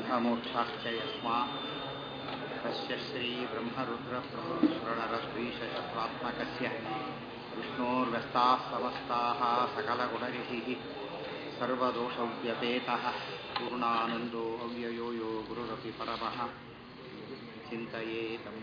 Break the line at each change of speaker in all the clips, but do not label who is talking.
बन्धमोक्षाश्च यस्मात् तस्य श्रीब्रह्मरुद्रप्रभृतिसुरनरद्वीषशत्रात्मकस्य विष्णोर्व्यस्ताः समस्ताः सकलगुणनिधिः सर्वदोषव्यपेतः पूर्णानन्दो अव्ययो यो गुरुरपि परमः चिन्तयेतं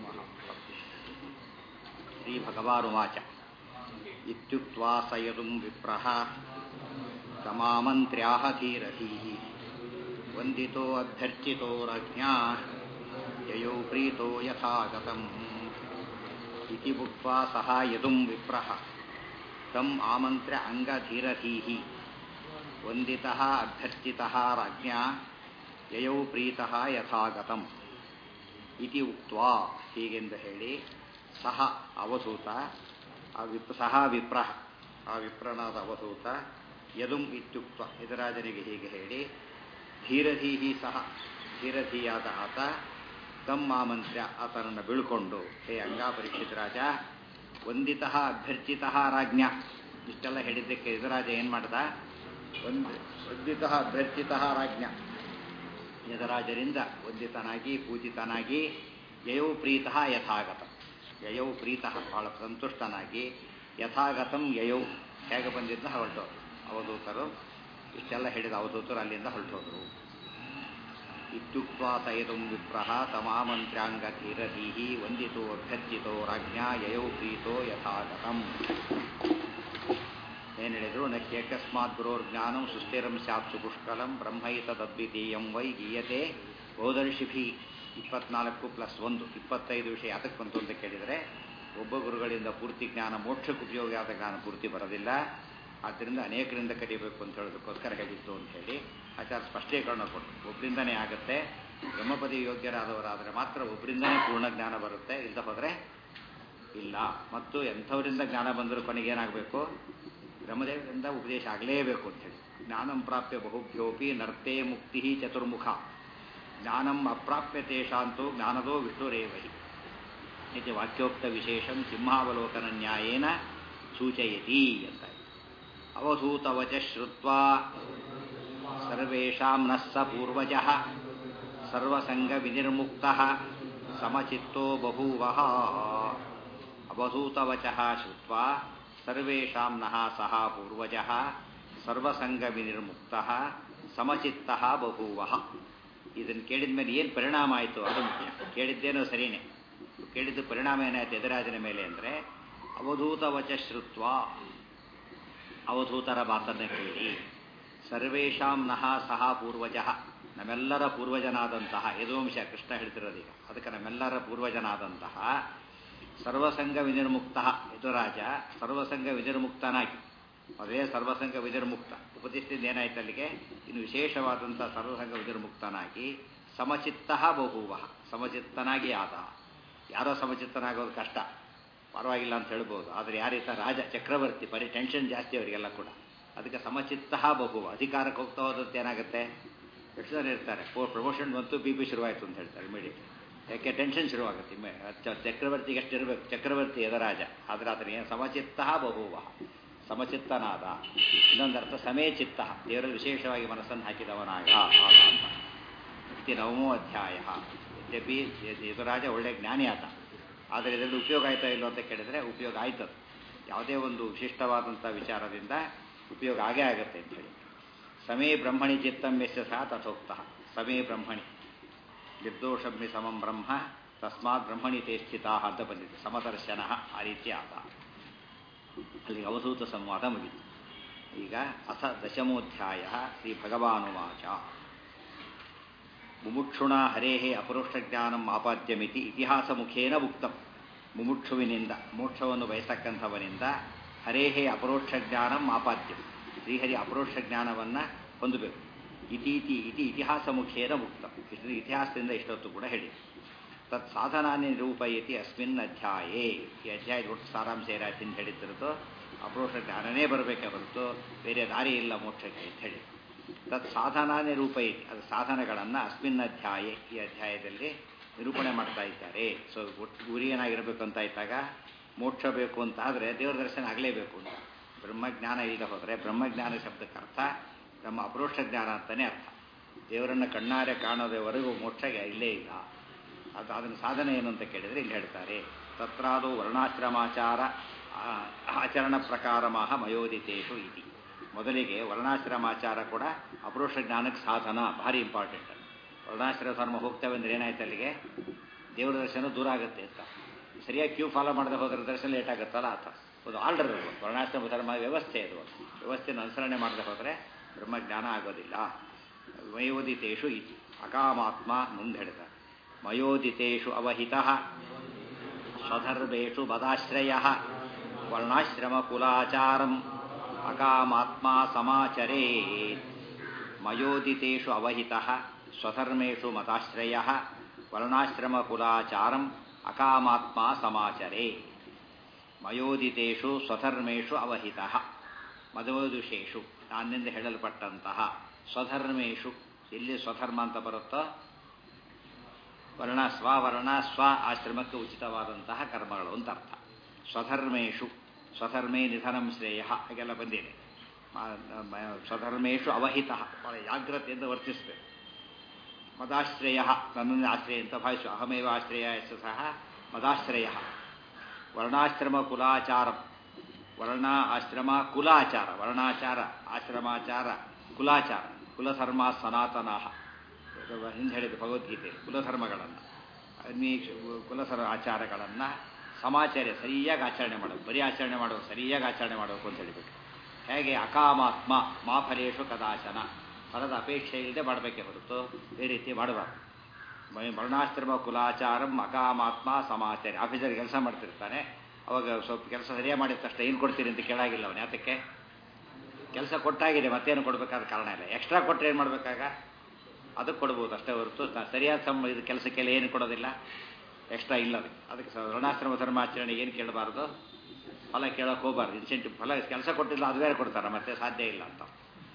श्रीभगवानुवाच इत्युक्त्वा स यदुं विप्रः तमामन्त्र्याह धीरधीः वन्दितो अभ्यर्चितो रज्ञा ययौ प्रीतो यथागतम् इति उक्त्वा सः यदुं विप्रः तम् आमन्त्र्य अंगधीरधीः वन्दितः अभ्यर्चितः राज्ञा ययौ प्रीतಃ ಯಥಾಗತಂ ಇತಿ ಉಕ್ತ್ವಾ ಹೀಗೆಂದು ಹೇಳಿ ಸಹ ಅವಧೂತ ಸಹ ವಿಪ್ರಃ ಆ ವಿಪ್ರನಾದ ಅವಧೂತ ಯದುಂ ಇತ್ಯುಕ್ತ ಯದುರಾಜನಿಗೆ ಹೀಗೆ ಹೇಳಿ ಧೀರಧೀಹಿ ಸಹ ಧೀರಧಿಯಾದ ಆತ ತಮ್ಮ ಆಮಂತ್ರ್ಯ ಆತನನ್ನು ಬೀಳ್ಕೊಂಡು ಹೇ ಅಂಗಾ ಪರೀಕ್ಷಿತ ರಾಜ ವಂದಿತಃ ಅಭ್ಯರ್ಚಿತಃ ರಾಜ್ಞ ಇಷ್ಟೆಲ್ಲ ಹೇಳಿದ್ದಕ್ಕೆ ಯದುರಾಜ ಏನು ಮಾಡ್ದ ವಂದಿತಃ ಅಭ್ಯರ್ಚಿತಃ ರಾಜ್ಞ ಯದುರಾಜರಿಂದ ವಂದಿತನಾಗಿ ಪೂಜಿತನಾಗಿ ಯಯೌ ಪ್ರೀತಃ ಯಥಾಗತಂ ಯಯೌ ಪ್ರೀತಃ ಬಹಳ ಸಂತುಷ್ಟನಾಗಿ ಯಥಾಗತಂ ಯಯೌ ಹೇಗೆ ಬಂದಿದ್ದ ಹೊರಟೋರು ಅವಧೂತರು ಇಷ್ಟೆಲ್ಲ ಹೇಳಿದ ಅವಧೂತರು ಅಲ್ಲಿಂದ ಹೊರಟೋದ್ರು ಇತ್ಯುಕ್ತ್ವಾ ಸಯದುಂ ವಿಪ್ರಃ ತಮಾಮಂತ್ರ್ಯಾಂಗಧೀರಧೀಃ ವಂದಿತೋ ಅಭ್ಯರ್ಚಿತೋ ರಾಜ್ಞಾ ಯಯೌ ಪ್ರೀತೋ ಯಥಾಗತಂ ಏನು ಹೇಳಿದ್ರು ನ ಹ್ಯಕಸ್ಮಾತ್ ಗುರೋರ್ಜ್ಞಾನಂ ಸುಸ್ಥಿರಂ ಸ್ಯಾತ್ ಸುಪುಷ್ಕಲಂ ಬ್ರಹ್ಮೈತದದ್ವಿತೀಯಂ ವೈ ಗೀಯತೆ ಗೋದರ್ಶಿಭಿ 24+1 25 ವಿಷಯ ಯಾತಕ್ಕೆ ಬಂತು ಅಂತ ಕೇಳಿದರೆ ಒಬ್ಬ ಗುರುಗಳಿಂದ ಪೂರ್ತಿ ಜ್ಞಾನ ಮೋಕ್ಷಕ್ಕೆ ಉಪಯೋಗ ಆದ ಜ್ಞಾನ ಪೂರ್ತಿ ಬರೋದಿಲ್ಲ ಆದ್ದರಿಂದ ಅನೇಕರಿಂದ ಕಲಿಯಬೇಕು ಅಂತ ಹೇಳೋದಕ್ಕೋಸ್ಕರ ಹೇಳಿತ್ತು ಅಂತ ಹೇಳಿ ಆಚಾರ್ಯ ಸ್ಪಷ್ಟೀಕರಣ ಕೊಟ್ಟು ಒಬ್ಬರಿಂದನೇ ಆಗುತ್ತೆ ಬ್ರಹ್ಮಪದಿ ಯೋಗ್ಯರಾದವರಾದರೆ ಮಾತ್ರ ಒಬ್ಬರಿಂದನೇ ಪೂರ್ಣ ಜ್ಞಾನ ಬರುತ್ತೆ ಇಲ್ಲದ ಹೋದರೆ ಇಲ್ಲ ಮತ್ತು ಎಂಥವರಿಂದ ಜ್ಞಾನ ಬಂದರೂ ಕೊನೆಗೇನಾಗಬೇಕು ಬ್ರಹ್ಮದೇವರಿಂದ ಉಪದೇಶ ಆಗಲೇಬೇಕು ಅಂತೇಳಿ ಜ್ಞಾನಂ ಪ್ರಾಪ್ಯ ಬಹುಭ್ಯೋಪಿ ನರ್ತೇ ಮುಕ್ತಿ ಚತುರ್ಮುಖ ಜ್ಞಾನಂ ಅಪ್ರಾಪ್ಯ ತೇಷಾಂತೋ ಜ್ಞಾನದೋ ವಿಷ್ಣುರೇವಹಿ ಇದು ವಾಕ್ಯೋಕ್ತ ವಿಶೇಷಂ ಸಿಂಹಾವಲೋಕನ ನ್ಯಾಯೇನ ಸೂಚಯತಿ ಅಂತ ಅವಧೂತವಚ ಶ್ರುತ್ವಾ ಸರ್ವೇಷಾಂ ನಃ ಸ ಪೂರ್ವಜಃ ಸರ್ವಸಂಗ ವಿನಿರ್ಮುಕ್ತಃ ಸಮಚಿತ್ತೋ ಬಭೂವಃ ಅವಧೂತವಚಃ ಶ್ರುತ್ವಾ ಸರ್ವೇಷಾಂ ನಃ ಸಹ ಪೂರ್ವಜಃ ಸರ್ವಸಂಗ ವಿನಿರ್ಮುಕ್ತಃ ಸಮಚಿತ್ತಃ ಬಭೂವಃ ಇದನ್ನು ಕೇಳಿದ ಮೇಲೆ ಏನು ಪರಿಣಾಮ ಆಯಿತು ಅದು ಮುಖ್ಯ ಕೇಳಿದ್ದೇನೋ ಸರಿಯೇ ಕೇಳಿದ್ದು ಪರಿಣಾಮ ಏನಾಯಿತು ಯದುರಾಜನ ಮೇಲೆ ಅಂದರೆ ಅವಧೂತವಚ ಶ್ರುತ್ವ ಅವಧೂತರ ಮಾತನ್ನು ಕೇಳಿ ಸರ್ವೇಷಾಂ ನಃ ಸಹ ಪೂರ್ವಜಃ ನಮ್ಮೆಲ್ಲರ ಪೂರ್ವಜನಾದಂತಹ ಯದುವಂಶ ಕೃಷ್ಣ ಹೇಳ್ತಿರೋದೀಗ ಅದಕ್ಕೆ ನಮ್ಮೆಲ್ಲರ ಪೂರ್ವಜನಾದಂತಹ ಸರ್ವಸಂಗ ವಿನಿರ್ಮುಕ್ತ ಯದುರಾಜ ಸರ್ವಸಂಗ ವಿನಿರ್ಮುಕ್ತನಾಗಿ ಅದೇ ಸರ್ವಸಂಗ ವಿನಿರ್ಮುಕ್ತ ಉಪದಿಷ್ಟದಿಂದ ಏನಾಯ್ತು ಅಲ್ಲಿಗೆ ಇನ್ನು ವಿಶೇಷವಾದಂಥ ಸರ್ವಸಂಗ ವಿನಿರ್ಮುಕ್ತನಾಗಿ ಸಮಚಿತ್ತ ಬಹುವ ಸಮಚಿತ್ತನಾಗಿ ಆದ ಯಾರೋ ಸಮಚಿತ್ತನಾಗೋದು ಕಷ್ಟ ಪರವಾಗಿಲ್ಲ ಅಂತ ಹೇಳ್ಬೋದು ಆದರೆ ಯಾರೀತ ರಾಜ ಚಕ್ರವರ್ತಿ ಬರೀ ಟೆನ್ಷನ್ ಜಾಸ್ತಿ ಅವರಿಗೆಲ್ಲ ಕೂಡ ಅದಕ್ಕೆ ಸಮಚಿತ್ತ ಬಹುವ ಅಧಿಕಾರಕ್ಕೆ ಹೋಗ್ತಾ ಹೋದಂತೆ ಏನಾಗುತ್ತೆ ಎಷ್ಟು ಜನ ಇರ್ತಾರೆ ಪ್ರಮೋಷನ್ ಬಂತು ಬಿ ಪಿ ಶುರುವಾಯಿತು ಅಂತ ಹೇಳ್ತಾರೆ ಇಮಿಡಿಯೇಟ್ ಯಾಕೆ ಟೆನ್ಷನ್ ಶುರುವಾಗುತ್ತೆ ಚಕ್ರವರ್ತಿಗೆ ಎಷ್ಟಿರಬೇಕು ಚಕ್ರವರ್ತಿ ಯದರಾಜ ಆದರೆ ಅದನ್ನ ಸಮಚಿತ್ತ ಬಹುವ ಸಮಚಿತ್ತನಾದ ಇನ್ನೊಂದರ್ಥ ಸಮೇ ಚಿತ್ತ ದೇವರಲ್ಲಿ ವಿಶೇಷವಾಗಿ ಮನಸ್ಸನ್ನು ಹಾಕಿದವನಾಗ ಆದ ಅಂತ ಇತಿ 9ನೇ ಅಧ್ಯಾಯ ಯದ್ಯಪಿ ಯದುರಾಜ ಒಳ್ಳೆ ಜ್ಞಾನಿ ಆತ ಆದರೆ ಇದರಲ್ಲಿ ಉಪಯೋಗ ಆಯ್ತಾ ಇಲ್ಲೋ ಅಂತ ಕೇಳಿದರೆ ಉಪಯೋಗ ಆಯ್ತದೆ ಯಾವುದೇ ಒಂದು ವಿಶಿಷ್ಟವಾದಂಥ ವಿಚಾರದಿಂದ ಉಪಯೋಗ ಆಗೇ ಆಗುತ್ತೆ ಅಂತ ಹೇಳಿ ಸಮೇ ಬ್ರಹ್ಮಣಿ ಚಿತ್ತಂ ಯಸ್ಯ ಸಹ ತಥೋಕ್ತಃ ಸಮೇ ಬ್ರಹ್ಮಣಿ ನಿರ್ದೋಷಮ್ಮಿ ಸಮಂ ಬ್ರಹ್ಮ ತಸ್ಮಾತ್ ಬ್ರಹ್ಮಣಿ ತೇ ಸ್ಥಿತಾ ಅಂತ ಬಂದಿದೆ ಸಮದರ್ಶನ ಆ ರೀತಿ ಆದ ಅಲ್ಲಿಗೆ ಅವಧೂತ ಸಂವಾದ ಮುಗಿತು ಈಗ ಅಥ 10ಮೋಧ್ಯಾಯ ಶ್ರೀ ಭಗವಾನುವಾಚ ಮುಮುಕ್ಷುಣಾ ಹರೇಹೇ ಅಪರೋಕ್ಷಜ್ಞಾನಂ ಆಪಾದ್ಯಮಿತಿ ಇತಿಹಾಸ ಮುಖೇನ ಉಕ್ತಂ ಮುಮುಕ್ಷುವಿನಿಂದ ಮೋಕ್ಷವನ್ನು ಬಯಸಕ್ಕಂಥವನಿಂದ ಹರೇಹೇ ಅಪರೋಕ್ಷ ಜ್ಞಾನಂ ಆಪಾದ್ಯಂ ಶ್ರೀಹರಿ ಅಪರೋಕ್ಷ ಜ್ಞಾನವನ್ನು ಹೊಂದಬೇಕು ಇತಿ ಇತಿಹಾಸ ಮುಖೇನ ಉಕ್ತಂ ಇತಿಹಾಸದಿಂದ ಇಷ್ಟೊತ್ತು ಕೂಡ ಹೇಳಿ ತತ್ ಸಾಧನಾన్ని ನಿರೂಪಯತಿ ಅಸ್ಮಿನ್ ಅಧ್ಯಾಯೇ ಈ ಅಧ್ಯಾಯದ ಒಟ್ಟು ಸಾರಾಂಶ ಏನಾಯ್ತು ಅಂತ ಹೇಳಿದ್ದಿರೋದು ಅಪರೋಕ್ಷ ಜ್ಞಾನನೇ ಬರಬೇಕೆ ಹೊರತು ಬೇರೆ ದಾರಿ ಇಲ್ಲ ಮೋಕ್ಷಕ್ಕೆ ಅಂತ ಹೇಳಿ ತತ್ ಸಾಧನಾన్ని ರೂಪಯತಿ ಅದು ಸಾಧನಗಳನ್ನು ಅಸ್ಮಿನ್ ಅಧ್ಯಾಯೇ ಈ ಅಧ್ಯಾಯದಲ್ಲಿ ನಿರೂಪಣೆ ಮಾಡ್ತಾ ಇದ್ದಾರೆ ಸೊ ಒಟ್ಟು ಗುರಿ ಏನಾಗಿರಬೇಕು ಅಂತ ಇದ್ದಾಗ ಮೋಕ್ಷ ಬೇಕು ಅಂತ ಆದರೆ ದೇವರ ದರ್ಶನ ಆಗಲೇಬೇಕು ಅಂತ ಬ್ರಹ್ಮಜ್ಞಾನ ಇಲ್ಲದೆ ಹೋದರೆ ಬ್ರಹ್ಮಜ್ಞಾನ ಶಬ್ದಕ್ಕೆ ಅರ್ಥ ಬ್ರಹ್ಮ ಅಪರೋಕ್ಷ ಜ್ಞಾನ ಅಂತಲೇ ಅರ್ಥ ದೇವರನ್ನು ಕಣ್ಣಾರೆ ಕಾಣೋದವರೆಗೂ ಮೋಕ್ಷಗೆ ಇಲ್ಲೇ ಇಲ್ಲ. ಅದನ್ನು ಸಾಧನೆ ಏನು ಅಂತ ಕೇಳಿದರೆ ಇಲ್ಲಿ ಹೇಳ್ತಾರೆ, ತತ್ರಾದೋ ವರ್ಣಾಶ್ರಮಾಚಾರ ಆಚರಣ ಪ್ರಕಾರಮಃ ಮಯೋದಿತೇಷು ಇತಿ. ಮೊದಲಿಗೆ ವರ್ಣಾಶ್ರಮಾಚಾರ ಕೂಡ ಅಪರೋಕ್ಷ ಜ್ಞಾನಕ್ಕೆ ಸಾಧನ, ಭಾರಿ ಇಂಪಾರ್ಟೆಂಟ್. ವರ್ಣಾಶ್ರಮ ಧರ್ಮ ಹೋಗ್ತೇವೆ ಅಂದರೆ ಏನಾಯ್ತು, ಅಲ್ಲಿಗೆ ದೇವರ ದರ್ಶನ ದೂರ ಆಗುತ್ತೆ ಅಂತ. ಸರಿಯಾಗಿ ಕ್ಯೂ ಫಾಲೋ ಮಾಡದೆ ಹೋದ್ರೆ ದರ್ಶನ ಲೇಟ್ ಆಗುತ್ತಲ್ಲ ಆ ಥರ ಒಂದು ಆರ್ಡರ್ ಅದು. ವರ್ಣಾಶ್ರಮ ಧರ್ಮ ವ್ಯವಸ್ಥೆ ಅದು. ವ್ಯವಸ್ಥೆಯನ್ನು ಅನುಸರಣೆ ಮಾಡದೆ ಹೋದರೆ ಬ್ರಹ್ಮಜ್ಞಾನ ಆಗೋದಿಲ್ಲ. ಮಯೋದಿತೇಷು ಇತಿ ಅಕಾಮಾತ್ಮ ಮುಂದೆ ಹೇಳ್ತಾರೆ. ಮಯೋದಿತೇಷು ಅವಹಿತಃ ಸ್ವಧರ್ಮೇಷು ಬದಾಶ್ರಯಃ ವರ್ಣಾಶ್ರಮ ಕುಲಾಚಾರಂ ಅಕಾಮಾತ್ಮ ಸಮಾಚರೇತ್. ಮಯೋದಿತೇಷು ಅವಹಿತಃ ಸ್ವಧರ್ಮೇಷು ಮತಾಶ್ರಯಃ ವರ್ಣಾಶ್ರಮ ಕುಲಾಚಾರಂ ಅಕಾಮಾತ್ಮ ಸಮಾಚರೇ. ಮಯೋದಿತೇಷು ಸ್ವಧರ್ಮೇಷು ಅವಹಿತಃ, ಮದೋದುಷೇಷು ನಾನಿಂದ ಹೇಳಲ್ಪಟ್ಟಂತಹ, ಸ್ವಧರ್ಮೇಷು ಎಲ್ಲಿ ಸ್ವಧರ್ಮ ಅಂತ ಬರುತ್ತೋ ಸ್ವವರ್ಣ ಸ್ವ ಆಶ್ರಮಕ್ಕೆ ಉಚಿತವಾದಂತಹ ಕರ್ಮಗಳು ಅಂತ ಅರ್ಥ. ಸ್ವಧರ್ಮೇಷು, ಸ್ವಧರ್ಮೇ ನಿಧನಂ ಶ್ರೇಯ ಹಾಗೆಲ್ಲ ಬಂದಿದೆ. ಸ್ವಧರ್ಮೇಷು ಅವಹಿತಃ, ಬಹಳ ಜಾಗ್ರತೆಯಿಂದ ವರ್ತಿಸಬೇಕು. ಮದಾಶ್ರಯ, ನನ್ನನ್ನು ಆಶ್ರಯ ಅಂತ ಭಾವಿಸು. ಅಹಮೇವ ಆಶ್ರಯ ಎಸ್ ಸಹ ಮದಾಶ್ರಯ. ವರ್ಣಾಶ್ರಮ ಕುಲಾಚಾರಂ, ವರ್ಣ ಆಶ್ರಮ ಕುಲಾಚಾರ, ವರ್ಣಾಚಾರ ಆಶ್ರಮಾಚಾರ ಕುಲಾಚಾರ, ಕುಲಧರ್ಮ ಸನಾತನಃ ಹಿಂದೆ ಹೇಳಿದ ಭಗವದ್ಗೀತೆಯಲ್ಲಿ ಕುಲಧರ್ಮಗಳನ್ನು ಕುಲಧರ್ಮ ಆಚಾರಗಳನ್ನು ಸಮಾಚಾರ್ಯ ಸರಿಯಾಗಿ ಆಚರಣೆ ಮಾಡೋದು, ಬರೀ ಆಚರಣೆ ಮಾಡೋದು, ಸರಿಯಾಗಿ ಆಚರಣೆ ಮಾಡಬೇಕು ಅಂತ ಹೇಳಿಬಿಟ್ಟು. ಹೇಗೆ ಅಕಾಮಾತ್ಮ ಮಾ ಫಲೇಶು ಕದಾಚನ, ಫಲದ ಅಪೇಕ್ಷೆ ಇಲ್ಲದೆ ಮಾಡಬೇಕೇ ಹೊರತು ಬೇರೆ ರೀತಿ ಮಾಡಬಾರ್ದು. ವರ್ಣಾಶ್ರಮ ಕುಲಾಚಾರಂ ಅಕಾಮಾತ್ಮ ಸಮಾಚಾರ್ಯ. ಆಫೀಸರ್ ಕೆಲಸ ಮಾಡ್ತಿರ್ತಾನೆ, ಅವಾಗ ಸ್ವಲ್ಪ ಕೆಲಸ ಸರಿಯಾಗಿ ಮಾಡಿದ ತಕ್ಷಣ ಏನು ಕೊಡ್ತೀರಿ ಅಂತ ಕೇಳಾಗಿಲ್ಲ ಅವನು. ಯಾತಕ್ಕೆ? ಕೆಲಸ ಕೊಟ್ಟಾಗಿದೆ, ಮತ್ತೇನು ಕೊಡಬೇಕಾದ ಕಾರಣ ಇಲ್ಲ. ಎಕ್ಸ್ಟ್ರಾ ಕೊಟ್ಟರೆ ಏನು ಮಾಡಬೇಕಾಗ ಅದಕ್ಕೆ ಕೊಡ್ಬೋದು ಅಷ್ಟೇ ಹೊರತು ಸರಿಯಾದ ಇದು ಕೆಲಸಕ್ಕೆಲ್ಲ ಏನು ಕೊಡೋದಿಲ್ಲ, ಎಕ್ಸ್ಟ್ರಾ ಇಲ್ಲ. ಅದಕ್ಕೆ ವರ್ಣಾಶ್ರಮ ಧರ್ಮಾಚರಣೆ ಏನು ಕೇಳಬಾರ್ದು, ಫಲ ಕೇಳೋಕೆ ಹೋಗಬಾರ್ದು. ಇನ್ಸೆಂಟಿವ್ ಫಲ ಕೆಲಸ ಕೊಟ್ಟಿಲ್ಲ ಅದು ಬೇರೆ ಕೊಡ್ತಾರೆ, ಮತ್ತೆ ಸಾಧ್ಯ ಇಲ್ಲ ಅಂತ.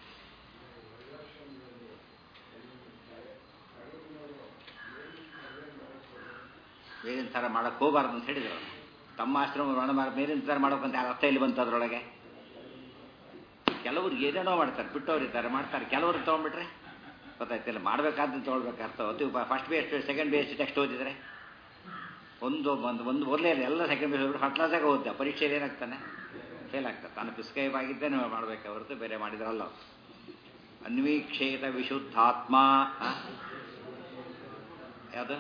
ಬೇರೆನ ಥರ ಮಾಡೋಕ್ಕೆ ಹೋಗಬಾರ್ದು ಅಂತ ಹೇಳಿದ್ರು ಅವರು. ತಮ್ಮ ಆಶ್ರಮ ಬೇರೆನ ಥರ ಮಾಡೋಕ್ಕಂತ ಅರ್ಥ ಇಲ್ಲಿ ಬಂತು ಅದರೊಳಗೆ. ಕೆಲವ್ರು ಏನೇನೋ ಮಾಡ್ತಾರೆ, ಬಿಟ್ಟವ್ರು ಇದ್ದಾರೆ ಮಾಡ್ತಾರೆ, ಕೆಲವರು ತೊಗೊಂಡ್ಬಿಟ್ರೆ ಗೊತ್ತಾಯ್ತಿಲ್ಲ. ಮಾಡಬೇಕಾದ್ರೆ ತೊಗೊಳ್ಬೇಕು ಅರ್ಥ. First based second based text ಓದಿದರೆ ಒಂದು ಓದಲೇ ಇಲ್ಲ, ಎಲ್ಲ ಸೆಕೆಂಡ್ ಬೇಸ್ ಫಸ್ಟ್ ಕ್ಲಾಸಾಗ ಓದ್ದೆ, ಪರೀಕ್ಷೆಯಲ್ಲಿ ಏನಾಗ್ತಾನೆ ಫೇಲ್ ಆಗ್ತದೆ. ತಾನು ಪ್ರಿಸ್ಕ್ರೈಬ್ ಆಗಿದ್ದೇನೆ ಮಾಡಬೇಕೆ ಹೊರತು ಬೇರೆ ಮಾಡಿದ್ರಲ್ಲ. ಅನ್ವೀಕ್ಷೇತ ವಿಶುದ್ಧಾತ್ಮ, ಯಾವುದು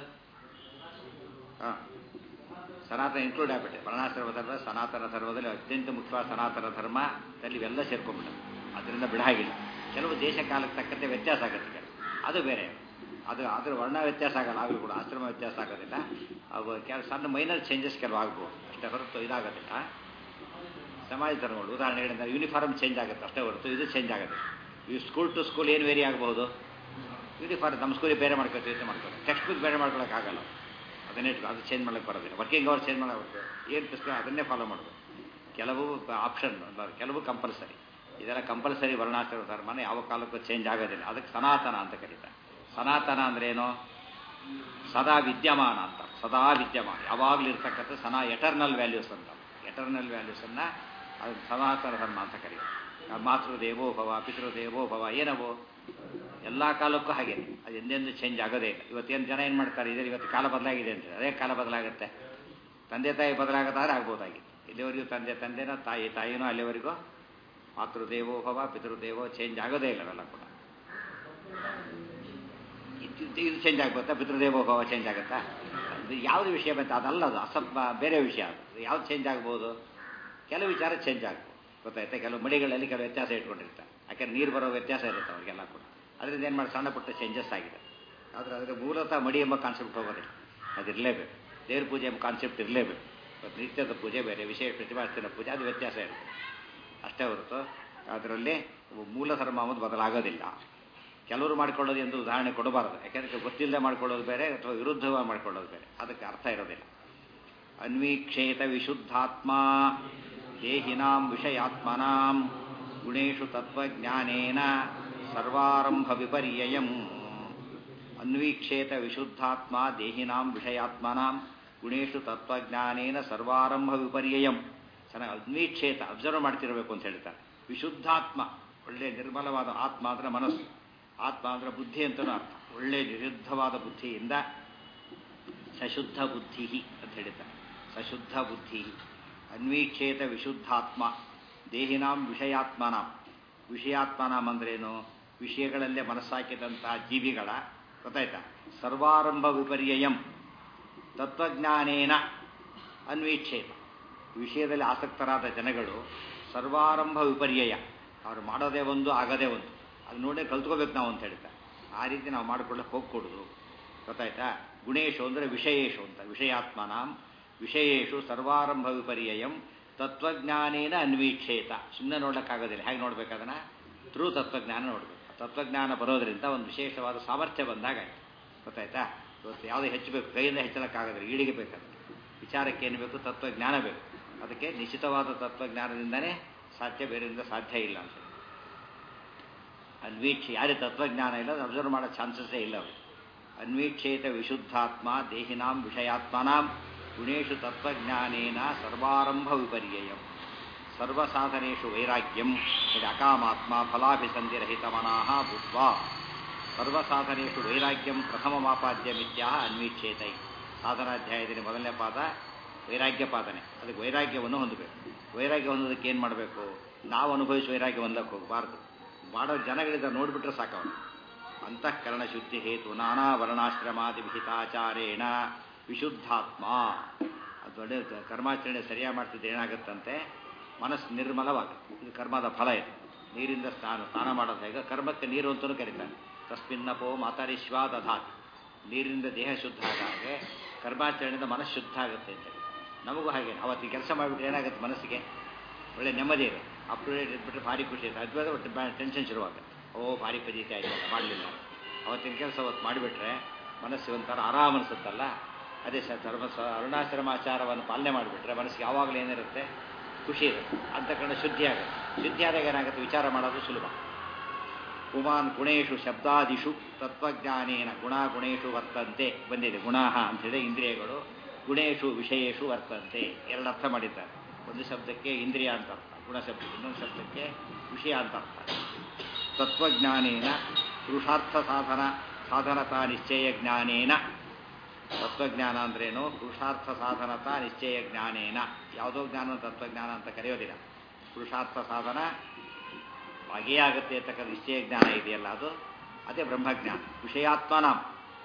ಸನಾತನ ಇನ್ಕ್ಲೂಡ್ ಆಗಿಬಿಟ್ಟೆ. ವರ್ಣಾಶ್ರಮ ಧರ್ಮ ಸನಾತನ ಧರ್ಮದಲ್ಲಿ ಅತ್ಯಂತ ಮುಖ್ಯವಾದ ಸನಾತನ ಧರ್ಮದಲ್ಲಿ ಇವೆಲ್ಲ ಸೇರ್ಕೊಂಡ್ಬಿಟ್ಟೆ. ಅದರಿಂದ ಬಿಡಾಗಿಲ್ಲ. ಕೆಲವು ದೇಶ ಕಾಲಕ್ಕೆ ತಕ್ಕಂತೆ ವ್ಯತ್ಯಾಸ ಆಗುತ್ತೆ, ಕೆಲವು ಅದು ಬೇರೆ. ಅದ್ರ ವರ್ಣ ವ್ಯತ್ಯಾಸ ಆಗಲ್ಲ, ಆಗಲೂ ಕೂಡ ಆಶ್ರಮ ವ್ಯತ್ಯಾಸ ಆಗೋದಿಲ್ಲ. ಅವು ಕೆಲವು ಸಣ್ಣ ಮೈನರ್ ಚೇಂಜಸ್ ಕೆಲವು ಆಗ್ಬೋದು ಅಷ್ಟೇ ಹೊರತು ಇದಾಗೋದಿಲ್ಲ. ಸಮಾಜ ಧರ್ಮಗಳು ಉದಾಹರಣೆ ಹೇಳಿದ್ರೆ ಯೂನಿಫಾರ್ಮ್ ಚೇಂಜ್ ಆಗುತ್ತೆ ಅಷ್ಟೇ ಹೊರತು ಇದು ಚೇಂಜ್ ಆಗುತ್ತೆ. ಈ ಸ್ಕೂಲ್ ಟು ಸ್ಕೂಲ್ ಏನು ವೇರಿ ಆಗ್ಬೋದು. ಯೂನಿಫಾರ್ಮ್ ನಮ್ಮ ಸ್ಕೂಲಿಗೆ ಬೇರೆ ಮಾಡ್ಕೊತೀವಿ ಅಂತ ಮಾಡ್ಕೊಳ್ಳಿ, ಟೆಕ್ಸ್ಟ್ ಬುಕ್ ಬೇರೆ ಮಾಡ್ಕೊಳ್ಳೋಕ್ಕಾಗಲ್ಲ. ಅದನ್ನೇ ಅದು ಚೇಂಜ್ ಮಾಡೋಕ್ಕೆ ಬರೋದಿಲ್ಲ. ವರ್ಕಿಂಗ್ ಅವರ್ ಚೇಂಜ್ ಮಾಡೋದು ಏನು ಪುಸ್ತಕ ಅದನ್ನೇ ಫಾಲೋ ಮಾಡೋದು. ಕೆಲವು ಆಪ್ಷನ್, ಕೆಲವು ಕಂಪಲ್ಸರಿ. ಇದೆಲ್ಲ ಕಂಪಲ್ಸರಿ ವರ್ಣಾಶ್ರಮ ಧರ್ಮನ ಯಾವ ಕಾಲಕ್ಕೂ ಚೇಂಜ್ ಆಗೋದಿಲ್ಲ. ಅದಕ್ಕೆ ಸನಾತನ ಅಂತ ಕರೀತಾರೆ. ಸನಾತನ ಅಂದ್ರೇನು? ಸದಾ ವಿದ್ಯಮಾನ ಅಂತ. ಸದಾ ವಿದ್ಯಮಾನ, ಯಾವಾಗಲೂ ಇರ್ತಕ್ಕಂಥ ಎಟರ್ನಲ್ ವ್ಯಾಲ್ಯೂಸ್ ಅಂತ. ಎಟರ್ನಲ್ ವ್ಯಾಲ್ಯೂಸನ್ನು ಅದು ಸನಾತನ ಧರ್ಮ ಅಂತ ಕರೀತಾರೆ. ಮಾತೃದೇವೋ ಭವ, ಪಿತೃದೇವೋ ಭವ, ಏನವೋ ಎಲ್ಲ ಕಾಲಕ್ಕೂ ಹಾಗೆ, ಅದು ಎಂದೆಂದು ಚೇಂಜ್ ಆಗೋದೇ ಇಲ್ಲ. ಇವತ್ತೇನು ಜನ ಏನು ಮಾಡ್ತಾರೆ, ಇದೆ ಇವತ್ತು ಕಾಲ ಬದಲಾಗಿದೆ ಅಂತ. ಅದೇ ಕಾಲ ಬದಲಾಗುತ್ತೆ. ತಂದೆ ತಾಯಿ ಬದಲಾಗದಾದ್ರೆ ಆಗ್ಬೋದಾಗಿತ್ತು. ಇಲ್ಲಿವರೆಗೂ ತಂದೆನೋ ತಾಯಿನೋ ಅಲ್ಲಿವರೆಗೂ ಮಾತೃದೇವೋ ಭವ ಪಿತೃದೇವೋ ಚೇಂಜ್ ಆಗೋದೇ ಇಲ್ಲ. ಅವೆಲ್ಲ ಕೂಡ ಇದು ಚೇಂಜ್ ಆಗ್ಬೋದಾ? ಪಿತೃದೇವೋ ಭವ ಚೇಂಜ್ ಆಗುತ್ತಾ? ಅದು ಯಾವುದು ವಿಷಯ ಬಂತು ಅದಲ್ಲ, ಅದು ಅಸಂಬ ಬೇರೆ ವಿಷಯ. ಅದು ಯಾವ್ದು ಚೇಂಜ್ ಆಗ್ಬೋದು? ಕೆಲವು ವಿಚಾರ ಚೇಂಜ್ ಆಗ್ಬೋದು, ಗೊತ್ತಾಯ್ತಾ? ಕೆಲವು ಮಡಿಗಳಲ್ಲಿ ಕೆಲವು ವ್ಯತ್ಯಾಸ ಇಟ್ಕೊಂಡಿರ್ತಾರೆ. ಯಾಕೆಂದ್ರೆ ನೀರು ಬರೋ ವ್ಯತ್ಯಾಸ ಇರುತ್ತೆ ಅವ್ರಿಗೆಲ್ಲ ಕೂಡ. ಅದರಿಂದ ಏನು ಮಾಡಿ ಸಣ್ಣ ಪುಟ್ಟ ಚೇಂಜಸ್ ಆಗಿದೆ. ಆದರೆ ಅದರ ಮೂಲತಃ ಮಡಿ ಎಂಬ ಕಾನ್ಸೆಪ್ಟ್ ಹೋಗೋದಿಲ್ಲ, ಅದಿರಲೇಬೇಕು. ದೇವ್ರ ಪೂಜೆ ಎಂಬ ಕಾನ್ಸೆಪ್ಟ್ ಇರಲೇಬೇಕು. ಮತ್ತು ನಿತ್ಯದ ಪೂಜೆ ಬೇರೆ, ವಿಶೇಷ ಪ್ರತಿಭಾಸ್ತಿನ ಪೂಜೆ, ಅದು ವ್ಯತ್ಯಾಸ ಇರುತ್ತೆ ಅಷ್ಟೇ ಹೊರತು ಅದರಲ್ಲಿ ಮೂಲ ಧರ್ಮ ಅನ್ನೋದು ಬದಲಾಗೋದಿಲ್ಲ. ಕೆಲವರು ಮಾಡ್ಕೊಳ್ಳೋದು ಎಂದು ಉದಾಹರಣೆ ಕೊಡಬಾರದು. ಯಾಕೆಂದರೆ ಗೊತ್ತಿಲ್ಲದೆ ಮಾಡ್ಕೊಳ್ಳೋದು ಬೇರೆ ಅಥವಾ ವಿರುದ್ಧವಾಗಿ ಮಾಡ್ಕೊಳ್ಳೋದು ಬೇರೆ, ಅದಕ್ಕೆ ಅರ್ಥ ಇರೋದಿಲ್ಲ. ಅನ್ವೀಕ್ಷೇತ ವಿಶುದ್ಧಾತ್ಮ ದೇಹಿನಾಂ ವಿಷಯಾತ್ಮನಾಂ ಗುಣೇಶು ತತ್ವಜ್ಞಾನೇನ ಸರ್ವಾರಂಭ ವಿಪರ್ಯಯಂ. ಅನ್ವೀಕ್ಷೇತ ವಿಶುದ್ಧಾತ್ಮ ದೇಹಿನಾಂ ವಿಷಯಾತ್ಮನಾಂ ಗುಣೇಶು ತತ್ವಜ್ಞಾನೇನ ಸರ್ವಾರಂಭ ವಿಪರ್ಯಯಂ. ಚೆನ್ನಾಗಿ ಅನ್ವೀಕ್ಷೇತ ಅಬ್ಸರ್ವ್ ಮಾಡ್ತಿರಬೇಕು ಅಂತ ಹೇಳ್ತಾರೆ. ವಿಶುದ್ಧಾತ್ಮ, ಒಳ್ಳೆಯ ನಿರ್ಮಲವಾದ ಆತ್ಮ ಅಂದರೆ ಮನಸ್ಸು. ಆತ್ಮ ಅಂದರೆ ಬುದ್ಧಿ ಅಂತಲೂ ಅರ್ಥ. ಒಳ್ಳೆ ನಿರುದ್ಧವಾದ ಬುದ್ಧಿಯಿಂದ ಸಶುದ್ಧ ಬುದ್ಧಿ ಅಂತ ಹೇಳಿದ್ದಾರೆ. ಸಶುದ್ಧ ಬುದ್ಧಿ ಅನ್ವೀಕ್ಷೇತ ವಿಶುದ್ಧಾತ್ಮ ದೇಹಿನಾಂ ವಿಷಯಾತ್ಮನಾಂ. ವಿಷಯಾತ್ಮನಾಂ ಅಂದ್ರೇನು? ವಿಷಯಗಳಲ್ಲೇ ಮನಸ್ಸಾಕಿದಂತಹ ಜೀವಿಗಳ ಗೊತ್ತಾಯ್ತಾ ಸರ್ವಾರಂಭ ವಿಪರ್ಯಯಂ ತತ್ವಜ್ಞಾನೇನ ಅನ್ವೀಕ್ಷೇತ. ವಿಷಯದಲ್ಲಿ ಆಸಕ್ತರಾದ ಜನಗಳು ಸರ್ವಾರಂಭ ವಿಪರ್ಯಯ, ಅವ್ರು ಮಾಡೋದೇ ಒಂದು ಆಗದೇ ಒಂದು, ಅದು ನೋಡಿ ಕಲ್ತ್ಕೋಬೇಕು ನಾವು ಅಂತ ಹೇಳ್ತಾರೆ. ಆ ರೀತಿ ನಾವು ಮಾಡಿಕೊಳ್ಳಕ್ಕೆ ಹೋಗ್ಕೊಡುದು. ಗೊತ್ತಾಯ್ತಾ? ಗುಣೇಶು ಅಂದರೆ ವಿಷಯೇಶು ಅಂತ. ವಿಷಯಾತ್ಮನಾಂ ವಿಷಯೇಶು ಸರ್ವಾರಂಭ ವಿಪರ್ಯಯಂ ತತ್ವಜ್ಞಾನೇನ ಅನ್ವೀಕ್ಷೇತ. ಸುಮ್ಮನೆ ನೋಡ್ಲಿಕ್ಕಾಗೋದಿಲ್ಲ. ಹೇಗೆ ನೋಡ್ಬೇಕು ಅದನ್ನು? ಥ್ರೂ ತತ್ವಜ್ಞಾನ ನೋಡಬೇಕು. ತತ್ವಜ್ಞಾನ ಬರೋದರಿಂದ ಒಂದು ವಿಶೇಷವಾದ ಸಾಮರ್ಥ್ಯ ಬಂದಾಗ ಆಯ್ತು. ಗೊತ್ತಾಯ್ತಾ? ಇವತ್ತು ಯಾವುದೇ ಹೆಚ್ಚಬೇಕು, ಕೈಯಿಂದ ಹೆಚ್ಚಲಕ್ಕಾಗೋದಿಲ್ಲ, ಈಡಿಗೆ ಬೇಕಾದ್ರೆ. ವಿಚಾರಕ್ಕೆ ಏನು ಬೇಕು? ತತ್ವಜ್ಞಾನ ಬೇಕು. ಅದಕ್ಕೆ ನಿಶ್ಚಿತವಾದ ತತ್ವಜ್ಞಾನದಿಂದನೇ ಸಾಧ್ಯ, ಬೇರೆಯಿಂದ ಸಾಧ್ಯ ಇಲ್ಲ ಅಂತ. ಅನ್ವೀಕ್ಷೆ ಯಾರಿಗೆ ತತ್ವಜ್ಞಾನ ಇಲ್ಲ ಅದು ಅಬ್ಸರ್ವ್ ಮಾಡೋ ಚಾನ್ಸಸ್ಸೇ ಇಲ್ಲ ಅವರು. ಅನ್ವೀಕ್ಷೇತ ವಿಶುದ್ಧಾತ್ಮ ದೇಹಿನಾಂ ವಿಷಯಾತ್ಮನಾಂ ಗುಣೇಶು ತತ್ವಜ್ಞಾನೇನ ಸರ್ವಾರಂಭ ವಿಪರ್ಯಯಂ ಸರ್ವಸಾಧನೇಶು ವೈರಾಗ್ಯಂ ಅಕಾಮಾತ್ಮ ಫಲಾಭಿಸಂಧಿರಹಿತ ಮನಃ ಭೂತ್ವಾ. ಸರ್ವಸಾಧನೇಶು ವೈರಾಗ್ಯಂ ಪ್ರಥಮಮಾಪಾದ್ಯಮಿತ್ಯಾಹ ಅನ್ವೀಕ್ಷೇತೈ. ಸಾಧನಾಧ್ಯಾಯದಲ್ಲಿ ಮೊದಲನೇ ಪಾದ ವೈರಾಗ್ಯ ಪಾದನೆ. ಅದಕ್ಕೆ ವೈರಾಗ್ಯವನ್ನು ಹೊಂದಬೇಕು. ವೈರಾಗ್ಯ ಹೊಂದೋದಕ್ಕೆ ಏನು ಮಾಡಬೇಕು? ನಾವು ಅನುಭವಿಸುವ ವೈರಾಗ್ಯ ಹೊಂದಕ್ಕೆ ಹೋಗಬಾರ್ದು. ಮಾಡೋ ಜನಗಳಿಂದ ನೋಡಿಬಿಟ್ರೆ ಸಾಕವನು. ಅಂತಃಕರಣ ಶುದ್ಧಿ ಹೇತು ನಾನಾ ವರ್ಣಾಶ್ರಮಾದಿ ವಿಹಿತಾಚಾರೇಣ ವಿಶುದ್ಧಾತ್ಮ. ಅದು ಒಳ್ಳೆ ಕರ್ಮಾಚರಣೆ ಸರಿಯಾಗಿ ಮಾಡ್ತಿದ್ದೆ ಏನಾಗುತ್ತಂತೆ? ಮನಸ್ಸು ನಿರ್ಮಲವಾಗುತ್ತೆ. ಇದು ಕರ್ಮದ ಫಲ ಇದು. ನೀರಿಂದ ಸ್ನಾನ ಮಾಡೋದು ಹೇಗೆ? ಕರ್ಮಕ್ಕೆ ನೀರು ಅಂತಲೂ ಕರೀತಾರೆ. ತಸ್ಮಿನ್ನಪೋ ಮಾತರಿಶ್ವಾ ದಧಾತಿ. ನೀರಿನಿಂದ ದೇಹ ಶುದ್ಧ ಆದಾಗೆ ಕರ್ಮಾಚರಣೆಯಿಂದ ಮನಸ್ಸು ಶುದ್ಧ ಆಗುತ್ತೆ ಅಂತ. ನಮಗೂ ಹಾಗೆ ಅವತ್ತಿಗೆ ಕೆಲಸ ಮಾಡಿಬಿಟ್ರೆ ಏನಾಗುತ್ತೆ? ಮನಸ್ಸಿಗೆ ಒಳ್ಳೆ ನೆಮ್ಮದಿ ಇದೆ. ಅಪ್ ಟು ಡೇಟ್ ಇದ್ಬಿಟ್ರೆ ಭಾರಿ ಖುಷಿ ಇದೆ. ಅದ್ಭುತ ಒಟ್ಟು ಟೆನ್ಷನ್ ಶುರುವಾಗುತ್ತೆ. ಭಾರಿ ಪದೀತಿ ಆಯ್ತಲ್ಲ, ಮಾಡಲಿಲ್ಲ. ಅವತ್ತಿನ ಕೆಲಸ ಅವತ್ತು ಮಾಡಿಬಿಟ್ರೆ ಮನಸ್ಸಿಗೆ ಒಂಥರ ಆರಾಮ ಅನಿಸುತ್ತಲ್ಲ. ಅದೇ ಅರುಣಾಶ್ರಮಾಚಾರವನ್ನು ಪಾಲನೆ ಮಾಡಿಬಿಟ್ರೆ ಮನಸ್ಸಿಗೆ ಯಾವಾಗಲೂ ಏನಿರುತ್ತೆ? ಖುಷಿ ಇರುತ್ತೆ. ಅಂತಃಕರಣ ಶುದ್ಧಿ ಆಗುತ್ತೆ. ಶುದ್ಧಿ ಆದಾಗ ಏನಾಗುತ್ತೆ? ವಿಚಾರ ಮಾಡೋದು ಸುಲಭ. ಪುಮಾನ್ ಗುಣೇಶು ಶಬ್ದಾದಿಷು ತತ್ವಜ್ಞಾನೇನ ಗುಣೇಶು ವರ್ತಂತೆ ಬಂದಿದೆ. ಗುಣಾಹ ಅಂಥೇಳಿ ಇಂದ್ರಿಯಗಳು, ಗುಣೇಶು ವಿಷಯೇಶು ವರ್ತಂತೆ. ಎರಡು ಅರ್ಥ ಮಾಡಿದ್ದಾರೆ. ಒಂದು ಶಬ್ದಕ್ಕೆ ಇಂದ್ರಿಯ ಅಂತ ಅರ್ಥ, ಗುಣ ಶಬ್ದಕ್ಕೆ. ಇನ್ನೊಂದು ಶಬ್ದಕ್ಕೆ ವಿಷಯ ಅಂತ ಅರ್ಥ. ತತ್ವಜ್ಞಾನೇನ ಪುರುಷಾರ್ಥ ಸಾಧನತಾ ನಿಶ್ಚಯ ಜ್ಞಾನೇನ. ತತ್ವಜ್ಞಾನ ಅಂದ್ರೇನು? ಪುರುಷಾರ್ಥ ಸಾಧನತಾ ನಿಶ್ಚಯ ಜ್ಞಾನೇನ. ಯಾವುದೋ ಜ್ಞಾನ ತತ್ವಜ್ಞಾನ ಅಂತ ಕರೆಯೋದಿಲ್ಲ. ಪುರುಷಾರ್ಥ ಸಾಧನ ಹಾಗೇ ಆಗುತ್ತೆ ಅಂತಕ್ಕಂಥ ನಿಶ್ಚಯ ಜ್ಞಾನ ಇದೆಯಲ್ಲ, ಅದು ಅದೇ ಬ್ರಹ್ಮಜ್ಞಾನ. ವಿಷಯಾತ್ಮನಾಂ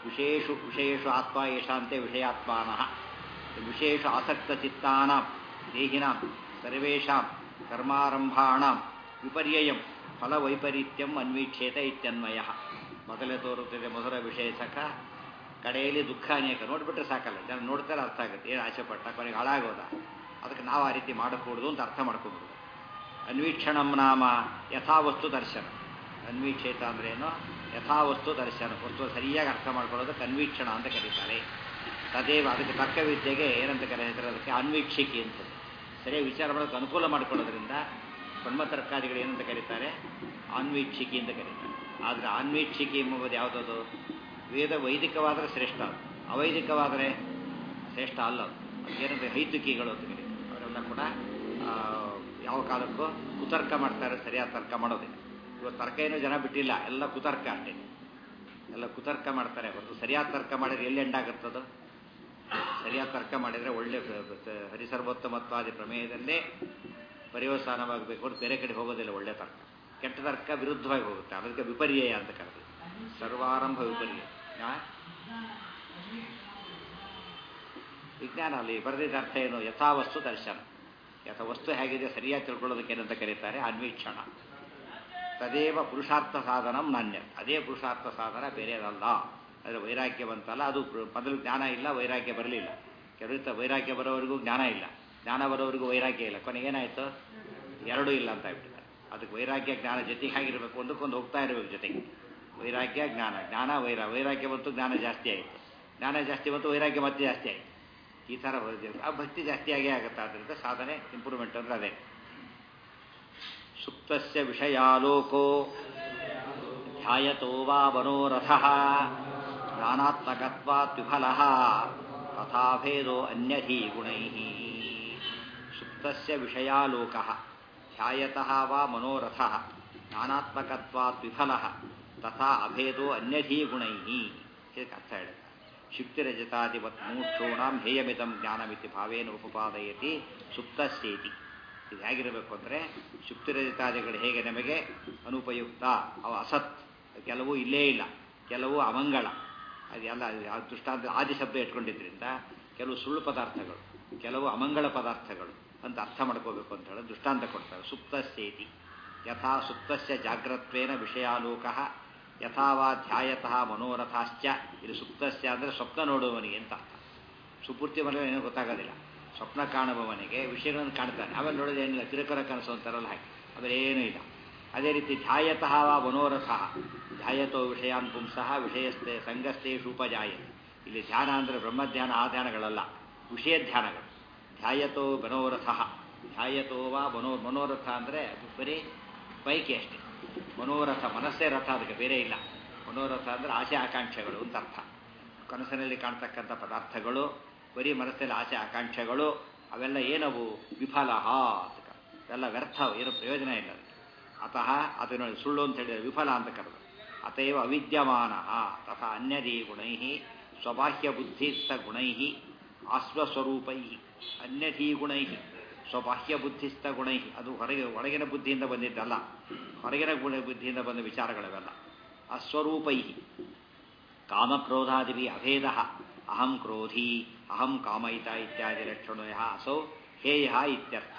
ವಿಶೇಷು ಆತ್ಮ ಯಶಾಂತೆ ವಿಷಯಾತ್ಮಾನಃ. ವಿಶೇಷ ಆಸಕ್ತಚಿತ್ತಾನಾಂ ದೇಹಿನಾಂ ಸರ್ವೇಷಾಂ ಕರ್ಮಾರಂಭಾಣಾಂ ವಿಪರ್ಯಯಂ ಫಲವೈಪರೀತ್ಯಂ ಅನ್ವೀಕ್ಷೇತ ಇತ್ಯನ್ವಯಃ. ಮೊದಲೇ ತೋರುತ್ತದೆ ಮಧುರ ವಿಷಯ ಸಖ, ಕಡೆಯಲ್ಲಿ ದುಃಖ ಅನೇಕ. ನೋಡಿಬಿಟ್ರೆ ಸಾಕಲ್ಲ, ಜನ ನೋಡ್ತಾರೆ, ಅರ್ಥ ಆಗುತ್ತೆ. ಏನು ಆಸೆ ಪಟ್ಟ ಕೊನೆಗೆ ಹಾಳಾಗೋದ. ಅದಕ್ಕೆ ನಾವು ಆ ರೀತಿ ಮಾಡಕೂಡದು ಅಂತ ಅರ್ಥ ಮಾಡ್ಕೊಬಿಡೋದು. ಅನ್ವೀಕ್ಷಣಂ ನಾಮ ಯಥಾವಸ್ತು ದರ್ಶನ. ಅನ್ವೀಕ್ಷೇತ ಅಂದ್ರೇನು? ಯಥಾವಸ್ತು ದರ್ಶನ. ವಸ್ತು ಸರಿಯಾಗಿ ಅರ್ಥ ಮಾಡ್ಕೊಳ್ಳೋದಕ್ಕೆ ಅನ್ವೀಕ್ಷಣ ಅಂತ ಕರೀತಾರೆ. ತದೇವ ಅದಕ್ಕೆ ತರ್ಕವಿದ್ಯೆಗೆ ಏನಂತ ಕರೀತಾರೆ? ಅದಕ್ಕೆ ಅನ್ವೀಕ್ಷಿಕೆ ಅಂತ. ಸರಿಯಾಗಿ ವಿಚಾರ ಮಾಡೋದಕ್ಕೆ ಅನುಕೂಲ ಮಾಡಿಕೊಳ್ಳೋದ್ರಿಂದ ಬ್ರಹ್ಮತರ್ಕಾದಿಗಳು ಏನಂತ ಕರೀತಾರೆ? ಅನ್ವೀಕ್ಷಿಕೆ ಅಂತ ಕರೀತಾರೆ. ಆದರೆ ಅನ್ವೀಕ್ಷಿಕೆ ಎಂಬುದು ಯಾವುದದು? ವೇದ ವೈದಿಕವಾದರೆ ಶ್ರೇಷ್ಠ, ಅವೈದಿಕವಾದರೆ ಶ್ರೇಷ್ಠ ಅಲ್ಲ. ಏನಂದರೆ ಹೈತುಕಿಗಳು ಅಂತ ಕರೀತಾರೆ. ಅವರೆಲ್ಲ ಕೂಡ ಯಾವ ಕಾಲಕ್ಕೂ ಕುತರ್ಕ ಮಾಡ್ತಾರೆ, ಸರಿಯಾದ ತರ್ಕ ಮಾಡೋದಿಲ್ಲ. ಇವತ್ತು ತರ್ಕ ಏನೂ ಜನ ಬಿಟ್ಟಿಲ್ಲ, ಎಲ್ಲ ಕುತರ್ಕ ಅಷ್ಟೇ. ಎಲ್ಲ ಕುತರ್ಕ ಮಾಡ್ತಾರೆ ಹೊರತು ಸರಿಯಾದ ತರ್ಕ ಮಾಡಿದ್ರೆ ಎಲ್ಲಿ ಎಂಡಾಗುತ್ತದು? ಸರಿಯಾದ ತರ್ಕ ಮಾಡಿದರೆ ಒಳ್ಳೆ ಹರಿಸರ್ವೋತ್ತಮತ್ವಾದಿ ಪ್ರಮೇಯದಲ್ಲೇ ಪರ್ಯವಸಾನವಾಗಬೇಕು ಅಂತ ಬೇರೆ ಕಡೆ ಹೋಗೋದಿಲ್ಲ. ಒಳ್ಳೆ ತರ್ಕ. ಕೆಟ್ಟ ತರ್ಕ ವಿರುದ್ಧವಾಗಿ ಹೋಗುತ್ತೆ. ಅದಕ್ಕೆ ವಿಪರ್ಯಯ ಅಂತ ಕರೆದು ಸರ್ವಾರಂಭ ವಿಪರ್ಯಯ. ವಿಜ್ಞಾನ ಅಲ್ಲಿ ಬರೆದಿದ್ದ ಅರ್ಥ ಏನು? ಯಥಾವಸ್ತು ದರ್ಶನ. ವಸ್ತು ಹೇಗಿದೆ ಸರಿಯಾಗಿ ತಿಳ್ಕೊಳ್ಳೋದಕ್ಕೆ ಏನಂತ ಕರೀತಾರೆ? ಅನ್ವೀಕ್ಷಣ. ತದೇವ ಪುರುಷಾರ್ಥ ಸಾಧನಂ ನಾಣ್ಯ. ಅದೇ ಪುರುಷಾರ್ಥ ಸಾಧನ, ಬೇರೆದಲ್ಲ. ಆದರೆ ವೈರಾಗ್ಯ ಬಂತಲ್ಲ, ಅದು ಮೊದಲು ಜ್ಞಾನ ಇಲ್ಲ, ವೈರಾಗ್ಯ ಬರಲಿಲ್ಲ. ಕೆಲವು ವೈರಾಗ್ಯ ಬರೋವರೆಗೂ ಜ್ಞಾನ ಇಲ್ಲ, ಜ್ಞಾನ ಬರೋವರೆಗೂ ವೈರಾಗ್ಯ ಇಲ್ಲ. ಕೊನೆಗೇನಾಯಿತು? ಎರಡೂ ಇಲ್ಲ ಅಂತ ಆಗ್ಬಿಟ್ಟಿದ್ದಾರೆ. ಅದಕ್ಕೆ ವೈರಾಗ್ಯ ಜ್ಞಾನ ಜೊತೆಗೆ ಹೇಗಿರಬೇಕು? ಒಂದಕ್ಕೊಂದು ಹೋಗ್ತಾ ಇರಬೇಕು ಜೊತೆಗೆ. ವೈರಾಗ್ಯ ಜ್ಞಾನ, ಜ್ಞಾನ ವೈರಾಗ್ಯ ಬಂತು, ಜ್ಞಾನ ಜಾಸ್ತಿ ಆಯಿತು. ಜ್ಞಾನ ಜಾಸ್ತಿ ಬಂತು, ವೈರಾಗ್ಯ ಮತ್ತೆ ಜಾಸ್ತಿ ಆಯಿತು. ಈ ಥರ ಆ ಭಕ್ತಿ ಜಾಸ್ತಿ ಆಗೇ ಆಗುತ್ತೆ. ಆದ್ದರಿಂದ ಸಾಧನೆ ಇಂಪ್ರೂವ್ಮೆಂಟ್ ಅಂದರೆ ಅದೇ. ಸುಪ್ತಸ್ಯ ವಿಷಯಾಲೋಕೋ ಧ್ಯಾಯತೋ ವಾ ಮನೋರಥಃ ಜ್ಞಾನಾತ್ಮಕತ್ವಾತ್ ವಿಫಲಃ ತಥಾಭೇದೋ ಅನ್ಯಧೀ ಗುಣೈಃ. ಸುಪ್ತಸ್ಯ ವಿಷಯಾಲೋಕಃ ಧ್ಯಾಯತಃ ವಾ ಮನೋರಥಃ ಜ್ಞಾನಾತ್ಮಕತ್ವಾತ್ ವಿಫಲಃ ತಥಾ ಅಭೇದೋ ಅನ್ಯಧೀ ಗುಣೈ ಇದಕ್ಕೆ ಅರ್ಥ ಹೇಳಿದ. ಶುಕ್ತಿರಜತಾದಿವತ್ ಮೂಕ್ಷೂಣಾಂ ಹೇಯಮಿದಂ ಜ್ಞಾನಮಿತಿ ಭಾವೇನ ಉಪಪಾದಯತಿ ಸುಪ್ತಸ್ಯೇತಿ. ಇದು ಹೇಗಿರಬೇಕು ಅಂದರೆ ಶುಕ್ತಿರಜತಾದಿಗಳು ಹೇಗೆ ನಮಗೆ ಅನುಪಯುಕ್ತ, ಅವು ಅಸತ್, ಕೆಲವು ಇಲ್ಲೇ ಇಲ್ಲ, ಕೆಲವು ಅಮಂಗಳ, ಅದೆಲ್ಲ ದೃಷ್ಟಾಂತ ಆದಿ ಶಬ್ದ ಇಟ್ಕೊಂಡಿದ್ದರಿಂದ ಕೆಲವು ಸುಳ್ಳು ಪದಾರ್ಥಗಳು, ಕೆಲವು ಅಮಂಗಳ ಪದಾರ್ಥಗಳು ಅಂತ ಅರ್ಥ ಮಾಡ್ಕೋಬೇಕು ಅಂತ ಹೇಳಿ ದೃಷ್ಟಾಂತ ಕೊಡ್ತಾರೆ. ಸುಪ್ತಸ್ಯೇತಿ ಯಥಾ ಸುಪ್ತಸ್ಯ ಜಾಗ್ರತ್ವೇನ ವಿಷಯಾಲೋಕ ಯಥಾವಾ ಧ್ಯಾಯತಃ ಮನೋರಥಾಶ್ಚ. ಇದು ಸುಪ್ತಸ್ಯ ಅಂದರೆ ಸ್ವಪ್ನ ನೋಡುವವನಿಗೆ ಅಂತ ಅರ್ಥ. ಸುಪೂರ್ತಿ ಮನೆಗೆ ಏನೂ ಗೊತ್ತಾಗೋದಿಲ್ಲ. ಸ್ವಪ್ನ ಕಾಣುವವನಿಗೆ ವಿಷಯಗಳನ್ನು ಕಾಣ್ತಾನೆ, ಆಮೇಲೆ ನೋಡೋದೇನಿಲ್ಲ, ತಿರುಕರ ಕನಸು ಅಂತಾರಲ್ಲ ಹಾಗೆ, ಆಮೇಲೆ ಏನೂ ಇಲ್ಲ. ಅದೇ ರೀತಿ ಧ್ಯಾಯತಃ ವಾ ಮನೋರಥ ಧ್ಯಾಯತೋ ವಿಷಯಾನ್ ಪುಂಸಃ ವಿಷಯಸ್ಥೆ ಸಂಗಸ್ಥೇಷು ಉಪಜಾಯತೆ. ಇಲ್ಲಿ ಧ್ಯಾನ ಅಂದರೆ ಬ್ರಹ್ಮಧ್ಯಾನ, ಆ ಧ್ಯಾನಗಳಲ್ಲ, ವಿಷಯ ಧ್ಯಾನಗಳು. ಧ್ಯಾಯತೋ ಮನೋರಥ ಧ್ಯಾಯತೋ ವಾ ಮನೋರಥ ಅಂದರೆ ಬರೀ ಬೈಕೆ ಅಷ್ಟೇ. ಮನೋರಥ ಮನಸ್ಸೇ ರಥ, ಅದಕ್ಕೆ ಬೇರೆ ಇಲ್ಲ. ಮನೋರಥ ಅಂದರೆ ಆಸೆ ಆಕಾಂಕ್ಷೆಗಳು ಅಂತ ಅರ್ಥ. ಕನಸಿನಲ್ಲಿ ಕಾಣ್ತಕ್ಕಂಥ ಪದಾರ್ಥಗಳು ಬರೀ ಮನಸ್ಸಲ್ಲಿ ಆಸೆ ಆಕಾಂಕ್ಷೆಗಳು, ಅವೆಲ್ಲ ಏನವು ವಿಫಲ ಅಂತ, ಅವೆಲ್ಲ ವ್ಯರ್ಥ, ಏನು ಪ್ರಯೋಜನ ಇಲ್ಲ. ಅತಃ ಅದನ್ನು ಸುಳ್ಳು ಅಂತ ಹೇಳಿದರೆ ವಿಫಲ ಅಂತ ಕರೆದು. ಅತಯವ ಅವಿದ್ಯಮಾನ ತಥಾ ಅನ್ಯದೀ ಗುಣೈ ಸ್ವಬಾಹ್ಯ ಬುದ್ಧಿಸ್ಥ ಗುಣೈ ಆಸ್ವಸ್ವರೂಪೈ ಅನ್ಯಧೀ ಗುಣೈ ಸ್ವಬಾಹ್ಯ ಬುದ್ಧಿಸ್ಥ ಗುಣೈ. ಅದು ಹೊರಗಿನ ಬುದ್ಧಿಯಿಂದ ಬಂದಿದ್ದಲ್ಲ, ಹೊರಗಿನ ಬುದ್ಧಿಯಿಂದ ಬಂದ ವಿಚಾರಗಳವೆಲ್ಲ. ಅಸ್ವರೂಪೈ ಕಾಮಕ್ರೋಧಾದಿಭಿ ಅಭೇದ ಅಹಂ ಕ್ರೋಧಿ ಅಹಂ ಕಾಮಯಿತ ಇತ್ಯಾದಿ ಲಕ್ಷಣಯ ಅಸೌ ಹೇಯ ಇತ್ಯರ್ಥ.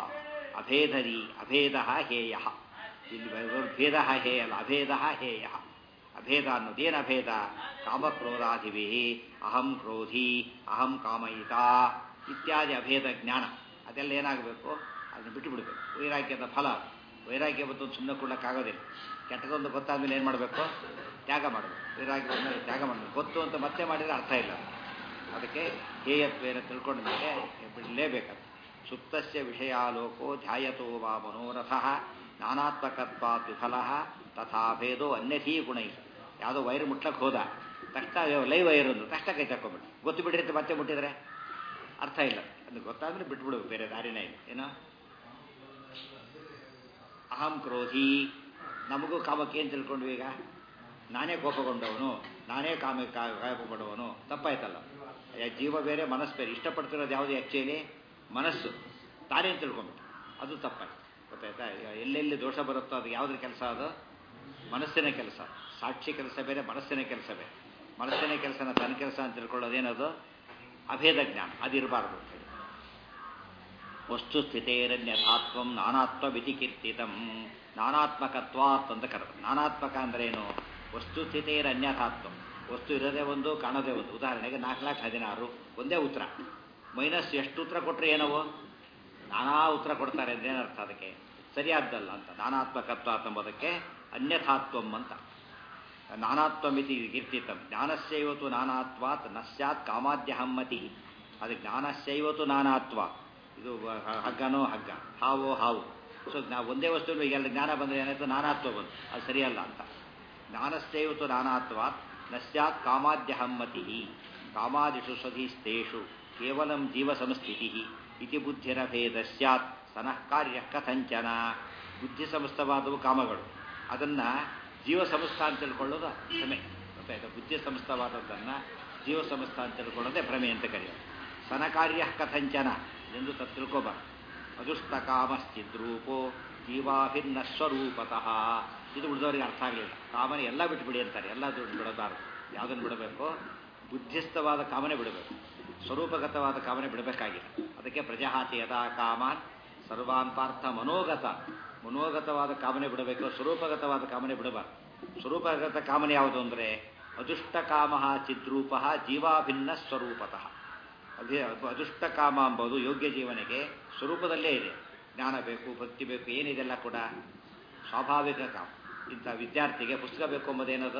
ಅಭೇದರಿ ಅಭೇದ ಹೇಯ. ಇಲ್ಲಿ ಭೇದ ಹೇಯ ಅಲ್ಲ, ಅಭೇದ ಹೇಯ. ಅಭೇದ ಅನ್ನೋದೇನು ಅಭೇದ? ಕಾಮಕ್ರೋಧಾದಿಭಿ ಅಹಂ ಕ್ರೋಧಿ ಅಹಂ ಕಾಮಯಿತ ಇತ್ಯಾದಿ ಅಭೇದ ಜ್ಞಾನ. ಅದೆಲ್ಲ ಏನಾಗಬೇಕು? ಅದನ್ನು ಬಿಟ್ಟು ಬಿಡಬೇಕು. ವೈರಾಗ್ಯದ ಫಲ. ವೈರಾಗ್ಯ ಬಂದು ಸುಮ್ಮನೆ ಕೊಡೋಕ್ಕಾಗೋದಿಲ್ಲ. ಕೆಟ್ಟದೊಂದು ಗೊತ್ತಾದ್ಮೇಲೆ ಏನು ಮಾಡಬೇಕು? ತ್ಯಾಗ ಮಾಡಬೇಕು. ವೈರಾಗ್ಯ ಬಂದಮೇಲೆ ತ್ಯಾಗ ಮಾಡಬೇಕು. ಗೊತ್ತು ಅಂತ ಮತ್ತೆ ಮಾಡಿದರೆ ಅರ್ಥ ಇಲ್ಲ. ಅದಕ್ಕೆ ಹೇಯತ್ವೇನ ತಿಳ್ಕೊಂಡ ಮೇಲೆ ಬಿಡಲೇಬೇಕದು. ಸುಪ್ತಸ್ಯ ವಿಷಯಾಲೋಕೋ ಧ್ಯಾಯತೋ ವಾ ಮನೋರಥಃ ನಾನಾತ್ಮಕತ್ವಾತ್ ವಿಫಲಃ ತಥಾ ಭೇದೋ ಅನ್ಯಥೀ ಗುಣೈ. ಯಾವುದೋ ವೈರ್ ಮುಟ್ಲಕ್ಕೆ ಹೋದ ತಕ್ಷಣ ಲೈವ್ ವೈರ್ ಒಂದು ತಕ್ಷಣ ಕೈ ತಕ್ಕೊಂಬಿಟ್ಟು ಗೊತ್ತು ಬಿಡ್ರಿ ಅಂತ ಮತ್ತೆ ಮುಟ್ಟಿದ್ರೆ ಅರ್ಥ ಇಲ್ಲ. ಅದು ಗೊತ್ತಾದ್ರೆ ಬಿಟ್ಬಿಡ್ಬೇಕು, ಬೇರೆ ದಾರಿನೇ ಇಲ್ಲ. ಏನೋ ಅಹಂ ಕ್ರೋಧಿ, ನಮಗೂ ಕಾಮಕ್ಕೆ ಏನು ತಿಳ್ಕೊಂಡ್ವಿ ಈಗ? ನಾನೇ ಕೋಪಗೊಂಡವನು, ನಾನೇ ಕಾಯಪಗೊಂಡವನು. ತಪ್ಪಾಯ್ತಲ್ಲ. ಜೀವ ಬೇರೆ ಮನಸ್ಸು ಬೇರೆ. ಇಷ್ಟಪಡ್ತಿರೋದು ಯಾವುದು ಆ್ಯಕ್ಚುಲಿ? ಮನಸ್ಸು. ತಾನೇನು ತಿಳ್ಕೊಂಬಿಟ್ಟು ಅದು ತಪ್ಪಾಯ್ತು. ಗೊತ್ತಾಯ್ತಾ? ಎಲ್ಲೆಲ್ಲಿ ದೋಷ ಬರುತ್ತೋ ಅದು ಯಾವುದ್ರ ಕೆಲಸ? ಅದು ಮನಸ್ಸಿನ ಕೆಲಸ. ಸಾಕ್ಷಿ ಕೆಲಸ ಬೇರೆ, ಮನಸ್ಸಿನ ಕೆಲಸ ಬೇರೆ. ಮನಸ್ಸಿನ ಕೆಲಸನ ತನ್ನ ಕೆಲಸ ಅಂತ ತಿಳ್ಕೊಳ್ಳೋದೇನದು? ಅಭೇದ ಜ್ಞಾನ. ಅದಿರಬಾರ್ದು. ವಸ್ತು ಸ್ಥಿತೇರನ್ಯಥಾತ್ವಂ ನಾನಾತ್ವವಿತಿ ಕೀರ್ತಿತಂ. ನಾನಾತ್ಮಕತ್ವಾತ್ ಅಂತ ಕರೆದು. ನಾನಾತ್ಮಕ ಅಂದ್ರೇನು? ವಸ್ತು ಸ್ಥಿತೇರನ್ಯಥಾತ್ವಂ. ವಸ್ತು ಇರೋದೇ ಒಂದು, ಕಾಣೋದೇ ಒಂದು. ಉದಾಹರಣೆಗೆ 4,16 ಒಂದೇ ಉತ್ತರ. ಮೈನಸ್ ಎಷ್ಟು ಉತ್ತರ ಕೊಟ್ಟರೆ ಏನವು? ನಾನಾ ಉತ್ತರ ಕೊಡ್ತಾರೆ ಅಂದೇನರ್ಥ? ಅದಕ್ಕೆ ಸರಿಯಾದ್ದಲ್ಲ ಅಂತ. ನಾನಾತ್ಮಕತ್ವ ಎಂಬುದಕ್ಕೆ ಅನ್ಯಥಾತ್ವಂ ಅಂತ. ನಾನಾತ್ವಮಿತಿ ಕೀರ್ತಿತಂ. ಜ್ಞಾನಸ್ಯೈವತು ನಾನಾತ್ವಾತ್ ನ ಸ್ಯಾತ್ ಕಾಮಾದ್ಯಹಮ್ಮತಿ. ಅದು ಜ್ಞಾನಸ್ಯೈವತು ನಾನಾತ್ವ. ಇದು ಹಗ್ಗನೋ ಹಗ್ಗ, ಹಾವೋ ಹಾವು. ಸೊ ನಾವು ಒಂದೇ ವಸ್ತುವಿನ ಎಲ್ಲ ಜ್ಞಾನ ಬಂದರೆ ಏನಾಯಿತು? ನಾನಾತ್ವ ಬಂತು. ಅದು ಸರಿಯಲ್ಲ ಅಂತ. ಜ್ಞಾನಸ್ಯೈವತು ನಾನಾತ್ವಾತ್ ನ ಸ್ಯಾತ್ ಕಾಮಾದ್ಯಹಮ್ಮತಿ. ಕಾಮಾದಿಷು ಸ್ವಧೀಸ್ತೇಷು ಕೇವಲಂ ಜೀವ ಸಂಸ್ಥಿತಿ ಇತಿ ಬುದ್ಧಿರಭೇದ ಸ್ಯಾತ್ ಸನಃ ಕಾರ್ಯ ಕಥಂಚನ. ಬುದ್ಧಿ ಸಮಸ್ತವಾದವು ಕಾಮಗಳು, ಅದನ್ನು ಜೀವ ಸಮಸ್ತ ಅಂತ ತಿಳ್ಕೊಳ್ಳೋದು ಭ್ರಮೆ. ಗೊತ್ತಾಯ್ತು? ಬುದ್ಧಿ ಸಮಸ್ತವಾದದ್ದನ್ನು ಜೀವ ಸಮಸ್ತ ಅಂತ ತಿಳ್ಕೊಳ್ಳೋದೇ ಭ್ರಮೆ ಅಂತ ಕರೆಯೋದು. ಸನಕಾರ್ಯ ಕಥಂಚನ ಎಂದು ತಿಳ್ಕೋಬಾರ್ದು. ಅದುಷ್ಟ ಕಾಮಶ್ಚಿದ್ರೂಪೋ ಜೀವಾಭಿನ್ನ ಸ್ವರೂಪತಃ. ಇದು ಉಳಿದವರಿಗೆ ಅರ್ಥ ಆಗಲಿಲ್ಲ. ಕಾಮನೆ ಎಲ್ಲ ಬಿಟ್ಬಿಡಿ ಅಂತಾರೆ. ಎಲ್ಲ ಬಿಡಬಾರ್ದು. ಯಾವುದನ್ನು ಬಿಡಬೇಕು? ಬುದ್ಧಿಸ್ಥವಾದ ಕಾಮನೆ ಬಿಡಬೇಕು. ಸ್ವರೂಪಗತವಾದ ಕಾಮನೆ ಬಿಡಬೇಕಾಗಿಲ್ಲ. ಅದಕ್ಕೆ ಪ್ರಜಾಹಾತಿ ಯದಾ ಕಾಮಾನ್ ಸರ್ವಾನ್ ಪಾರ್ಥ ಮನೋಗತ. ಮನೋಗತವಾದ ಕಾಮನೆ ಬಿಡಬೇಕು, ಸ್ವರೂಪಗತವಾದ ಕಾಮನೆ ಬಿಡಬಾರ್ದು. ಸ್ವರೂಪಗತ ಕಾಮನೆ ಯಾವುದು ಅಂದರೆ ಅದುಷ್ಟ ಕಾಮ ಚಿದ್ರೂಪ ಜೀವಾಭಿನ್ನ ಸ್ವರೂಪತಃ. ಅದುಷ್ಟ ಕಾಮ ಎಂಬುದು ಯೋಗ್ಯ ಜೀವನಿಗೆ ಸ್ವರೂಪದಲ್ಲೇ ಇದೆ. ಜ್ಞಾನ ಬೇಕು, ಭಕ್ತಿ ಬೇಕು, ಏನಿದೆಲ್ಲ ಕೂಡ ಸ್ವಾಭಾವಿಕ ಕಾಮ. ಇಂಥ ವಿದ್ಯಾರ್ಥಿಗೆ ಪುಸ್ತಕ ಬೇಕು ಎಂಬುದೇನದು?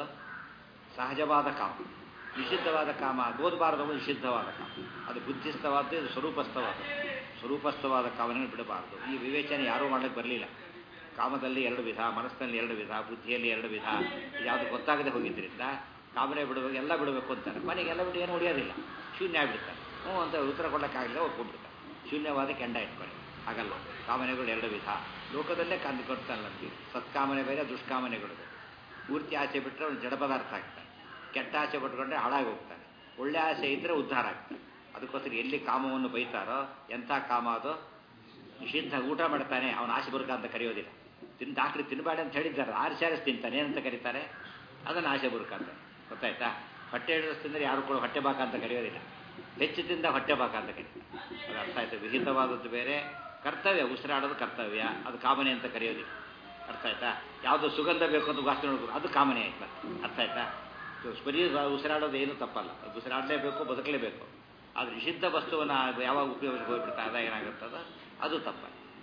ಸಹಜವಾದ ಕಾಮ. ನಿಷಿದ್ಧವಾದ ಕಾಮ ಓದಬಾರದವು ನಿಷಿದ್ಧವಾದ ಕಾಮ. ಅದು ಬುದ್ಧಿಸ್ಥವಾದ್ದು, ಇದು ಸ್ವರೂಪಸ್ಥವಾದ. ಸ್ವರೂಪಸ್ಥವಾದ ಕಾಮನೆಯನ್ನು ಬಿಡಬಾರ್ದು. ಈ ವಿವೇಚನೆ ಯಾರೂ ಮಾಡಲಿಕ್ಕೆ ಬರಲಿಲ್ಲ. ಕಾಮದಲ್ಲಿ 2 ವಿಧ, ಮನಸ್ಸಿನಲ್ಲಿ 2 ವಿಧ, ಬುದ್ಧಿಯಲ್ಲಿ 2 ವಿಧ. ಯಾವುದು ಗೊತ್ತಾಗದೆ ಹೋಗಿದ್ದರಿಂದ ಕಾಮನೆ ಬಿಡಬೇಕು, ಎಲ್ಲ ಬಿಡಬೇಕು ಅಂತಾರೆ. ಮನೆಗೆ ಎಲ್ಲ ಬಿಟ್ಟು ಏನು ಉಳಿಯೋದಿಲ್ಲ, ಶೂನ್ಯ ಆಗಿಬಿಡ್ತಾರೆ. ಹ್ಞೂ ಅಂತ ಉತ್ತರ ಕೊಡೋಕ್ಕಾಗಲಿಲ್ಲ, ಒಪ್ಕೊಂಡ್ಬಿಡ್ತಾರೆ. ಶೂನ್ಯವಾದ ಕೆಂಡ ಇಟ್ಕೊಳ್ಳಿ. ಹಾಗಲ್ಲ. ಕಾಮನೆಗಳು 2 ವಿಧ. ಲೋಕದಲ್ಲೇ ಕಂಡು ಕೊಡ್ತಾನೆ ನಮಗೆ. ಸತ್ಕಾಮನೆ ಬೇರೆ, ದುಷ್ಕಾಮನೆಗಳು ಬೇರೆ. ಪೂರ್ತಿ ಆಸೆ ಬಿಟ್ಟರೆ ಅವನು ಜಡ ಪದಾರ್ಥ ಆಗ್ತಾನೆ. ಕೆಟ್ಟ ಆಸೆ ಪಟ್ಕೊಂಡ್ರೆ ಹಾಳಾಗಿ ಹೋಗ್ತಾನೆ. ಒಳ್ಳೆ ಆಸೆ ಇದ್ದರೆ ಉದ್ಧಾರ ಆಗ್ತಾನೆ. ಅದಕ್ಕೋಸ್ಕರ ಎಲ್ಲಿ ಕಾಮವನ್ನು ಬೈತಾರೋ ಎಂಥ ಕಾಮ ಅದು ನಿಷಿದ್ಧ. ಊಟ ಮಾಡ್ತಾನೆ ಅವನ ಆಸೆ ಬುರ್ಕ ಅಂತ ಕರೆಯೋದಿಲ್ಲ. ಡಾಕ್ಟ್ರು ತಿನ್ನಬೇಡ ಅಂತ ಹೇಳಿದ್ದಾರೆ, ಆರ್ಸಾರಿಸ್ ತಿಂತಾನೆ ಏನಂತ ಕರೀತಾರೆ, ಅದನ್ನು ಆಸೆ ಬುರ್ಕ ಅಂತ. ಗೊತ್ತಾಯ್ತಾ? ಹೊಟ್ಟೆ ಹಿಡಿದು ತಿಂದರೆ ಯಾರು ಕೂಡ ಹೊಟ್ಟೆ ಬಾಕ ಅಂತ ಕರೆಯೋದಿಲ್ಲ, ಹೆಚ್ಚು ತಿಂದ ಹೊಟ್ಟೆ ಬಾಕ ಅಂತ ಕರೀತಾರೆ. ಅದು ಅರ್ಥ ಆಯ್ತು. ವಿಹಿತವಾದದ್ದು ಬೇರೆ, ಕರ್ತವ್ಯ ಉಸಿರಾಡೋದು ಕರ್ತವ್ಯ, ಅದು ಕಾಮನೆ ಅಂತ ಕರೆಯೋದಿಲ್ಲ. ಅರ್ಥ ಆಯ್ತಾ? ಯಾವುದು ಸುಗಂಧ ಬೇಕು ಅಂತ ವಾಸನೆ ನೋಡ್ಬೋದು, ಅದು ಕಾಮನೆ ಆಯ್ತು. ಅರ್ಥ ಆಯ್ತಾ? ಬರೀ ಉಸಿರಾಡೋದು ಏನು ತಪ್ಪಲ್ಲ, ಅದು ಉಸಿರಾಡಲೇಬೇಕು, ಬದುಕಲೇಬೇಕು. ಆದರೆ ನಿಷಿದ್ಧ ವಸ್ತುವನ್ನು ಯಾವಾಗ ಉಪಯೋಗಕ್ಕೆ ಹೋಗ್ಬಿಡ್ತಾ ಅದ ಏನಾಗುತ್ತದ, ಅದು ತಪ್ಪ.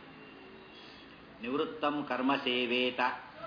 ನಿವೃತ್ತಂ ಕರ್ಮ ಸೇವೇತ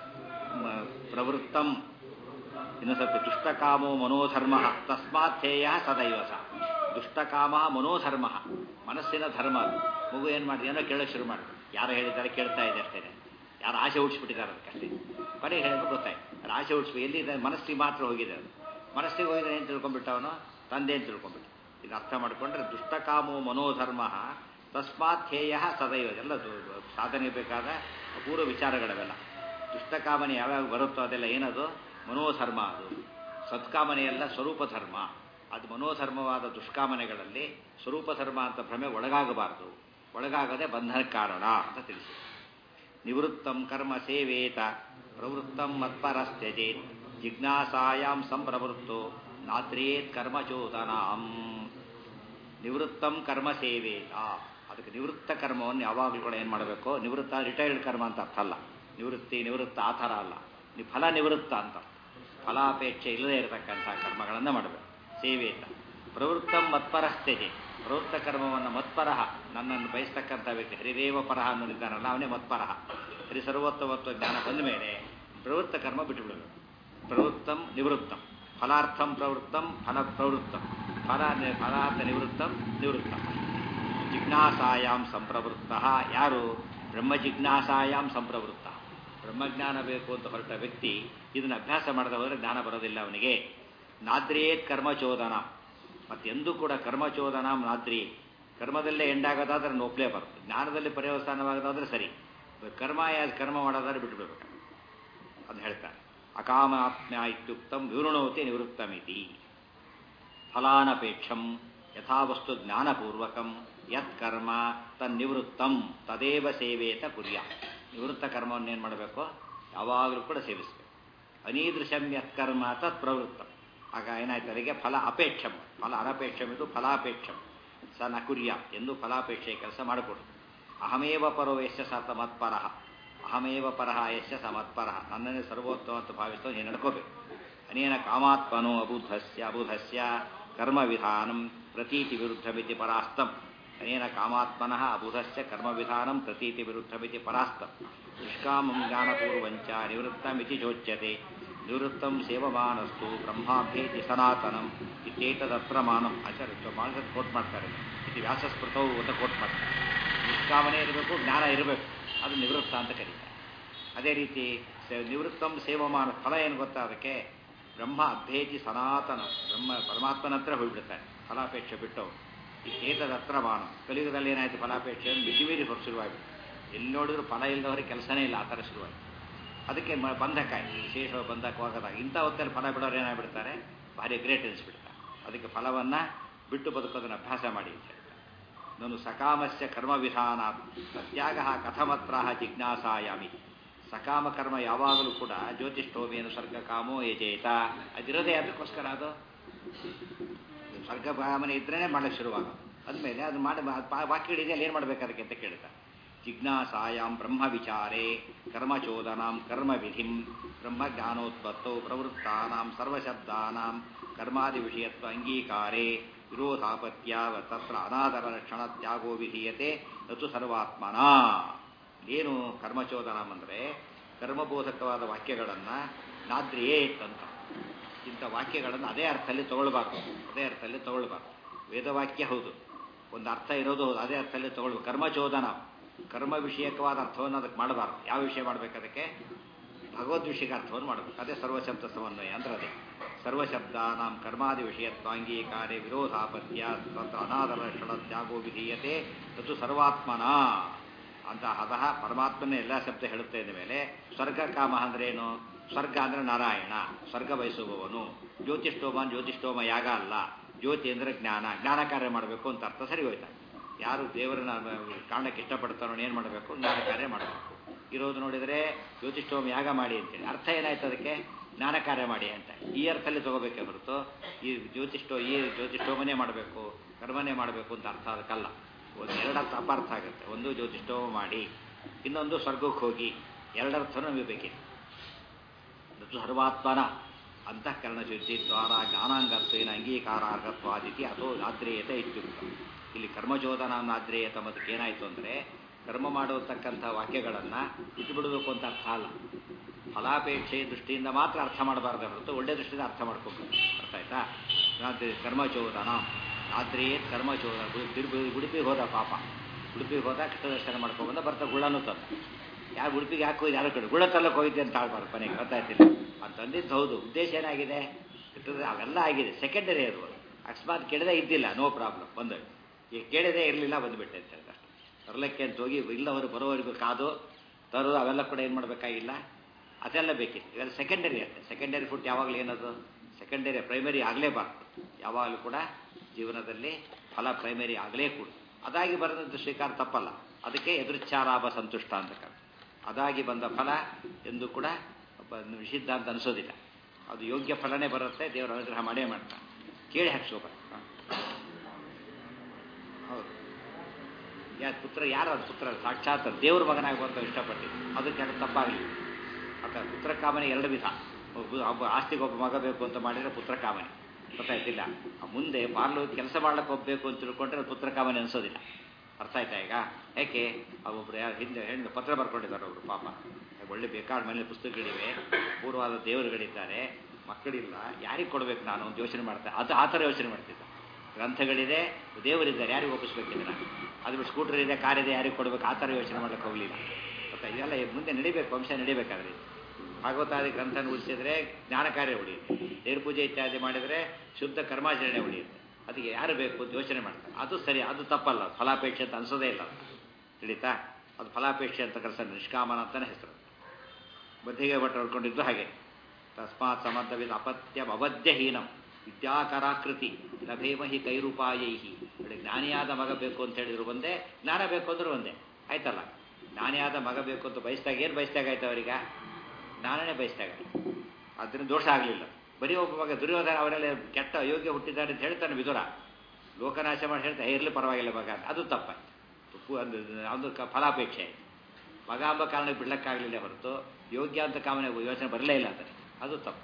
ಪ್ರವೃತ್ತಂ ಇನ್ನು ಸ್ವಲ್ಪ ದುಷ್ಟಕಾಮೋ ಮನೋಧರ್ಮ ತಸ್ಮಾತ್ ಧ್ಯೇಯ ಸದೈವ ಸ. ದುಷ್ಟಕಾಮ ಮನೋಧರ್ಮ, ಮನಸ್ಸಿನ ಧರ್ಮ. ಮಗು ಏನು ಮಾಡಿದೆ, ಏನೋ ಕೇಳೋಕೆ ಶುರು ಮಾಡಿದೆ, ಯಾರು ಹೇಳಿದ್ದಾರೆ ಕೇಳ್ತಾ ಇದೆ ಅಷ್ಟೇ, ಯಾರು ಆಸೆ ಹುಡ್ಸ್ಬಿಟ್ಟಿದ್ದಾರೆ ಅದಕ್ಕಷ್ಟೇ. ಕೊನೆಗೆ ಹೇಳಿದ್ರು ಗೊತ್ತಾಯ್ತು, ಅದು ಆಸೆ ಹುಡ್ಸ್ಬೇಕು ಎಲ್ಲಿದೆ, ಮನಸ್ಸಿಗೆ ಮಾತ್ರ ಹೋಗಿದೆ. ಅದು ಮನಸ್ಸಿಗೆ ಹೋಗಿದ್ರೆ ಏನು ತಿಳ್ಕೊಂಡ್ಬಿಟ್ಟ ಅವನು, ತಂದೆ ಅಂತ ತಿಳ್ಕೊಂಡ್ಬಿಟ್ಟು. ಇದು ಅರ್ಥ ಮಾಡಿಕೊಂಡ್ರೆ ದುಷ್ಟಕಾಮೋ ಮನೋಧರ್ಮ ತಸ್ಮಾತ್ ಧ್ಯೇಯ ಸದೈವ. ಎಲ್ಲ ಸಾಧನೆ ಬೇಕಾದ ಅಪೂರ್ವ ವಿಚಾರಗಳವೆಲ್ಲ. ದುಷ್ಟಕಾಮನೆ ಯಾವ್ಯಾವ ಬರುತ್ತೋ ಅದೆಲ್ಲ ಏನದು, ಮನೋಧರ್ಮ. ಅದು ಸತ್ಕಾಮನೆಯೆಲ್ಲ ಸ್ವರೂಪ ಧರ್ಮ. ಅದು ಮನೋಧರ್ಮವಾದ ದುಷ್ಕಾಮನೆಗಳಲ್ಲಿ ಸ್ವರೂಪ ಧರ್ಮ ಅಂತ ಭ್ರಮೆ ಒಳಗಾಗಬಾರ್ದು. ಒಳಗಾಗದೆ ಬಂಧನಕ್ಕೆ ಕಾರಣ ಅಂತ ತಿಳಿಸಿ. ನಿವೃತ್ತಂ ಕರ್ಮ ಸೇವೇತ ಪ್ರವೃತ್ತಂ ಮತ್ಪರಸ್ತ್ಯಜೇತ್ ಜಿಜ್ಞಾಸಾಯಾಂ ಸಂಪ್ರವೃತ್ತೋ ನಾತ್ರೇತ್ ಕರ್ಮಚೋದನಾಂ. ನಿವೃತ್ತಂ ಕರ್ಮ ಸೇವೇತ. ಅದಕ್ಕೆ ನಿವೃತ್ತ ಕರ್ಮವನ್ನು ಯಾವಾಗಲೂ ಕೂಡ ಏನು ಮಾಡಬೇಕು, ನಿವೃತ್ತ ರಿಟೈರ್ಡ್ ಕರ್ಮ ಅಂತ ಅರ್ಥ ಅಲ್ಲ. ನಿವೃತ್ತ ಆ ಥರ ಅಲ್ಲ, ನೀವು ಫಲ ನಿವೃತ್ತ ಅಂತ, ಫಲಾಪೇಕ್ಷೆ ಇಲ್ಲದೆ ಇರತಕ್ಕಂಥ ಕರ್ಮಗಳನ್ನು ಮಾಡಬೇಕು. ಸೇವೇತ ಪ್ರವೃತ್ತಂ ಮತ್ಪರಸ್ಥೆಜೆ. ಪ್ರವೃತ್ತ ಕರ್ಮವನ್ನು ಮತ್ಪರಹ, ನನ್ನನ್ನು ಬಯಸ್ತಕ್ಕಂಥ ವ್ಯಕ್ತಿ ಹರಿರೇವ ಪರಹ ಅನ್ನೋದಿದ್ದಾನಲ್ಲ ಅವನೇ ಮತ್ಪರಹ. ಹರಿ ಸರ್ವೋತ್ತಮತ್ವ ಜ್ಞಾನ ಬಂದ ಮೇಲೆ ಪ್ರವೃತ್ತ ಕರ್ಮ ಬಿಟ್ಟುಬಿಡಬೇಕು. ಪ್ರವೃತ್ತಂ ನಿವೃತ್ತಂ, ಫಲಾರ್ಥಂ ಪ್ರವೃತ್ತಂ ಫಲ ಪ್ರವೃತ್ತಂ, ಫಲಾರ್ಥ ನಿವೃತ್ತಂ ನಿವೃತ್ತಂ. ಜಿಜ್ಞಾಸಾಯಾಂ ಸಂಪ್ರವೃತ್ತ. ಯಾರು? ಬ್ರಹ್ಮ ಜಿಜ್ಞಾಸಾಯಾಂ ಸಂಪ್ರವೃತ್ತ. ಬ್ರಹ್ಮಜ್ಞಾನ ಬೇಕು ಅಂತ ಹೊರಟ ವ್ಯಕ್ತಿ ಇದನ್ನು ಅಭ್ಯಾಸ ಮಾಡದ ಹೋದರೆ ಜ್ಞಾನ ಬರೋದಿಲ್ಲ ಅವನಿಗೆ. ನಾದ್ರಿಯೇತ್ ಕರ್ಮಚೋದನ. ಮತ್ತೆಂದೂ ಕೂಡ ಕರ್ಮಚೋದನ ನಾದ್ರಿ, ಕರ್ಮದಲ್ಲೇ ಎಂಡಾಗೋದಾದ್ರೆ ಒಪ್ಪಲೇಬಾರ್ದು. ಜ್ಞಾನದಲ್ಲಿ ಪರ್ಯವಸಾನವಾಗೋದಾದ್ರೆ ಸರಿ, ಕರ್ಮ ಮಾಡೋದಾದ್ರೆ ಬಿಟ್ಟುಬಿಡ್ಬೇಕು ಅಂತ ಹೇಳ್ತಾರೆ. ಅಕಾಮಾತ್ಮ್ಯ ಇತ್ಯುಕ್ತಂ ವಿವೃಣೋತಿ ನಿವೃತ್ತಮಿತಿ. ಫಲಾನಪೇಕ್ಷಂ ಯಥಾವಸ್ತು ಜ್ಞಾನಪೂರ್ವಕಂ ಯತ್ ಕರ್ಮ ತನ್ನಿವೃತ್ತಂ ತದೇವ ಸೇವೇತ ಕುರ್ಯ. ನಿವೃತ್ತ ಕರ್ಮವನ್ನೇನು ಮಾಡಬೇಕು, ಯಾವಾಗಲೂ ಕೂಡ ಸೇವಿಸಬೇಕು. ಅನೀದೃಶಂ ಯತ್ ಕರ್ಮ ತತ್ ಪ್ರವೃತ್ತಂ. ಆಗ ಏನಾಯ್ತು, ಅದಕ್ಕೆ ಫಲ ಅಪೇಕ್ಷಂ, ಫಲ ಅನಪೇಕ್ಷಂ, ಇದು ಫಲಾಪೇಕ್ಷಂ. ಸ ನ ಕುರ್ಯ ಎಂದು ಫಲಾಪೇಕ್ಷೆ ಕೆಲಸ ಮಾಡಿಕೊಡು. ಅಹಮೇವ ಪರೋ ಯಶ್ಯ ಸ ಮತ್ಪರಃ. ಅಹಮೇವ ಪರಃ ಯಶ್ಯ ಸ ಮತ್ಪರಃ. ನನ್ನನ್ನೇ ಸರ್ವೋತ್ತಮ ಅಂತ ಭಾವಿಸ್ತೋ ನೀನು ನಡ್ಕೋಬೇಕು. ಅನೇನ ಕಾಮಾತ್ಮನೋ ಅಬುಧಸ್ಯ ಕರ್ಮ ವಿಧಾನಂ ಪ್ರತೀತಿ ವಿರುದ್ಧಮಿತಿ ಪರಾಸ್ತಂ. ಅನೇನ ಕಾಮಾತ್ಮನಃ ಅಬುಧಸ್ಯ ಕರ್ಮ ವಿಧಾನಂ ಪ್ರತೀತಿ ವಿರುದ್ಧಮಿತಿ ಪರಾಸ್ತಂ. ನಿಷ್ಕಾಮಂ ಜ್ಞಾನಪೂರ್ವಂಚ ನಿವೃತ್ತಮಿತಿ ಚೋಚ್ಯತೆ. ನಿವೃತ್ತಂ ಸೇವಮಾನಸ್ತು ಬ್ರಹ್ಮಾಭ್ಯೇತಿ ಸನಾತನಂ ಇತ್ಯೇತದತ್ರ ಮಾನಂ. ಆಚಾರ್ಯ ಮಾನಸ ಕೋಟ್ ಮಾಡ್ತಾರೆ, ಇದು ವ್ಯಾಸಸ್ಮೃತವು ಅಂತ ಕೋಟ್ ಮಾಡ್ತಾರೆ. ನಿಷ್ಕಾಮನೆ ಇರಬೇಕು, ಜ್ಞಾನ ಇರಬೇಕು, ಅದು ನಿವೃತ್ತ ಅಂತ ಕರೀತಾರೆ. ಅದೇ ರೀತಿ ನಿವೃತ್ತಂ ಸೇವಮಾನ, ಫಲ ಏನು ಗೊತ್ತಾ ಅದಕ್ಕೆ, ಬ್ರಹ್ಮ ಅಭ್ಯೇತಿ ಸನಾತನ, ಬ್ರಹ್ಮ ಪರಮಾತ್ಮನ ಹತ್ರ ಹೋಗ್ಬಿಡ್ತಾರೆ ಫಲಾಪೇಕ್ಷೆ ಬಿಟ್ಟವು. ಇತ್ಯೇತದತ್ರ ಮಾನಂ. ಕಲಿಯುಗದಲ್ಲಿ ಏನಾಯಿತು, ಫಲಾಪೇಕ್ಷೆಯನ್ನು ಮಿತಿಮೀರಿ ಶುರುವಾಗಿದೆ. ಎಲ್ಲಿ ನೋಡಿದ್ರು ಫಲ ಇಲ್ಲದವರಿಗೆ ಕೆಲಸನೇ ಇಲ್ಲ, ಆ ಥರ ಶುರುವಾಯಿತು. ಅದಕ್ಕೆ ಬಂಧಕ ಆಯಿತು, ವಿಶೇಷ ಬಂಧಕವಾಗದಾಗ. ಇಂಥ ಹೊತ್ತಲ್ಲಿ ಫಲ ಬಿಡೋರು ಏನಾಗ್ಬಿಡ್ತಾರೆ, ಭಾರಿ ಗ್ರೇಟ್ ಅನಿಸ್ಬಿಡ್ತಾರೆ. ಅದಕ್ಕೆ ಫಲವನ್ನು ಬಿಟ್ಟು ಬದುಕೋದನ್ನು ಅಭ್ಯಾಸ ಮಾಡಿ ಅಂತ ಹೇಳ್ತಾರೆ. ನಾನು ಸಕಾಮಸ್ಯ ಕರ್ಮ ವಿಧಾನ ಸತ್ಯಾಗ ಕಥಮತ್ರ ಜಿಜ್ಞಾಸಾಯಾಮಿ. ಸಕಾಮ ಕರ್ಮ ಯಾವಾಗಲೂ ಕೂಡ ಜ್ಯೋತಿಷ್ಠೋಮೇನು ಸ್ವರ್ಗ ಕಾಮೋ ಯಜೇತ, ಅದಿರೋದೇ ಅದಕ್ಕೋಸ್ಕರ. ಅದು ಸ್ವರ್ಗ ಕಾಮನೆ ಇದ್ರೇ ಮಾಡಕ್ಕೆ ಶುರುವಾಗೋದು. ಅಂದಮೇಲೆ ಅದು ಮಾಡಿ ವಾಕ್ಯ ಹಿಡಿದಲ್ಲಿ ಏನು ಮಾಡಬೇಕು ಅದಕ್ಕೆ ಅಂತ ಕೇಳ್ತಾರೆ. ಜಿಜ್ಞಾಸಾಯಾಂ ಬ್ರಹ್ಮ ವಿಚಾರೇ ಕರ್ಮಚೋದನಾಂ ಕರ್ಮ ವಿಧಿಂ ಬ್ರಹ್ಮಜ್ಞಾನೋತ್ಪತ್ತೌ ಪ್ರವೃತ್ತಾನಾಂ ಸರ್ವಶಬ್ದಾನಾಂ ಕರ್ಮಾದಿ ವಿಷಯತ್ವ ಅಂಗೀಕಾರೇ ವಿರೋಧಾಪತ್ಯ ತತ್ರ ಅನಾದರ ಲಕ್ಷಣ ತ್ಯಾಗೋ ವಿಧೀಯತೆ ನತು ಸರ್ವಾತ್ಮನ. ಏನು ಕರ್ಮಚೋದನಂ ಅಂದರೆ ಕರ್ಮಬೋಧಕವಾದ ವಾಕ್ಯಗಳನ್ನು ನಾದ್ರಿಯೇತ್ ಅಂತ. ಇಂಥ ವಾಕ್ಯಗಳನ್ನು ಅದೇ ಅರ್ಥದಲ್ಲಿ ತಗೊಳ್ಬಾರ್ದು. ವೇದವಾಕ್ಯ ಹೌದು, ಒಂದು ಅರ್ಥ ಇರೋದು ಹೌದು, ಅದೇ ಅರ್ಥದಲ್ಲಿ ತಗೊಳ್ಬೇಕು. ಕರ್ಮಚೋದನ, ಕರ್ಮ ವಿಷಯಕವಾದ ಅರ್ಥವನ್ನು ಅದಕ್ಕೆ ಮಾಡಬಾರ್ದು. ಯಾವ ವಿಷಯ ಮಾಡಬೇಕು ಅದಕ್ಕೆ, ಭಗವದ್ ವಿಷಯಕ ಅರ್ಥವನ್ನು ಮಾಡಬೇಕು. ಅದೇ ಸರ್ವಶಬ್ದ ಸಮನ್ವಯ ಅಂದ್ರೆ ಅದೇ. ಸರ್ವಶಬ್ದಾನಾಂ ಕರ್ಮಾದಿ ವಿಷಯತ್ವಾಂಗೀಕಾರೇ ವಿರೋಧಾಪತ್ಯ ತತ್ರ ಅನಾದರ ಲಕ್ಷಣ ತ್ಯಾಗೋ ವಿಧೀಯತೆ ತತ್ತು ಸರ್ವಾತ್ಮನ ಅಂತ. ಪರಮಾತ್ಮನೇ ಎಲ್ಲ ಶಬ್ದ ಹೇಳುತ್ತೆ ಅಂದ ಮೇಲೆ ಸ್ವರ್ಗ ಕಾಮ ಅಂದ್ರೇನು, ಸ್ವರ್ಗ ಅಂದರೆ ನಾರಾಯಣ, ಸ್ವರ್ಗ ಬಯಸುವವನು. ಜ್ಯೋತಿಷ್ಠೋಮ ಯಾಗ ಅಲ್ಲ, ಜ್ಯೋತಿ ಅಂದರೆ ಜ್ಞಾನ, ಜ್ಞಾನ ಕಾರ್ಯ ಮಾಡಬೇಕು ಅಂತ ಅರ್ಥ. ಸರಿ ಹೋಯ್ತಾ? ಯಾರು ದೇವರನ್ನ ಕಾರಣಕ್ಕೆ ಇಷ್ಟಪಡ್ತಾರೋ ಏನು ಮಾಡಬೇಕು? ಜ್ಞಾನ ಕಾರ್ಯ ಮಾಡಬೇಕು. ಇರೋದು ನೋಡಿದರೆ ಜ್ಯೋತಿಷ್ಠೋಮ ಯಾಗ ಮಾಡಿ ಅಂತೇಳಿ ಅರ್ಥ ಏನಾಯ್ತು ಅದಕ್ಕೆ? ಜ್ಞಾನ ಕಾರ್ಯ ಮಾಡಿ ಅಂತ ಈ ಅರ್ಥದಲ್ಲಿ ತಗೋಬೇಕೇ ಹೊರತು ಈ ಜ್ಯೋತಿಷ್ಠೋಮನೇ ಮಾಡಬೇಕು, ಕರ್ಮನೇ ಮಾಡಬೇಕು ಅಂತ ಅರ್ಥ ಅದಕ್ಕಲ್ಲ. ಒಂದು ಎರಡರ್ಥ ಅಪಾರ್ಥ ಆಗುತ್ತೆ. ಒಂದು ಜ್ಯೋತಿಷ್ಠೋಮ ಮಾಡಿ, ಇನ್ನೊಂದು ಸ್ವರ್ಗಕ್ಕೆ ಹೋಗಿ. ಎರಡರ್ಥನೂ ನಮಗೆ ಬೇಕಿದೆ. ಸರ್ವಾತ್ಮನ ಅಂತಃಕರಣ ಶುದ್ಧಿ ದ್ವಾರ ಜ್ಞಾನಾಂಗತ್ವೇನ ಅಂಗೀಕಾರಾರ್ಹತ್ವಾದಿತಿ ಅಥೋ ನಾದ್ರೇಯತೆ ಇತ್ಯುಕ್ತ. ಇಲ್ಲಿ ಕರ್ಮಚೋದನ ನಾದ್ರೇಯತ ಮತಕ್ಕೆ ಏನಾಯಿತು ಅಂದರೆ ಕರ್ಮ ಮಾಡತಕ್ಕಂಥ ವಾಕ್ಯಗಳನ್ನು ಬಿಟ್ಟುಬಿಡಬೇಕು ಅಂತ ಅರ್ಥ ಅಲ್ಲ. ಫಲಾಪೇಕ್ಷೆಯ ದೃಷ್ಟಿಯಿಂದ ಮಾತ್ರ ಅರ್ಥ ಮಾಡಬಾರ್ದು ಹೊರತು ಒಳ್ಳೆ ದೃಷ್ಟಿಯಿಂದ ಅರ್ಥ ಮಾಡ್ಕೋಬೇಕು. ಅರ್ಥ ಆಯ್ತಾ? ಕರ್ಮಚೋದನ ನಾದ್ರೇಯತ್ ಕರ್ಮಚೋದನ. ಉಡುಪಿಗೆ ಹೋದ ಪಾಪ, ಉಡುಪಿಗೆ ಹೋದ ಕೃಷ್ಣ ದರ್ಶನ ಮಾಡ್ಕೊಂಡ್ಬಂದ, ಬರ್ತಾ ಗುಳ್ಳನೂ ತಂದ. ಯಾರು ಉಡುಪಿಗೆ ಯಾಕೆ ಹೋಯ್ತು? ಯಾರು ಕಡೆ ಗುಳ್ಳ ತಲ್ಲಕ್ಕೆ ಹೋಯ್ತು ಅಂತ ಆಳ್ಬಾರ್ದು ಕೊನೆಗೆ. ಗೊತ್ತಾಯ್ತಿಲ್ಲ ಅಂತಂದಿದ್ದು ಹೌದು. ಉದ್ದೇಶ ಏನಾಗಿದೆ? ಅವೆಲ್ಲ ಆಗಿದೆ, ಸೆಕೆಂಡರಿ ಅದು. ಅಕಸ್ಮಾತ್ ಕೇಳದೆ ಇದ್ದಿಲ್ಲ, ನೋ ಪ್ರಾಬ್ಲಮ್, ಬಂದವು. ಈಗ ಕೇಳದೆ ಇರಲಿಲ್ಲ, ಬಂದುಬಿಟ್ಟೆ ಅಂತ ಹೇಳಿದ. ತರಲಿಕ್ಕೆ ಅಂತ ಹೋಗಿ ಇಲ್ಲವರು ಬರೋವರೆಗೂ ಕಾದು ತರೋದು ಅವೆಲ್ಲ ಕೂಡ ಏನು ಮಾಡಬೇಕಾಗಿಲ್ಲ, ಅದೆಲ್ಲ ಬೇಕಿತ್ತು. ಇವೆಲ್ಲ ಸೆಕೆಂಡರಿ ಅಷ್ಟೇ. ಸೆಕೆಂಡರಿ ಫುಡ್ ಯಾವಾಗಲೂ ಏನದು ಸೆಕೆಂಡರಿ, ಪ್ರೈಮರಿ ಆಗಲೇಬಾರ್ದು. ಯಾವಾಗಲೂ ಕೂಡ ಜೀವನದಲ್ಲಿ ಫಲ ಪ್ರೈಮರಿ ಆಗಲೇ ಕೂಡ. ಅದಾಗಿ ಬರೆದಂಥ ಸ್ವೀಕಾರ ತಪ್ಪಲ್ಲ. ಅದಕ್ಕೆ ಎದುರುಚ್ಚಾರಾಭ ಸಂತುಷ್ಟ ಅಂತ ಕರೆ. ಅದಾಗಿ ಬಂದ ಫಲ ಎಂದು ಕೂಡ ನಿಷಿದ್ಧ ಅಂತ ಅನಿಸೋದಿಲ್ಲ. ಅದು ಯೋಗ್ಯ ಫಲನೇ ಬರುತ್ತೆ. ದೇವರ ಅನುಗ್ರಹ ಮಾಡೇ ಮಾಡ್ತಾನೆ. ಕೇಳಿ ಹಾಕ್ಸೋಬ. ಹೌದು, ಪುತ್ರ ಯಾರು? ಅದು ಪುತ್ರ ಸಾಕ್ಷಾತ್ ದೇವ್ರ ಮಗನಾಗಿ ಬಂತ ಇಷ್ಟಪಟ್ಟಿದ್ದು. ಅದಕ್ಕೆ ಅದು ತಪ್ಪಾಗಲಿ. ಅಥವಾ ಪುತ್ರ ಕಾಮನೆ ಎರಡು ವಿಧ. ಒಬ್ಬ ಆಸ್ತಿಗೆ ಒಬ್ಬ ಮಗ ಬೇಕು ಅಂತ ಮಾಡಿದರೆ ಪುತ್ರ ಕಾಮನೆ, ಗೊತ್ತಾಯ್ತಿಲ್ಲ. ಮುಂದೆ ಬಾರ್ಲು ಕೆಲಸ ಮಾಡ್ಲಿಕ್ಕೆ ಹೋಗ್ಬೇಕು ಅಂತ ತಿಳ್ಕೊಂಡ್ರೆ ಅದು ಪುತ್ರ ಕಾಮನೆ ಅನಿಸೋದಿಲ್ಲ. ಅರ್ಥ ಆಯ್ತಾ ಈಗ? ಯಾಕೆ? ಒಬ್ಬರು ಯಾರು ಹಿಂದೆ ಹೆಣ್ಣು ಪತ್ರ ಬರ್ಕೊಂಡಿದ್ದಾರೆ ಒಬ್ರು ಪಾಪ. ಒಳ್ಳೆ ಬೇಕಾದ ಮನೇಲಿ ಪುಸ್ತಕಗಳಿವೆ, ಪೂರ್ವವಾದ ದೇವರುಗಳಿದ್ದಾರೆ, ಮಕ್ಕಳಿಲ್ಲ, ಯಾರಿಗೆ ಕೊಡಬೇಕು ನಾನು ಅಂತ ಯೋಚನೆ ಮಾಡ್ತಾ ಆ ಥರ ಯೋಚನೆ ಮಾಡ್ತಿದ್ದ. ಗ್ರಂಥಗಳಿದೆ, ದೇವರಿದ್ದಾರೆ, ಯಾರಿಗೆ ಒಪ್ಪಿಸ್ಬೇಕಿದೆ ನಾನು? ಅದು ಬಿಟ್ಟು ಸ್ಕೂಟರ್ ಇದೆ, ಕಾರ್ ಇದೆ, ಯಾರಿಗೆ ಕೊಡಬೇಕು? ಆ ಥರ ಯೋಚನೆ ಮಾಡ್ಲಿಕ್ಕೆ ಹೋಗಲಿಲ್ಲ. ಗೊತ್ತಾ? ಇದೆಲ್ಲ ಮುಂದೆ ನಡಿಬೇಕು, ವಂಶ ನಡಿಬೇಕಾದ್ರೆ. ಭಾಗವತಾದಿ ಗ್ರಂಥ ಉಳಿಸಿದ್ರೆ ಜ್ಞಾನ ಕಾರ್ಯ ಉಳಿಯುತ್ತೆ. ದೇವ್ರ ಪೂಜೆ ಇತ್ಯಾದಿ ಮಾಡಿದರೆ ಶುದ್ಧ ಕರ್ಮಾಚರಣೆ ಉಳಿಯುತ್ತೆ. ಅದಕ್ಕೆ ಯಾರು ಬೇಕು ಅಂತ ಯೋಚನೆ ಮಾಡ್ತಾರೆ. ಅದು ಸರಿ, ಅದು ತಪ್ಪಲ್ಲ. ಫಲಾಪೇಕ್ಷೆ ಅಂತ ಅನಿಸೋದೇ ಇಲ್ಲ. ತಿಳಿತಾ? ಅದು ಫಲಾಪೇಕ್ಷೆ ಅಂತ ಕರೆಸ ನಿಷ್ಕಾಮನ ಅಂತಲೇ ಹೆಸರು. ಬದ್ಧಿಗೆ ಭಟ್ರು ಹೊಡ್ಕೊಂಡಿದ್ದು ಹಾಗೆ. ತಸ್ಮಾತ್ ಸಮರ್ಥವಿದ ಅಪತ್ಯಂ ಅವಧ್ಯಹೀನಂ ವಿದ್ಯಾಕರಾಕೃತಿ ಲಭೇಮಹಿ ಕೈರೂಪಾಯೈಹಿ. ಜ್ಞಾನಿಯಾದ ಮಗ ಬೇಕು ಅಂತ ಹೇಳಿದ್ರು ಒಂದೇ, ಜ್ಞಾನ ಬೇಕು ಅಂದ್ರೂ ಒಂದೇ. ಆಯ್ತಲ್ಲ? ಜ್ಞಾನಿಯಾದ ಮಗ ಬೇಕು ಅಂತ ಬಯಸಿದಾಗ ಏನು ಬಯಸಿದಾಗ ಆಯ್ತು ಅವರಿಗೆ? ಜ್ಞಾನನೇ ಬಯಸಿದಾಗ. ಅದರಿಂದ ದೋಷ ಆಗಲಿಲ್ಲ. ಬರೀ ಒಬ್ಬ ಮಗ ದುರ್ಯೋಧನ ಅವರೆಲ್ಲ ಕೆಟ್ಟ ಅಯೋಗ್ಯ ಹುಟ್ಟಿದ್ದಾರೆ ಅಂತ ಹೇಳ್ತಾನೆ ವಿದುರ. ಲೋಕನಾಶ ಮಾಡಿ ಹೇಳ್ತಾ ಇರಲಿ ಪರವಾಗಿಲ್ಲ ಮಗ ಅಂತ. ಅದು ತಪ್ಪಾಯ್ತು. ಒಂದು ಫಲಾಪೇಕ್ಷೆ ಆಯಿತು. ಮಗ ಎಂಬ ಕಾರಣಕ್ಕೆ ಬಿಡ್ಲಕ್ಕಾಗಲಿಲ್ಲ ಹೊರತು ಯೋಗ್ಯ ಅಂತ ಕಾಮನೆ ಯೋಚನೆ ಬರಲೇ ಇಲ್ಲ ಅಂದರೆ ಅದು ತಪ್ಪು.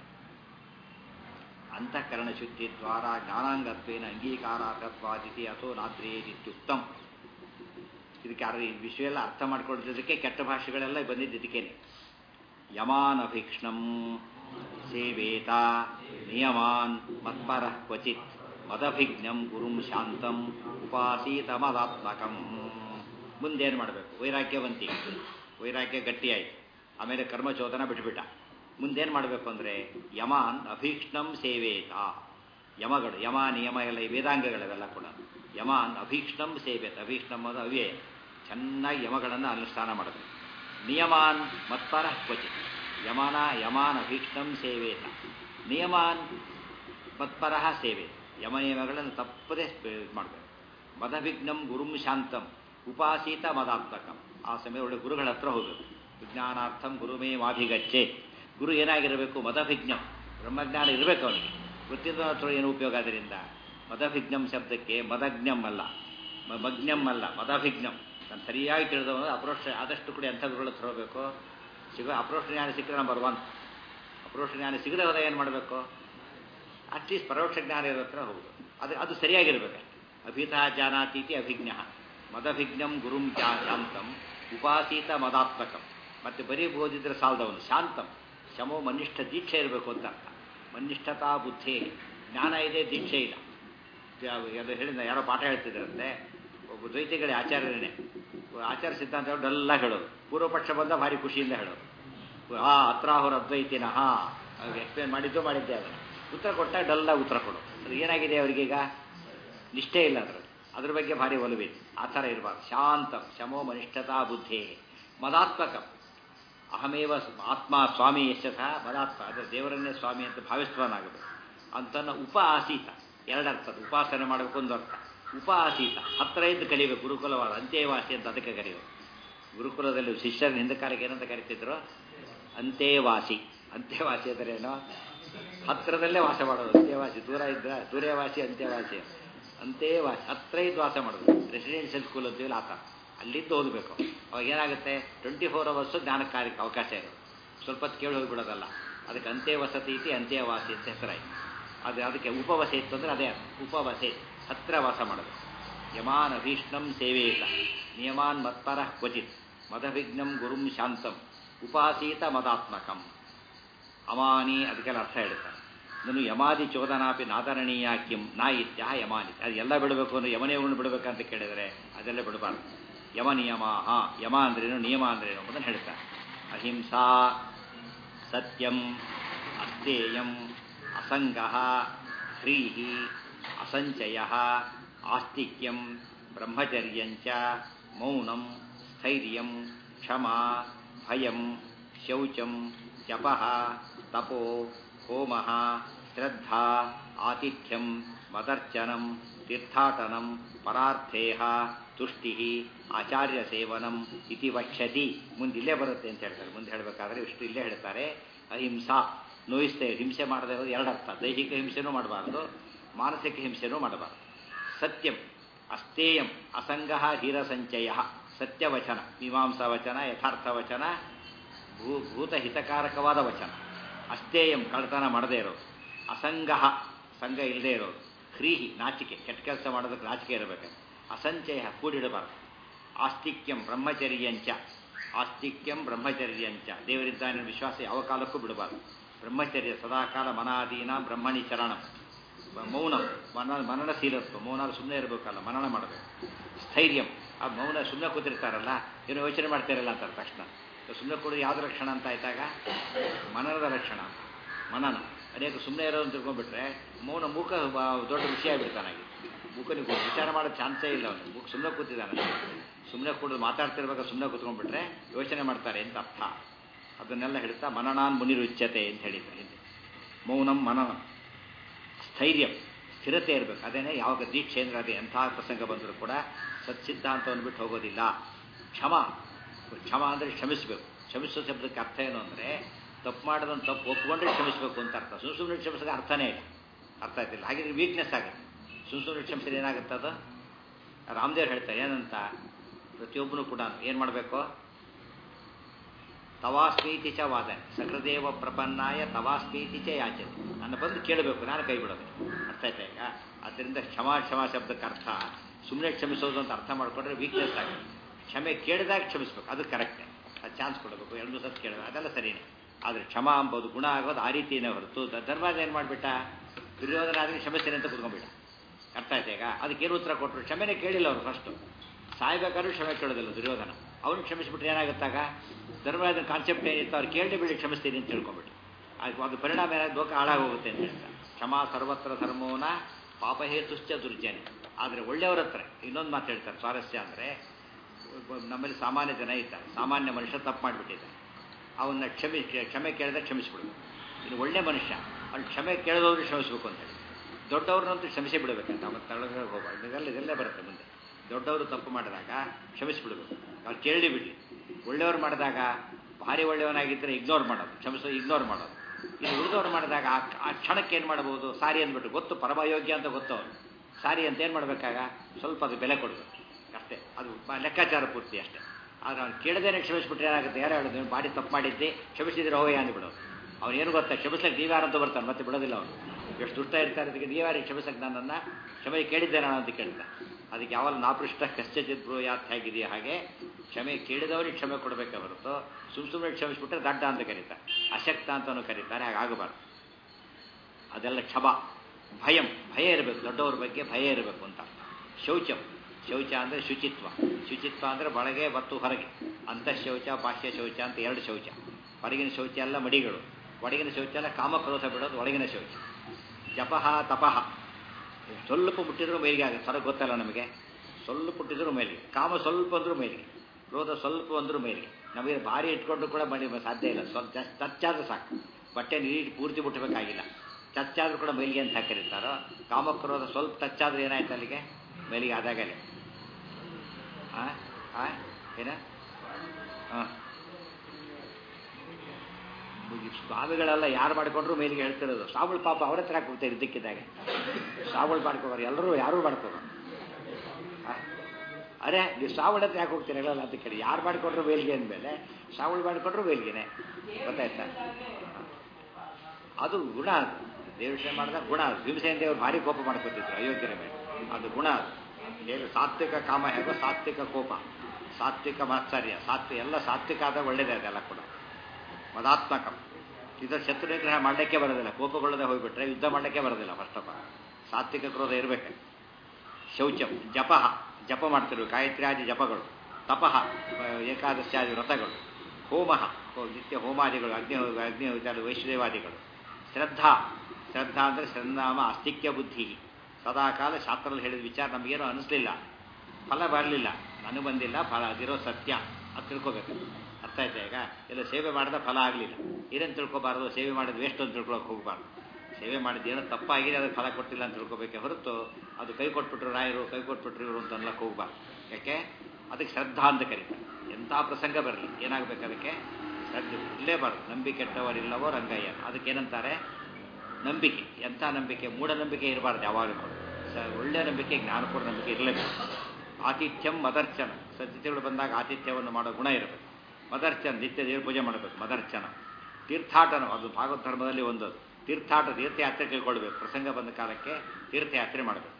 ಅಂತಃಕರಣ ಶುದ್ಧಿ ದ್ವಾರ ಜ್ಞಾನಾಂಗತ್ವೇನ ಅಂಗೀಕಾರಾರ್ಹತ್ವಾದಿತಿ ಅಥೋ ನಾದ್ರೇಯದಿತ್ಯುಕ್ತಂ. ಇದಕ್ಕೆ ಈ ವಿಷಯ ಎಲ್ಲ ಅರ್ಥ ಮಾಡ್ಕೊಳ್ಳೋದಕ್ಕೆ ಕೆಟ್ಟ ಭಾಷೆಗಳೆಲ್ಲ ಬಂದಿದ್ದು ಇದಕ್ಕೇನೆ. ಯಮಾನಭೀಕ್ಷ್ಣಂ ಸೇವೇತ ನಿಯಮಾನ್ ಮತ್ಪರಃ ಕ್ವಚಿತ್ ಮದಭಿಜ್ಞಂ ಗುರುಂ ಶಾಂತಂ ಉಪಾಸೀತ ಮದಾತ್ಮಕಂ. ಮುಂದೇನು ಮಾಡಬೇಕು? ವೈರಾಗ್ಯವಂತಿ, ವೈರಾಗ್ಯ ಗಟ್ಟಿಯಾಯಿತು. ಆಮೇಲೆ ಕರ್ಮಚೋದನ ಬಿಟ್ಬಿಟ್ಟ. ಮುಂದೇನು ಮಾಡಬೇಕು ಅಂದರೆ ಯಮಾನ್ ಅಭೀಕ್ಷ್ಣಂ ಸೇವೇತ. ಯಮಗಳು, ಯಮ ನಿಯಮ ಎಲ್ಲ ಈ ವೇದಾಂಗಗಳವೆಲ್ಲ ಕೂಡ. ಯಮಾನ್ ಅಭೀಕ್ಷ್ಣಂ ಸೇವೇತ. ಅಭೀಕ್ಷ್ಣಂ ಅದು ಅವ್ಯಯ. ಚೆನ್ನಾಗಿ ಯಮಗಳನ್ನು ಅನುಷ್ಠಾನ ಮಾಡಬೇಕು. ನಿಯಮಾನ್ ಮತ್ಪರಃ ಕ್ವಚಿತ್. ಯಮಾನ್ ಅಭೀಕ್ಷ್ಣಂ ಸೇವೇತ. ನಿಯಮಾನ್ ಮತ್ಪರಃ ಸೇವೆ. ಯಮ ನಿಯಮಗಳನ್ನು ತಪ್ಪದೇ ಮಾಡಬೇಕು. ಮದಭಿಜ್ಞಂ ಗುರುಂ ಶಾಂತಂ ಉಪಾಸೀತ ಮದಾತ್ಮಕಂ. ಆ ಸಮಯ ಒಳ್ಳೆ ಗುರುಗಳ ಹತ್ರ ಹೋಗಬೇಕು. ವಿಜ್ಞಾನಾರ್ಥಂ ಗುರುಮೇ ಮಾಭಿಗಚ್ಚೆ. ಗುರು ಏನಾಗಿರಬೇಕು? ಮದಭಿಜ್ಞಂ, ಬ್ರಹ್ಮಜ್ಞಾನ ಇರಬೇಕು ಅವನಿಗೆ. ವೃತ್ತಿದ ಹತ್ರ ಏನು ಉಪಯೋಗ? ಅದರಿಂದ ಮದಭಿಜ್ಞಂ ಶಬ್ದಕ್ಕೆ ಮದಜ್ಞಂ ಅಲ್ಲ, ಮಗ್ಞಂ ಅಲ್ಲ, ಮದಭಿಜ್ಞಂ. ನಾನು ಸರಿಯಾಗಿ ತಿಳಿದವನು ಅಪ್ರೋಕ್ಷ ಆದಷ್ಟು ಕೂಡ ಎಂಥ ಗುರುಗಳ ಹತ್ರ ಹೋಗಬೇಕು? ಅಪ್ರೋಕ್ಷ ಜ್ಞಾನ ಸಿಕ್ಕರೆ ನಂಬರ್ 1. ಅಪ್ರೋಕ್ಷ ಜ್ಞಾನ ಸಿಗದೆ ಹೋದಾಗ ಏನು ಮಾಡಬೇಕು? ಅಟ್ಲೀಸ್ಟ್ ಪರೋಕ್ಷ ಜ್ಞಾನ ಇರೋ ಹತ್ರ ಹೋಗುದು. ಅದು ಸರಿಯಾಗಿರ್ಬೇಕು. ಅಭಿತಾ ಜಾನಾತೀತಿ ಅಭಿಜ್ಞ ಮದಭಿಜ್ಞಂ ಗುರುಂ ಶಾಂತಂ ಉಪಾಸೀತ ಮದಾತ್ಮಕಂ. ಮತ್ತೆ ಬರೀ ಓದಿದ್ರೆ ಸಾಲದವನು ಶಾಂತಂ. ಶಮೋ ಮನಿಷ್ಠ ದೀಕ್ಷೆ ಇರಬೇಕು ಅಂತ ಅರ್ಥ. ಮನಿಷ್ಠತಾ ಬುದ್ಧಿ. ಜ್ಞಾನ ಇದೆ, ದೀಕ್ಷೆ ಇಲ್ಲ. ಅದು ಹೇಳಿದ ಯಾರೋ ಪಾಠ ಹೇಳ್ತಿದ್ರಂತೆ. ಒಬ್ಬ ದ್ವೈತಿಗಳೇ ಆಚಾರ್ಯನೇ. ಆಚಾರ ಸಿದ್ಧಾಂತ ಡಲ್ಲ ಹೇಳೋದು. ಪೂರ್ವಪಕ್ಷ ಬಂದ ಭಾರಿ ಖುಷಿಯಿಂದ ಹೇಳೋದು. ಅತ್ರಾಹುರ ಅದ್ವೈತಿನಃ ಎಕ್ಸ್ಪ್ಲೇನ್ ಮಾಡಿದ್ದೆ ಅದನ್ನು ಉತ್ತರ ಕೊಟ್ಟಾಗ ಡಲ್ಲಾಗಿ ಉತ್ತರ ಕೊಡೋದು. ಅದು ಏನಾಗಿದೆ ಅವರಿಗೀಗ? ನಿಷ್ಠೆ ಇಲ್ಲ ಅದರಲ್ಲಿ. ಅದ್ರ ಬಗ್ಗೆ ಭಾರಿ ಒಲವಿದೆ. ಆ ಥರ ಇರಬಾರ್ದು. ಶಾಂತಂ ಶಮೋ ಮನಿಷ್ಠತಾ ಬುದ್ಧಿ ಮದಾತ್ಮಕಂ. ಅಹಮೇವ ಆತ್ಮ ಸ್ವಾಮಿ ಯಶ ಸಹ ಮದಾತ್ಮ, ಅಂದರೆ ದೇವರನ್ನೇ ಸ್ವಾಮಿ ಅಂತ ಭಾವಿಸ್ತಾನಾಗಬೇಕು ಅಂತನ್ನ ಉಪ ಆಸೀತ. ಎರಡರ್ಥದ ಉಪಾಸನೆ ಮಾಡಬೇಕು ಒಂದು ಅರ್ಥ. ಉಪ ಆಸೀತ ಹತ್ರ ಇದ್ದು ಕಲಿಬೇಕು, ಗುರುಕುಲವಾದ ಅಂತ್ಯವಾಸಿ ಅಂತ ಅದಕ್ಕೆ ಕರೆಯೋದು. ಗುರುಕುಲದಲ್ಲಿ ಶಿಷ್ಯರನ್ನ ಹಿಂದೆ ಕಾಲಕ್ಕೆ ಏನಂತ ಕರಿತಿದ್ರು? ಅಂತ್ಯವಾಸಿ. ಅಂತ್ಯವಾಸಿ ಅಂದ್ರೇನೋ ಹತ್ರದಲ್ಲೇ ವಾಸ ಮಾಡೋದು. ಅಂತ್ಯವಾಸಿ ದೂರ ಇದ್ರೆ ದೂರವಾಸಿ, ಅಂತ್ಯವಾಸಿ ಅಂತ್ಯವಾಸಿ ಹತ್ರ ಇದ್ದು ವಾಸ ಮಾಡೋದು. ರೆಸಿಡೆನ್ಷಿಯಲ್ ಸ್ಕೂಲ್ ಅಂತೀವಲ್ಲ ಆ ಥರ ಅಲ್ಲಿದ್ದು ಓದಬೇಕು. ಅವಾಗ ಏನಾಗುತ್ತೆ, 24 hours ಜ್ಞಾನ ಕಾರ್ಯಕ್ಕೆ ಅವಕಾಶ ಇರೋದು. ಸ್ವಲ್ಪ ಹೊತ್ತು ಕೇಳಿ ಹೋಗ್ಬಿಡೋದಲ್ಲ. ಅದಕ್ಕೆ ಅಂತ್ಯವಸತಿ ಇತಿ ಅಂತ್ಯವಾಸಿ ಅಂತ ಹೆಸರಾಯಿತು. ಅದಕ್ಕೆ ಉಪವಸೆ ಇತ್ತು ಅಂದರೆ ಅದೇ ಉಪವಸೆ, ಹತ್ರ ವಾಸ ಮಾಡೋದು. ಯಮಾನ್ ಅಭೀಷ್ಣಂ ಸೇವೇತ ನಿಯಮಾನ್ ಮತ್ಪರಃ ಕ್ವಚಿತ್ ಮದವಿಘ್ನಂ ಗುರುಂ ಶಾಂತಂ ಉಪಾಸೀತ ಮದಾತ್ಮಕಂ. ಅಮಾನಿ ಅದಕ್ಕೆಲ್ಲ ಅರ್ಥ ಹೇಳ್ತಾರೆ. ನಾನು ಯಮಾದಿ ಚೋದನಾಪಿ ನಾದರಣೀಯ ಕಿಂ ನಾ ಇತ್ಯಹ ಯಮಾನಿ. ಅದು ಎಲ್ಲ ಬಿಡಬೇಕು ಅಂದರೆ ಯಮನಿಯವನ್ನು ಬಿಡಬೇಕಂತ ಕೇಳಿದರೆ ಅದೆಲ್ಲ ಬಿಡಬಾರ್ದು. ಯಮ ನಿಯಮ, ಯಮ ಅಂದ್ರೇನು, ನಿಯಮ ಅಂದ್ರೇನು ಅದನ್ನು ಹೇಳ್ತಾರೆ. ಅಹಿಂಸಾ, ಸತ್ಯಂ, ಅಸ್ತೇಯಂ, ಅಸಂಗಃ, ಹ್ರೀಹಿ, ಅಸಂಚಯ, ಆಸ್ತಿಕ್ಯಂ, ಬ್ರಹ್ಮಚರ್ಯಂಚ, ಮೌನಂ, ಸ್ಥೈರ್ಯಂ, ಕ್ಷಮಾ, ಭಯಂ, ಶೌಚಂ, ಜಪಃ, ತಪೋ, ಹೋಮಃ, ಶ್ರದ್ಧಾ, ಆತಿಥ್ಯಂ, ಮದರ್ಚನಂ, ತೀರ್ಥಾಟನಂ, ಪರಾರ್ಥೇಹ, ತುಷ್ಟಿ, ಆಚಾರ್ಯ ಸೇವನಂ ಇತಿ ವಕ್ಷ್ಯತಿ. ಮುಂದೆ ಇಲ್ಲೇ ಬರುತ್ತೆ ಅಂತ ಹೇಳ್ತಾರೆ. ಮುಂದೆ ಹೇಳಬೇಕಾದ್ರೆ ಇಷ್ಟು ಇಲ್ಲೇ ಹೇಳ್ತಾರೆ. ಅಹಿಂಸಾ, ನೋಯಿಸ್ತೇ ಹಿಂಸೆ ಮಾಡದೇ ಇರೋದು ಎರಡರ್ಥ. ದೈಹಿಕ ಹಿಂಸೆನೂ ಮಾಡಬಾರ್ದು, ಮಾನಸಿಕ ಹಿಂಸೆನೂ ಮಾಡಬಾರ್ದು. ಸತ್ಯಂ, ಅಸ್ತೇಯಂ, ಅಸಂಗಃ, ಧೀರಸಂಚಯ, ಸತ್ಯವಚನ, ಮೀಮಾಂಸಾ ವಚನ, ಯಥಾರ್ಥ ವಚನ, ಭೂತಹಿತಕಾರಕವಾದ ವಚನ. ಅಸ್ತೇಯಂ, ಕಳ್ತನ ಮಾಡದೇ ಇರೋದು. ಅಸಂಗಃ, ಸಂಘ ಇಲ್ಲದೆ ಇರೋದು. ಹ್ರೀಹಿ, ನಾಚಿಕೆ, ಕೆಟ್ಟ ಕೆಲಸ ಮಾಡೋದಕ್ಕೆ ನಾಚಿಕೆ ಇರಬೇಕು. ಅಸಂಚಯ, ಕೂಡಿಡಬಾರ್ದು. ಆಸ್ತಿಕ್ಯಂ, ಬ್ರಹ್ಮಚರ್ಯಂಚ, ಆಸ್ತಿಕ್ಯಂ ಬ್ರಹ್ಮಚರ್ಯಂಚ, ದೇವರಿದ್ದಾನೆ ವಿಶ್ವಾಸ ಯಾವ ಕಾಲಕ್ಕೂ ಬಿಡಬಾರ್ದು. ಬ್ರಹ್ಮಚರ್ಯ ಸದಾಕಾಲ ಮನಾದೀನ ಬ್ರಹ್ಮಣಿ ಚರಣಂ. ಮೌನಂ, ಮನನಶೀಲತ್ವ, ಮೌನ ಸುಮ್ಮನೆ ಇರಬೇಕಲ್ಲ, ಮನನ ಮಾಡಬೇಕು. ಸ್ಥೈರ್ಯಂ, ಆ ಮೌನ ಸುಮ್ಮನೆ ಕೂತಿರ್ತಾರಲ್ಲ, ಏನೋ ಯೋಚನೆ ಮಾಡ್ತಾರಲ್ಲ ಅಂತಾರೆ ತಕ್ಷಣ. ಸುಮ್ಮನೆ ಕೂಡೋದು ಯಾವ್ದು ಲಕ್ಷಣ ಅಂತ ಆಯ್ತಾಗ ಮನನದ ಲಕ್ಷಣ. ಮನನ ಅನೇಕ ಸುಮ್ಮನೆ ಇರೋದು ತಿಳ್ಕೊಂಡ್ಬಿಟ್ರೆ ಮೌನ ಮೂಕ ದೊಡ್ಡ ವಿಷಯ ಆಗಿಬಿಡ್ತಾನಾಗಿ. ಮೂಕನಿಗೆ ವಿಚಾರ ಮಾಡೋ ಚಾನ್ಸೇ ಇಲ್ಲ. ಅವನು ಮೂಕ ಸುಮ್ಮನೆ ಕೂತಿದ್ದಾನೆ. ಸುಮ್ಮನೆ ಕೂಡೋದು ಮಾತಾಡ್ತಿರ್ಬೇಕಾದ್ರೆ ಸುಮ್ಮನೆ ಕೂತ್ಕೊಂಡ್ಬಿಟ್ರೆ ಯೋಚನೆ ಮಾಡ್ತಾರೆ ಅಂತ ಅರ್ಥ. ಅದನ್ನೆಲ್ಲ ಹೇಳ್ತಾ ಮನನಾನ್ ಮುನಿರುಚ್ಯತೆ ಅಂತ ಹೇಳಿದ್ದಾರೆ ಹಿಂದೆ. ಮೌನಂ ಮನನಂ. ಸ್ಥೈರ್ಯಂ, ಸ್ಥಿರತೆ ಇರಬೇಕು. ಅದೇನೇ ಯಾವಾಗ ದೀಕ್ಷೆ ಅಂದ್ರೆ ಅದೇ ಎಂಥ ಪ್ರಸಂಗ ಬಂದರೂ ಕೂಡ ಸತ್ಸಿದ್ಧಾಂತವನ್ನು ಬಿಟ್ಟು ಹೋಗೋದಿಲ್ಲ. ಕ್ಷಮ, ಕ್ಷಮ ಅಂದರೆ ಕ್ಷಮಿಸಬೇಕು. ಕ್ಷಮಿಸೋ ಶಬ್ದಕ್ಕೆ ಅರ್ಥ ಏನು ಅಂದರೆ ತಪ್ಪು ಮಾಡೋದನ್ನು ತಪ್ಪು ಒಪ್ಕೊಂಡ್ರೆ ಕ್ಷಮಿಸಬೇಕು ಅಂತ ಅರ್ಥ. ಸುಮ್ಮನೆ ಕ್ಷಮಿಸೋಕೆ ಅರ್ಥನೇ ಇಲ್ಲ, ಅರ್ಥ ಆಯ್ತಿಲ್ಲ. ಹಾಗಿದ್ರೆ ವೀಕ್ನೆಸ್ ಆಗುತ್ತೆ. ಸುಮ್ಮನೆ ಕ್ಷಮಿಸಿದ್ರೆ ಏನಾಗುತ್ತೆ? ಅದು ರಾಮದೇವ್ರು ಹೇಳ್ತಾರೆ ಏನಂತ, ಪ್ರತಿಯೊಬ್ಬನು ಕೂಡ ಏನು ಮಾಡಬೇಕು? ತವಾಸ್ಮೀತಿ ಚ ವಾದನೆ ಸಕೃದೇವ ಪ್ರಪನ್ನಾಯ ತವಾಸ್ಮೀತಿ ಚ ಯಾಚನೆ. ನನ್ನ ಬಂದು ಕೇಳಬೇಕು, ನಾನು ಕೈ ಬಿಡೋದು. ಅರ್ಥ ಆಯ್ತಾ ಈಗ? ಆದ್ದರಿಂದ ಕ್ಷಮಾ ಶಬ್ದಕ್ಕೆ ಅರ್ಥ ಸುಮ್ಮನೆ ಕ್ಷಮಿಸೋದು ಅಂತ ಅರ್ಥ ಮಾಡಿಕೊಂಡ್ರೆ ವೀಕ್ನೆಸ್ ಆಗುತ್ತೆ. ಕ್ಷಮೆ ಕೇಳಿದಾಗ ಕ್ಷಮಿಸ್ಬೇಕು, ಅದು ಕರೆಕ್ಟೇ. ಅದು ಚಾನ್ಸ್ ಕೊಡಬೇಕು, 2 ಸತಿ ಕೇಳಿದಾಗ ಅದೆಲ್ಲ ಸರಿಯೇ. ಆದರೆ ಕ್ಷಮಾ ಅಂಬೋದು ಗುಣ ಆಗೋದು ಆ ರೀತಿಯೇ ಹೊರತು ಧರ್ಮರಾಜ ಏನು ಮಾಡಿಬಿಟ್ಟ, ದುರ್ಯೋಧನ ಆದ್ರೆ ಕ್ಷಮಿಸ್ತೇನೆ ಅಂತ ಕೂತ್ಕೊಂಡ್ಬಿಟ್ಟ. ಅರ್ಥ ಆಯ್ತಾ ಈಗ? ಅದಕ್ಕೇನು ಉತ್ತರ ಕೊಟ್ಟರು? ಕ್ಷಮೆನೇ ಕೇಳಿಲ್ಲ ಅವರು. ಫಸ್ಟು ಸಾಯ್ಬೇಕಾದ್ರೂ ಕ್ಷಮೆ ಕೇಳೋದಿಲ್ಲ ದುರ್ಯೋಧನ. ಅವನು ಕ್ಷಮಿಸ್ಬಿಟ್ರೆ ಏನಾಗುತ್ತಾಗ ಧರ್ಮರಾಜನ ಕಾನ್ಸೆಪ್ಟ್ ಏನಿತ್ತು, ಅವ್ರು ಕೇಳಿ ಬಿಡಿ ಕ್ಷಮಿಸ್ತೀನಿ ಅಂತ ತಿಳ್ಕೊಂಬಿಟ್ಟು ಅದು ಪರಿಣಾಮ ಏನಾಗಿ ಲೋಕ ಹಾಳಾಗೋಗುತ್ತೆ ಅಂತ ಹೇಳ್ತಾರೆ. ಕ್ಷಮಾ ಸರ್ವತ್ರ ಧರ್ಮೋನ ಪಾಪಹೇತುಶ್ಚ ದುರ್ಜನೆ. ಆದರೆ ಒಳ್ಳೆಯವ್ರ ಹತ್ರ ಇನ್ನೊಂದು ಮಾತು ಹೇಳ್ತಾರೆ ಸ್ವಾರಸ್ಯ ಅಂದರೆ, ನಮ್ಮಲ್ಲಿ ಸಾಮಾನ್ಯ ಜನ ಇದ್ದಾರೆ, ಸಾಮಾನ್ಯ ಮನುಷ್ಯ ತಪ್ಪು ಮಾಡಿಬಿಟ್ಟಿದ್ದಾರೆ, ಅವನ್ನ ಕ್ಷಮೆ ಕೇಳಿದ್ರೆ ಕ್ಷಮಿಸ್ಬಿಡ್ಬೇಕು. ಇನ್ನು ಒಳ್ಳೆ ಮನುಷ್ಯ ಅವ್ನು ಕ್ಷಮೆ ಕೇಳಿದವ್ರು ಕ್ಷಮಿಸ್ಬೇಕು ಅಂತೇಳಿ. ದೊಡ್ಡವ್ರನ್ನಂತೂ ಕ್ಷಮಿಸಿ ಬಿಡಬೇಕಂತ ಅವತ್ತು ತಳಗ ಹೋಗಬಾರ್ದು. ಇದೆಲ್ಲ ಬರುತ್ತೆ ಮುಂದೆ. ದೊಡ್ಡವರು ತಪ್ಪು ಮಾಡಿದಾಗ ಕ್ಷಮಿಸಿಬಿಡ್ಬೇಕು, ಅವ್ರು ಕೇಳಿ ಬಿಡಲಿ. ಒಳ್ಳೆಯವ್ರು ಮಾಡಿದಾಗ ಭಾರಿ ಒಳ್ಳೆಯವನಾಗಿದ್ದರೆ ಇಗ್ನೋರ್ ಮಾಡೋದು, ಇಗ್ನೋರ್ ಮಾಡೋದು. ಇನ್ನು ಉಳಿದವ್ರು ಮಾಡಿದಾಗ ಆ ಕ್ಷಣಕ್ಕೆ ಏನು ಮಾಡ್ಬೋದು? ಸಾರಿ ಅಂದ್ಬಿಟ್ಟು ಗೊತ್ತು ಪರಮಯೋಗ್ಯ ಅಂತ ಗೊತ್ತು ಅವ್ರು. ಸಾರಿ ಅಂತ ಏನು ಮಾಡಬೇಕಾಗ ಸ್ವಲ್ಪ ಅದು ಬೆಲೆ ಕೊಡಬೇಕು ಅಷ್ಟೇ. ಅದು ಲೆಕ್ಕಾಚಾರ ಪೂರ್ತಿ ಅಷ್ಟೇ. ಆದರೆ ಅವ್ನು ಕೇಳದೇನೆ ಕ್ಷಮಿಸ್ಬಿಟ್ರೆ ಏನಾಗುತ್ತೆ? ಯಾರು ಹೇಳೋದು? ನೀವು ಬಾಡಿ ತಪ್ಪು ಮಾಡಿದ್ದೆ, ಕ್ಷಮಿಸಿದ್ರೆ ಹೋಗಿ ಅಂದ್ಬಿಡೋದು. ಅವ್ನು ಏನು ಗೊತ್ತಾ, ಕ್ಷಮಿಸ್ಲಿಕ್ಕೆ ನೀವ್ಯಾರಂತ ಬರ್ತಾನೆ, ಮತ್ತೆ ಬಿಡೋದಿಲ್ಲ ಅವನು. ಎಷ್ಟು ದುಷ್ಟ ಇರ್ತಾರೆ, ಅದಕ್ಕೆ ನೀವ್ಯಾರಿಗೆ ಕ್ಷಮಿಸಕ್ಕೆ ನನ್ನನ್ನು ಕ್ಷಮೆ ಕೇಳಿದ್ದೆ ನಾನು ಅಂತ ಕೇಳ್ತಾ. ಅದಕ್ಕೆ ಯಾವಾಗ ನಾಪೃಷ್ಟ ಕಶ್ಚಿತ್ ಬ್ರೂಯಾತ್ ಹೇಗಿದೆಯಾ ಹಾಗೆ ಕ್ಷಮೆ ಕೇಳಿದವರಿಗೆ ಕ್ಷಮೆ ಕೊಡಬೇಕೆ ಹೊರತು ಸುಮ್ಮನೆ ಕ್ಷಮಿಸ್ಬಿಟ್ರೆ ದಡ್ಡ ಅಂತ ಕರೀತಾರೆ, ಅಶಕ್ತ ಅಂತಲೂ ಕರೀತಾರೆ. ಹಾಗಾಗಬಾರ್ದು. ಅದೆಲ್ಲ ಕ್ಷಮ. ಭಯಂ, ಭಯ ಇರಬೇಕು, ದೊಡ್ಡವ್ರ ಬಗ್ಗೆ ಭಯ ಇರಬೇಕು ಅಂತ. ಶೌಚಂ, ಶೌಚ ಅಂದರೆ ಶುಚಿತ್ವ. ಶುಚಿತ್ವ ಅಂದರೆ ಒಳಗೆ ಮತ್ತು ಹೊರಗೆ. ಅಂತಃಶೌಚ ಬಾಹ್ಯ ಶೌಚ ಅಂತ 2 ಶೌಚ. ಹೊರಗಿನ ಶೌಚ ಎಲ್ಲ ಮಡಿಗಳು, ಒಳಗಿನ ಶೌಚ ಎಲ್ಲ ಕಾಮಕ್ರೋಧ ಬಿಡೋದು ಒಳಗಿನ ಶೌಚ. ಜಪಃ ತಪಃ, ಸ್ವಲ್ಪ ಮುಟ್ಟಿದ್ರೂ ಮೇಲಿಗೆ ಆಗುತ್ತೆ. ಹೊರಗೆ ಗೊತ್ತಲ್ಲ ನಮಗೆ, ಸ್ವಲ್ಪ ಮುಟ್ಟಿದ್ರೂ ಮೇಲಿಗೆ. ಕಾಮ ಸ್ವಲ್ಪ ಅಂದ್ರೂ ಮೇಲಿಗೆ. ಕ್ರೋಧ ಸ್ವಲ್ಪ ಅಂದರೂ ಮೇಲಿಗೆ. ನಮಗೆ ಭಾರಿ ಇಟ್ಕೊಂಡು ಕೂಡ ಮಾಡಿ ಸಾಧ್ಯ ಇಲ್ಲ. ಸ್ವಲ್ಪ ಟಚ್ಚಾದ್ರೂ ಸಾಕು, ಬಟ್ಟೆ ನೀರು ಪೂರ್ತಿ ಮುಟ್ಟಬೇಕಾಗಿಲ್ಲ. ಟಚ್ಚಾದ್ರೂ ಕೂಡ ಮೇಲಿಗೆ ಅಂತ ಹಾಕಿರ್ತಾರೋ. ಕಾಮಕ್ರೋಧ ಸ್ವಲ್ಪ ಟಚ್ಚಾದ್ರೂ ಏನಾಯ್ತು ಅಲ್ಲಿಗೆ ಮೇಲಿಗೆ ಆದಾಗಲೇ. ಏನ ಸ್ವಾಮಿಗಳೆಲ್ಲ ಯಾರು ಮಾಡ್ಕೊಂಡ್ರು ಮೇಲಿಗೆ ಹೇಳ್ತಿರೋದು. ಸ್ವಾಮಿಗಳು ಪಾಪ ಅವ್ರ ಹತ್ರ ಹೋಗ್ತಾರೆ ಇದ್ದಕ್ಕಿದ್ದಾಗ. ಸ್ವಾಮಿಗಳು ಮಾಡ್ಕೋಬಾರ, ಎಲ್ಲರೂ ಯಾರೂ ಮಾಡ್ಕೋಬಾರ. ಅರೆ ನೀವು ಸ್ವಾಮಿಗಳ ಹತ್ರ ಯಾಕೆ ಹೋಗ್ತೀರಿ ಹೇಳಲ್ಲ ಅಂತ ಕೇಳಿ. ಯಾರು ಮಾಡ್ಕೊಂಡ್ರು ಮೇಲಿಗೆ ಅಂದಮೇಲೆ ಸ್ವಾಮಿಗಳು ಮಾಡ್ಕೊಂಡ್ರು ಮೇಲಿಗೆನೆ. ಗೊತ್ತಾಯ್ತಾ? ಅದು ಗುಣ. ಅದು ದೇವಸ್ಥಾನ ಮಾಡಿದಾಗ ಗುಣ. ಅದು ಭೀಮಸೇನ ದೇವರು ಭಾರಿ ಕೋಪ ಮಾಡ್ಕೊತಿದ್ರು ಅಯೋಗ್ಯರ ಮೇಲೆ. ಅದು ಗುಣ. ಅದು ಏನು ಸಾತ್ವಿಕ ಕಾಮ ಹೇಗೋ ಸಾತ್ವಿಕ ಕೋಪ, ಸಾತ್ವಿಕ ಮಾತ್ಸರ್ಯ, ಎಲ್ಲ ಸಾತ್ವಿಕ ಆದಾಗ ಒಳ್ಳೇದೇ ಅದೆಲ್ಲ ಕೂಡ. ಮದಾತ್ಮಕ. ಇದರ ಶತ್ರು ನಿಗ್ರಹ ಮಾಡಲಿಕ್ಕೆ ಬರೋದಿಲ್ಲ. ಕೋಪಗೊಳ್ಳದೆ ಹೋಗ್ಬಿಟ್ರೆ ಯುದ್ಧ ಮಾಡಲಿಕ್ಕೆ ಬರೋದಿಲ್ಲ. ಫಸ್ಟ್ ಆಫ್ ಆಲ್ ಸಾತ್ವಿಕ ಕ್ರೋಧ ಇರಬೇಕು. ಶೌಚಂ ಜಪಃ, ಜಪ ಮಾಡ್ತಿರು ಗಾಯತ್ರ್ಯಾದಿ ಜಪಗಳು. ತಪಃ ಏಕಾದಶ್ಯಾದಿ ವ್ರತಗಳು. ಹೋಮಃ ನಿತ್ಯ ಹೋಮಾದಿಗಳು, ಅಗ್ನಿ ವೈಷ್ಣದೇವಾದಿಗಳು. ಶ್ರದ್ಧಾ ಅಂದರೆ ಶ್ರದ್ಧಾಮ ಅಸ್ತಿಕ್ಯ ಬುದ್ಧಿ. ಸದಾಕಾಲ ಶಾಸ್ತ್ರದಲ್ಲಿ ಹೇಳಿದ ವಿಚಾರ ನಮಗೇನೋ ಅನಿಸ್ಲಿಲ್ಲ, ಫಲ ಬರಲಿಲ್ಲ, ನನಗೆ ಬಂದಿಲ್ಲ, ಫಲ ಅದಿರೋ ಸತ್ಯ ಅದು ತಿಳ್ಕೊಬೇಕು. ಅರ್ಥ ಆಯ್ತಾ? ಈಗ ಎಲ್ಲ ಸೇವೆ ಮಾಡಿದ ಫಲ ಆಗಲಿಲ್ಲ, ಏನೇನು ತಿಳ್ಕೊಬಾರ್ದು? ಸೇವೆ ಮಾಡಿದ ವೇಸ್ಟ್ ಅಂತ ತಿಳ್ಕೊಳಕ್ಕೆ ಹೋಗಬಾರ್ದು. ಸೇವೆ ಮಾಡಿದ ಏನೋ ತಪ್ಪಾಗಿದೆ, ಅದಕ್ಕೆ ಫಲ ಕೊಟ್ಟಿಲ್ಲ ಅಂತ ತಿಳ್ಕೊಬೇಕೆ ಹೊರತು ಅದು ಕೈ ಕೊಟ್ಬಿಟ್ರು ರಾಯರು, ಕೈ ಕೊಟ್ಬಿಟ್ರು ಇವರು ಅಂತ ಅನ್ಲಕ್ಕೆ ಹೋಗಬಾರ್ದು. ಯಾಕೆ? ಅದಕ್ಕೆ ಶ್ರದ್ಧಾ ಅಂತ ಕರೀತಾರೆ. ಎಂಥ ಪ್ರಸಂಗ ಬರಲಿ ಏನಾಗಬೇಕು, ಅದಕ್ಕೆ ಶ್ರದ್ಧೆ ಇರಲೇಬಾರ್ದು. ನಂಬಿಕೆ ಕೆಟ್ಟವರಿಲ್ಲವೋ ರಂಗಯ್ಯ. ಅದಕ್ಕೇನಂತಾರೆ? ನಂಬಿಕೆ. ಎಂಥ ನಂಬಿಕೆ? ಮೂಢನಂಬಿಕೆ ಇರಬಾರ್ದು ಯಾವಾಗಲೂ ಕೂಡ. ಒಳ್ಳೆಯ ನಂಬಿಕೆ, ಜ್ಞಾನಪೂರ್ಣ ನಂಬಿಕೆ ಇರಲೇಬೇಕು. ಆತಿಥ್ಯಂ ಮದರ್ಚನ. ಸದ್ಯತೆಗಳು ಬಂದಾಗ ಆತಿಥ್ಯವನ್ನು ಮಾಡೋ ಗುಣ ಇರಬೇಕು. ಮದರ್ಚನ, ನಿತ್ಯ ದೇವ್ರ ಪೂಜೆ ಮಾಡಬೇಕು. ಮದರ್ಚನ. ತೀರ್ಥಾಟನ, ಅದು ಭಾಗವತ ಧರ್ಮದಲ್ಲಿ ಒಂದದು. ತೀರ್ಥಯಾತ್ರೆ ತಿಳ್ಕೊಳ್ಬೇಕು. ಪ್ರಸಂಗ ಬಂದ ಕಾಲಕ್ಕೆ ತೀರ್ಥಯಾತ್ರೆ ಮಾಡಬೇಕು.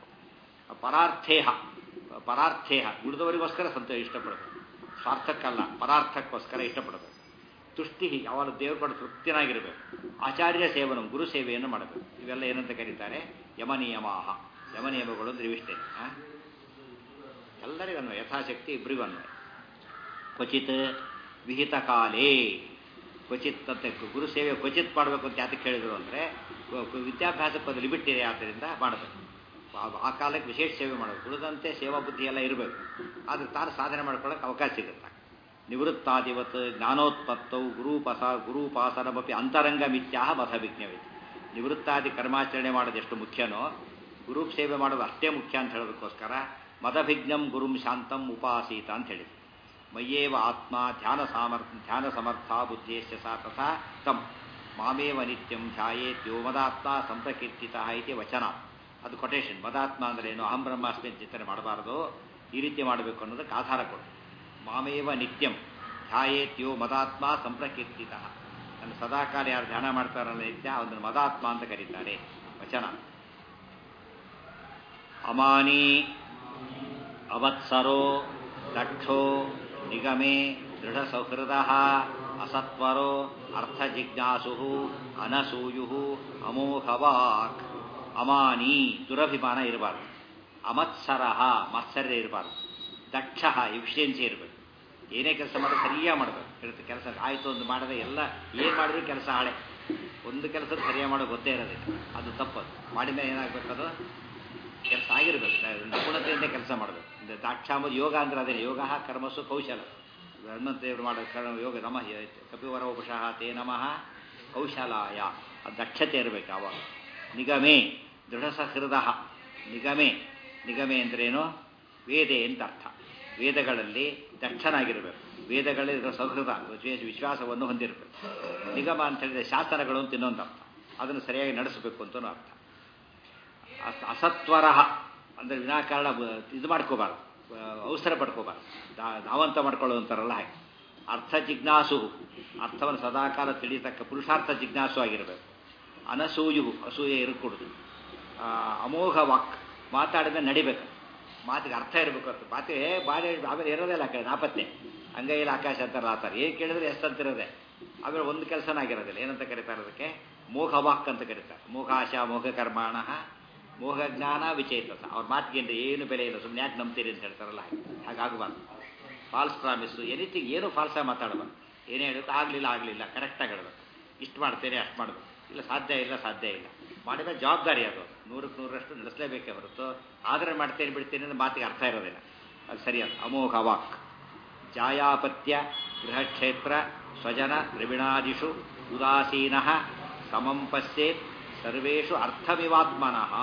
ಪರಾರ್ಥೇಹ ಉಳಿದವರಿಗೋಸ್ಕರ ಇಷ್ಟಪಡಬೇಕು. ಸ್ವಾರ್ಥಕ್ಕಲ್ಲ, ಪರಾರ್ಥಕ್ಕೋಸ್ಕರ ಇಷ್ಟಪಡಬೇಕು. ತುಷ್ಟಿ, ಯಾವಾಗ ದೇವ್ರ ಪಡ ತೃಪ್ತಿನಾಗಿರಬೇಕು. ಆಚಾರ್ಯ ಸೇವನ, ಗುರು ಸೇವೆಯನ್ನು ಮಾಡಬೇಕು. ಇವೆಲ್ಲ ಏನಂತ ಕರೀತಾರೆ? ಯಮನಿಯಮಾಹ. ಯಮನಿಯಮಗಳು ಅಂದ್ರೆ ಇವಿಷ್ಟೇ. ಎಲ್ಲರಿಗೂ ಅನ್ವಯ, ಯಥಾಶಕ್ತಿ ಇಬ್ಬರಿಗೂ ಅನ್ವಯ. ಕ್ವಚಿತ್ ವಿಹಿತ ಕಾಲೇ. ಕ್ವಚಿತ್ ಅಂತ ಗುರು ಸೇವೆ ಕ್ವಚಿತ್ ಮಾಡಬೇಕು ಅಂತ ಯಾತಕ್ಕೆ ಹೇಳಿದ್ರು ಅಂದರೆ, ವಿದ್ಯಾಭ್ಯಾಸಕ್ಕೆ ಒಂದು ಲಿಮಿಟ್ ಇದೆ, ಆದ್ದರಿಂದ ಮಾಡಬೇಕು. ಆ ಕಾಲಕ್ಕೆ ವಿಶೇಷ ಸೇವೆ ಮಾಡಬೇಕು. ಉಳಿದಂತೆ ಸೇವಾ ಬುದ್ಧಿ ಎಲ್ಲ ಇರಬೇಕು. ಆದರೆ ತಾನು ಸಾಧನೆ ಮಾಡ್ಕೊಳ್ಳೋಕೆ ಅವಕಾಶ ಸಿಗುತ್ತೆ. ನಿವೃತ್ತಾದಿವತ್ ಜ್ಞಾನೋತ್ಪತ್ತವು ಗುರುಪಾಸನಮಪಿ ಅಂತರಂಗ ಮಿಥ್ಯಾಹ ಮತವಿಜ್ಞವಿದೆ. ನಿವೃತ್ತಾದಿ ಕರ್ಮಾಚರಣೆ ಮಾಡೋದು ಎಷ್ಟು ಮುಖ್ಯನೋ, ಗುರು ಸೇವೆ ಮಾಡೋದು ಅಷ್ಟೇ ಮುಖ್ಯ ಅಂತ ಹೇಳೋದಕ್ಕೋಸ್ಕರ ಮದಭಿಜ್ಞಂ ಗುರುಂ ಶಾಂತಂ ಉಪಾಸೀತ ಅಂತ ಹೇಳಿದ್ರು. ಮಯ್ಯೇವ ಆತ್ಮ ಧ್ಯಾನ ಸಮರ್ಥ ಬುದ್ಧೇಶ್ಯ ಸಾ ತಥಾ ತಂ ಮಾಮೇವ ನಿತ್ಯಂ ಧ್ಯಾಯೇತ್ಯೋ ಮದಾತ್ಮ ಸಂಪ್ರಕೀರ್ತಿತ ಇತಿ ವಚನ. ಅದು ಕೊಟೇಶನ್. ಮದಾತ್ಮ ಅಂದ್ರೆ ಏನು? ಅಹಂ ಬ್ರಹ್ಮಾಸ್ಮಿ ಚಿಂತನೆ ಮಾಡಬಾರದು, ಈ ರೀತಿ ಮಾಡಬೇಕು ಅನ್ನೋದಕ್ಕೆ ಆಧಾರ ಕೊಡು. ಮಾಮೇವ ನಿತ್ಯಂ ಧ್ಯಾಯೇತ್ಯೋ ಮದಾತ್ಮ ಸಂಪ್ರಕೀರ್ತಿತ. ನನ್ನ ಸದಾಕಾಲ ಯಾರು ಧ್ಯಾನ ಮಾಡ್ತಾರಲ್ಲ ನಿತ್ಯ, ಅದನ್ನು ಮದಾತ್ಮ ಅಂತ ಕರೀತಾರೆ. ವಚನ. ಅಮಾನಿ ಅವತ್ಸರೋ ದಕ್ಷೋ ನಿಗಮೇ ದೃಢ ಸೌಹೃದ ಅಸತ್ವರೋ ಅರ್ಥ ಜಿಜ್ಞಾಸು ಅನಸೂಯು ಅಮೋಘವಾಕ್. ಅಮಾನಿ, ದುರಭಿಮಾನ ಇರಬಾರ್ದು. ಅಮತ್ಸರ, ಮಾತ್ಸರ್ಯ ಇರಬಾರ್ದು. ದಕ್ಷ, ಎಫಿಷಿಯನ್ಸಿ ಇರಬೇಕು. ಏನೇ ಕೆಲಸ ಮಾಡೋದು ಸರಿಯಾಗಿ ಮಾಡಬೇಕು. ಇರುತ್ತೆ ಕೆಲಸ ಆಯಿತು ಒಂದು ಮಾಡದೆ ಎಲ್ಲ ಏನು ಮಾಡಿದ್ರು ಕೆಲಸ ಹಾಳೆ. ಒಂದು ಕೆಲಸದ ಸರಿಯಾಗಿ ಮಾಡೋ ಗೊತ್ತೇ ಇರೋದಿಲ್ಲ, ಅದು ತಪ್ಪದು. ಮಾಡಿದ ಮೇಲೆ ಏನಾಗಬೇಕದು ಕೆಲಸ ಆಗಿರಬೇಕು. ನಿಪುಣತೆಯಿಂದ ಕೆಲಸ ಮಾಡಬೇಕು. ದಾಕ್ಷ ಅಂಬುದು ಯೋಗ ಅಂದ್ರೆ ಅದೇ. ಯೋಗ ಕರ್ಮಸು ಕೌಶಲ. ಹನುಮಂತೇವರು ಮಾಡೋ ಯೋಗ ನಮಃ ಕಪಿವರ ಉಪಶಃ ತೇ ನಮಃ ಕೌಶಲಾಯ. ಅದು ದಕ್ಷತೆ ಇರಬೇಕು ಆವಾಗ. ನಿಗಮೇ ದೃಢ ಸಹೃದ. ನಿಗಮೆ ಅಂದ್ರೇನು? ವೇದೆ ಅಂತ ಅರ್ಥ. ವೇದಗಳಲ್ಲಿ ದಕ್ಷನಾಗಿರಬೇಕು. ವೇದಗಳಲ್ಲಿ ಸೌಹೃದ, ವಿಶ್ವಾಸವನ್ನು ಹೊಂದಿರಬೇಕು. ನಿಗಮ ಅಂತ ಹೇಳಿದ್ರೆ ಶಾಸನಗಳು ಅಂತ ಇನ್ನೊಂದು ಅರ್ಥ. ಅದನ್ನು ಸರಿಯಾಗಿ ನಡೆಸಬೇಕು ಅಂತಲೂ ಅರ್ಥ. ಅಸತ್ವರ ಅಂದರೆ ವಿನಾಕಾರಣ ಇದು ಮಾಡ್ಕೋಬಾರ್ದು, ಅವಸರ ಪಡ್ಕೋಬಾರ್ದು, ಧಾವಂತ ಮಾಡ್ಕೊಳ್ಳೋದಂತಾರಲ್ಲ ಹಾಗೆ. ಅರ್ಥ ಜಿಜ್ಞಾಸು, ಅರ್ಥವನ್ನು ಸದಾಕಾಲ ತಿಳಿಯತಕ್ಕ ಪುರುಷಾರ್ಥ ಜಿಜ್ಞಾಸು ಆಗಿರಬೇಕು. ಅನಸೂಯು, ಅಸೂಯೆ ಇರಕೂಡುದು. ಅಮೋಘ ವಾಕ್, ಮಾತಾಡಿದ ನಡಿಬೇಕು. ಮಾತಿಗೆ ಅರ್ಥ ಇರಬೇಕು. ಅಂತ ಮಾತಿಗೆ ಬಾಡಿ ಆಮೇಲೆ ಇರೋದಿಲ್ಲ. ಆ ಕಡೆ ನಾಪತ್ತೆ ಅಂಗೈಯಲ್ಲಿ ಆಕಾಶ ಅಂತಾರಲ್ಲ ಆ ಥರ. ಏನು ಕೇಳಿದ್ರೆ ಎಷ್ಟಂತಿರೋದೆ, ಆಮೇಲೆ ಒಂದು ಕೆಲಸನ ಆಗಿರೋದಿಲ್ಲ. ಏನಂತ ಕರೀತಾರೆ ಅದಕ್ಕೆ? ಮೋಘ ವಾಕ್ ಅಂತ ಕರೀತಾರೆ. ಮೋಘಾಶ ಮೋಘ ಕರ್ಮಾಣ ಮೋಹ ಜ್ಞಾನ ವಿಚೇತಸ. ಅವ್ರ ಮಾತಿಗೆ ಏನು ಬೆಲೆ ಇಲ್ಲ, ಸುಮ್ಮನೆ ಯಾಕೆ ನಂಬ್ತೀರಿ ಅಂತ ಹೇಳ್ತಾರಲ್ಲ ಹಾಗಾಗಬಾರ್ದು. ಫಾಲ್ಸ್ ಪ್ರಾಮಿಸು, ಎನಿಥಿಂಗ್ ಏನು ಫಾಲ್ಸಾಗಿ ಮಾತಾಡಬಾರ್ದು. ಏನೇ ಹೇಳುತ್ತೆ ಆಗಲಿಲ್ಲ ಕರೆಕ್ಟಾಗಿ ಹೇಳಬೇಕು. ಇಷ್ಟು ಮಾಡ್ತೇನೆ ಅಷ್ಟು ಮಾಡಬೇಕು, ಇಲ್ಲ ಸಾಧ್ಯ ಇಲ್ಲ ಮಾಡಿದ ಜವಾಬ್ದಾರಿ ಅದು 100% ನಡೆಸಲೇಬೇಕೇ ಹೊರತು ಆದರೆ ಮಾಡ್ತೇನೆ ಬಿಡ್ತೇನೆ ಅಂದರೆ ಮಾತಿಗೆ ಅರ್ಥ ಇರೋದಿಲ್ಲ. ಅದು ಸರಿಯಾದ ಅಮೋಘ ವಾಕ್. ಜಾಯಾಪತ್ಯ ಗೃಹಕ್ಷೇತ್ರ ಸ್ವಜನ ದ್ರವಿಣಾದಿಷು ಉದಾಸೀನಃ ಸಮಂ ಪಶ್ಯೇತ್ ಸರ್ವೇಷು ಅರ್ಥಮಿವಾತ್ಮನಃ.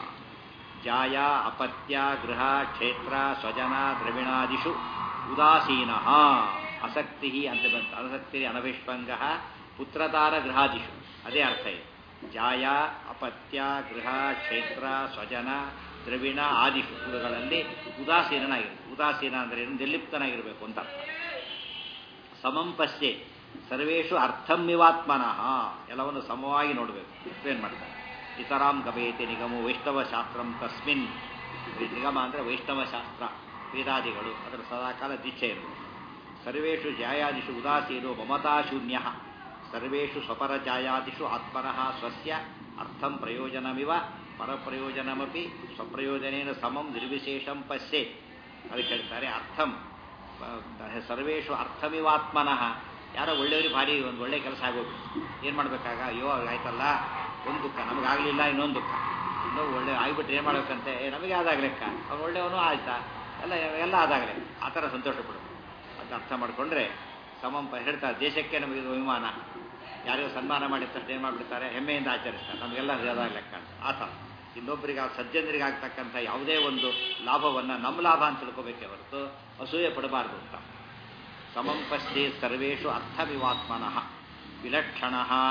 ಜಾಯ ಅಪತ್ಯ ಗೃಹ ಕ್ಷೇತ್ರ ಸ್ವಜನ ದ್ರವಿಣಾದಿಷು ಉದಾಸೀನಃ ಅಸಕ್ತಿ ಅಂತ ಬಂತು. ಅನಸಕ್ತಿ ಅನಭಿಷ್ಪಂಗ ಪುತ್ರತಾರ ಗೃಹಾದಿಷು ಅದೇ ಅರ್ಥ ಇದೆ. ಜಾಯ ಅಪತ್ಯ ಗೃಹ ಕ್ಷೇತ್ರ ಸ್ವಜನ ದ್ರವಿಣ ಆದಿಷು ಇವುಗಳಲ್ಲಿ ಉದಾಸೀನಾಗಿರ್ಬೇಕು. ಉದಾಸೀನ ಅಂದರೆ ನಿರ್ಲಿಪ್ತನಾಗಿರಬೇಕು ಅಂತ ಅರ್ಥ. ಸಮಂ ಪಶ್ಯೆ ಸರ್ವೇಷು ಅರ್ಥಮಿವಾತ್ಮನಃ ಎಲ್ಲವನ್ನು ಸಮವಾಗಿ ನೋಡಬೇಕು. ಎಕ್ಸ್ಪ್ಲೇನ್ ಮಾಡ್ತಾರೆ. ಇತರಾಂ ಗಮಯತೆ ನಿಗಮೋ ವೈಷ್ಣವ ಶಾಸ್ತ್ರಂ ತಸ್ಮಿನ್. ನಿಗಮ ಅಂದರೆ ವೈಷ್ಣವ ಶಾಸ್ತ್ರ ವೇದಾದಿಗಳು ಅದರ ಸದಾಕಾಲ ದೀಕ್ಷೆ ಇರಬೇಕು. ಸರ್ವೇಷು ಜಾಯಾದಿಷು ಉದಾಸೀನೋ ಮಮತಾಶೂನ್ಯ ಸರ್ವೇಷು ಸ್ವಪರಜಾಯಾದಿಷು ಆತ್ಮನಃ ಸ್ವಸ್ಯ ಅರ್ಥಂ ಪ್ರಯೋಜನಮಿವ ಪರಪ್ರಯೋಜನಮಪಿ ಸ್ವಪ್ರಯೋಜನೇನ ಸಮಂ ನಿರ್ವಿಶೇಷಂ ಪಶ್ಯೆ. ಅದಕ್ಕೆ ಹೇಳ್ತಾರೆ ಅರ್ಥಂ ಸರ್ವೇಷು ಅರ್ಥಮಿವಾತ್ಮನಃ. ಯಾರೋ ಒಳ್ಳೆಯವ್ರಿಗೆ ಭಾರಿ ಒಂದು ಒಳ್ಳೆ ಕೆಲಸ ಆಗೋದು ಏನು ಮಾಡಬೇಕಾಗ, ಅಯ್ಯೋ ಆಯ್ತಲ್ಲ ಒಂದು ದುಃಖ ನಮಗಾಗಲಿಲ್ಲ ಇನ್ನೊಂದು ದುಃಖ, ಇನ್ನೊಂದು ಒಳ್ಳೆ ಆಗಿಬಿಟ್ರೆ ಏನು ಮಾಡ್ಬೇಕಂತೆ ನಮಗೆ ಆದಾಗಲೆಕ್ಕ ಅವ್ನು ಒಳ್ಳೆಯವನು ಆಯ್ತಾ ಎಲ್ಲ ಆದಾಗಲೇ ಆ ಥರ ಸಂತೋಷ ಪಡಬೇಕು. ಅಂತ ಅರ್ಥ ಮಾಡಿಕೊಂಡ್ರೆ ಸಮಂಪ ಹೇಳ್ತಾರೆ. ದೇಶಕ್ಕೆ ನಮಗೆ ಅಭಿಮಾನ, ಯಾರಿಗೂ ಸನ್ಮಾನ ಮಾಡಿದ ತಕ್ಷಣ ಏನು ಮಾಡಿಬಿಡ್ತಾರೆ, ಹೆಮ್ಮೆಯಿಂದ ಆಚರಿಸ್ತಾರೆ, ನಮಗೆಲ್ಲ ಲೆಕ್ಕ ಅಂತ. ಆ ಥರ ಇನ್ನೊಬ್ಬರಿಗೆ ಸಜ್ಜನರಿಗಾಗ್ತಕ್ಕಂಥ ಯಾವುದೇ ಒಂದು ಲಾಭವನ್ನು ನಮ್ಮ ಲಾಭ ಅಂತ ತಿಳ್ಕೋಬೇಕೇ ಹೊರತು ಅಸೂಯೆ ಪಡಬಾರ್ದು ಅಂತ. ಸಮಂ ಪಶ್ಯೆ ಸರ್ವೇಷು ಅರ್ಥಮಿವಾತ್ಮನಃ ವಿಲಕ್ಷಣ.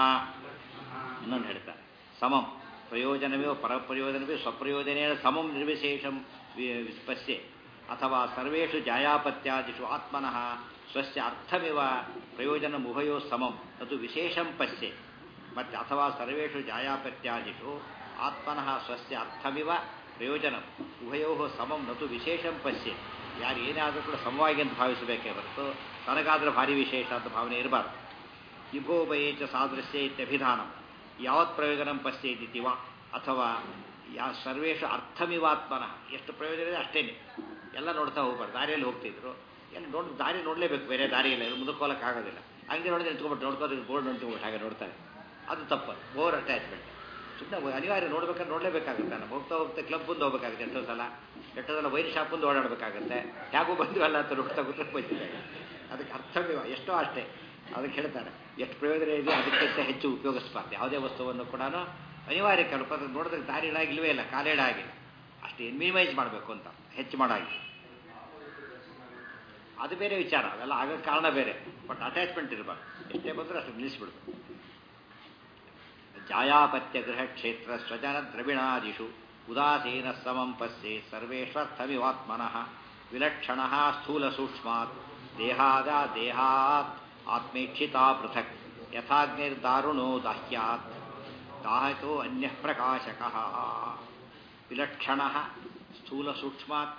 ಇನ್ನೊಂದು ಹೇಳ್ತಾರೆ ಸಮಂ ಪ್ರಯೋಜನವೇ ಪರಪ್ರಯೋಜನವೇ ಸ್ವಪ್ರಯೋಜನೇನ ಸಮಂ ನಿರ್ವಿಶೇಷಂ ಪಶ್ಯೆ ಅಥವಾ ಸರ್ವೇಷು ಜಾಯಾಪತ್ಯಾದಿಷು ಆತ್ಮನಃ ಸ್ವಸ್ಯ ಅರ್ಥಮಿವ ಪ್ರಯೋಜನ ಉಭಯೋ ಸಮಂ ಅದು ವಿಶೇಷಂ ಪಶ್ಯೆ. ಮತ್ತು ಅಥವಾ ಸರ್ವೇಷು ಜಾಯಾಪತ್ಯಾದಿಷು ಆತ್ಮನಃ ಸ್ವಸ್ಯ ಅರ್ಥಮಿವ ಪ್ರಯೋಜನ ಉಭಯೋ ಸಮಂ ನತು ವಿಶೇಷಂ ಪಶ್ಯೆ. ಯಾರು ಏನಾದರೂ ಕೂಡ ಸಮವಾಗಿ ಅಂತ ಭಾವಿಸಬೇಕೇ ಹೊರತು ತನಗಾದ್ರೆ ಭಾರಿ ವಿಶೇಷ ಅಂತ ಭಾವನೆ ಇರಬಾರ್ದು. ಇಭೋಭಯೇಚ ಸಾದೃಶ್ಯ ಇತ್ಯಭಿಧಾನಂ ಯಾವತ್ ಪ್ರಯೋಜನ ಪಶ್ಯೇದಿತಿವ ಅಥವಾ ಸರ್ವೇಷು ಅರ್ಥಮಿವಾತ್ಮನಃ ಎಷ್ಟು ಪ್ರಯೋಜನ ಇದೆ ಅಷ್ಟೇನೆ. ಎಲ್ಲ ನೋಡ್ತಾ ಹೋಗ್ಬಾರ್ದು. ದಾರಿಯಲ್ಲಿ ಹೋಗ್ತಿದ್ರು ಎಲ್ಲ ದಾರಿ ನೋಡಲೇಬೇಕು, ಬೇರೆ ದಾರಿ ಇಲ್ಲ, ಮುಂದಕ್ಕೋಲಕ್ಕೆ ಆಗೋದಿಲ್ಲ. ಹಂಗೆ ನೋಡಿದ್ರೆ ನಿಂತ್ಕೊಂಡ್ಬಿಟ್ಟು ನೋಡ್ಕೋದ್ರೆ ಬೋರ್ಡ್ ನೋಡ್ಕೊಂಡ್ಬಿಟ್ಟು ಹಾಗೆ ನೋಡ್ತಾರೆ, ಅದು ತಪ್ಪು. Over attachment. ಸುಮ್ಮನೆ ಅನಿವಾರ್ಯ ನೋಡ್ಬೇಕಾದ್ರೆ ನೋಡಲೇಬೇಕಾಗುತ್ತೆ. ನಾವು ಹೋಗ್ತಾ ಕ್ಲಬ್ ಮುಂದೆ ಹೋಗ್ಬೇಕಾಗುತ್ತೆ, ಎಷ್ಟೋ ಸಲ ವೈನ್ ಶಾಪ್ ಮುಂದೆ ಓಡಾಡಬೇಕಾಗುತ್ತೆ. ಯಾಕೋ ಬಂದಿವಲ್ಲ ಅಂತ ನೋಡ್ತಾ ಗೊತ್ತಾಗ ಬಂದಿದ್ದಾರೆ. ಅದಕ್ಕೆ ಅರ್ಥವಿವ ಎಷ್ಟೋ ಅಷ್ಟೇ. ಅದಕ್ಕೆ ಹೇಳ್ತಾರೆ ಎಷ್ಟು ಪ್ರಯೋಜನ ಇದೆ ಅದಕ್ಕಿಂತ ಹೆಚ್ಚು ಉಪಯೋಗಿಸಬಾರ್ದು. ಯಾವುದೇ ವಸ್ತುವನ್ನು ಕೂಡ ಅನಿವಾರ್ಯ ಕಲ್ಪ ನೋಡಿದ್ರೆ ದಾರಿ ಇಲ್ವೇ ಇಲ್ಲ, ಕಾಲೇಡ ಆಗಿ ಅಷ್ಟೇ ಮಿನಿಮೈಸ್ ಮಾಡಬೇಕು ಅಂತ, ಹೆಚ್ಚು ಮಾಡಾಗಿ. ಅದು ಬೇರೆ ವಿಚಾರ, ಅವೆಲ್ಲ ಆಗೋ ಕಾರಣ ಬೇರೆ. ಬಟ್ ಅಟ್ಯಾಚ್ಮೆಂಟ್ ಇರಬಾರ್ದು. ಎಷ್ಟೇ ಬಂದರೂ ಅಷ್ಟು ನಿಲ್ಲಿಸ್ಬಿಡ್ಬೇಕು. ಜಾಯಾಪತ್ಯ ಗೃಹ ಕ್ಷೇತ್ರ ಸ್ವಜನ ದ್ರವಿಣಾದಿಷು ಉದಾಸೀನ ಸಮಂ ಪಶ್ಯೆ ಸರ್ವೇಶ್ವರ್ಥಮಿವಾತ್ಮನಃ ವಿಲಕ್ಷಣ ಸ್ಥೂಲ ಸೂಕ್ಷ್ಮಾತ್ ದೇಹಾತ್ ಆತ್ಮೇಕ್ಷಿತಾ ಪೃಥಕ್ ಯಥಾಗ್ನಿರ್ದಾರುಣೋ ದಾಹ್ಯಾತ್ ದಾಹಕೋ ಅನ್ಯ ಪ್ರಕಾಶಕಃ. ವಿಲಕ್ಷಣ ಸ್ಥೂಲ ಸೂಕ್ಷ್ಮಾತ್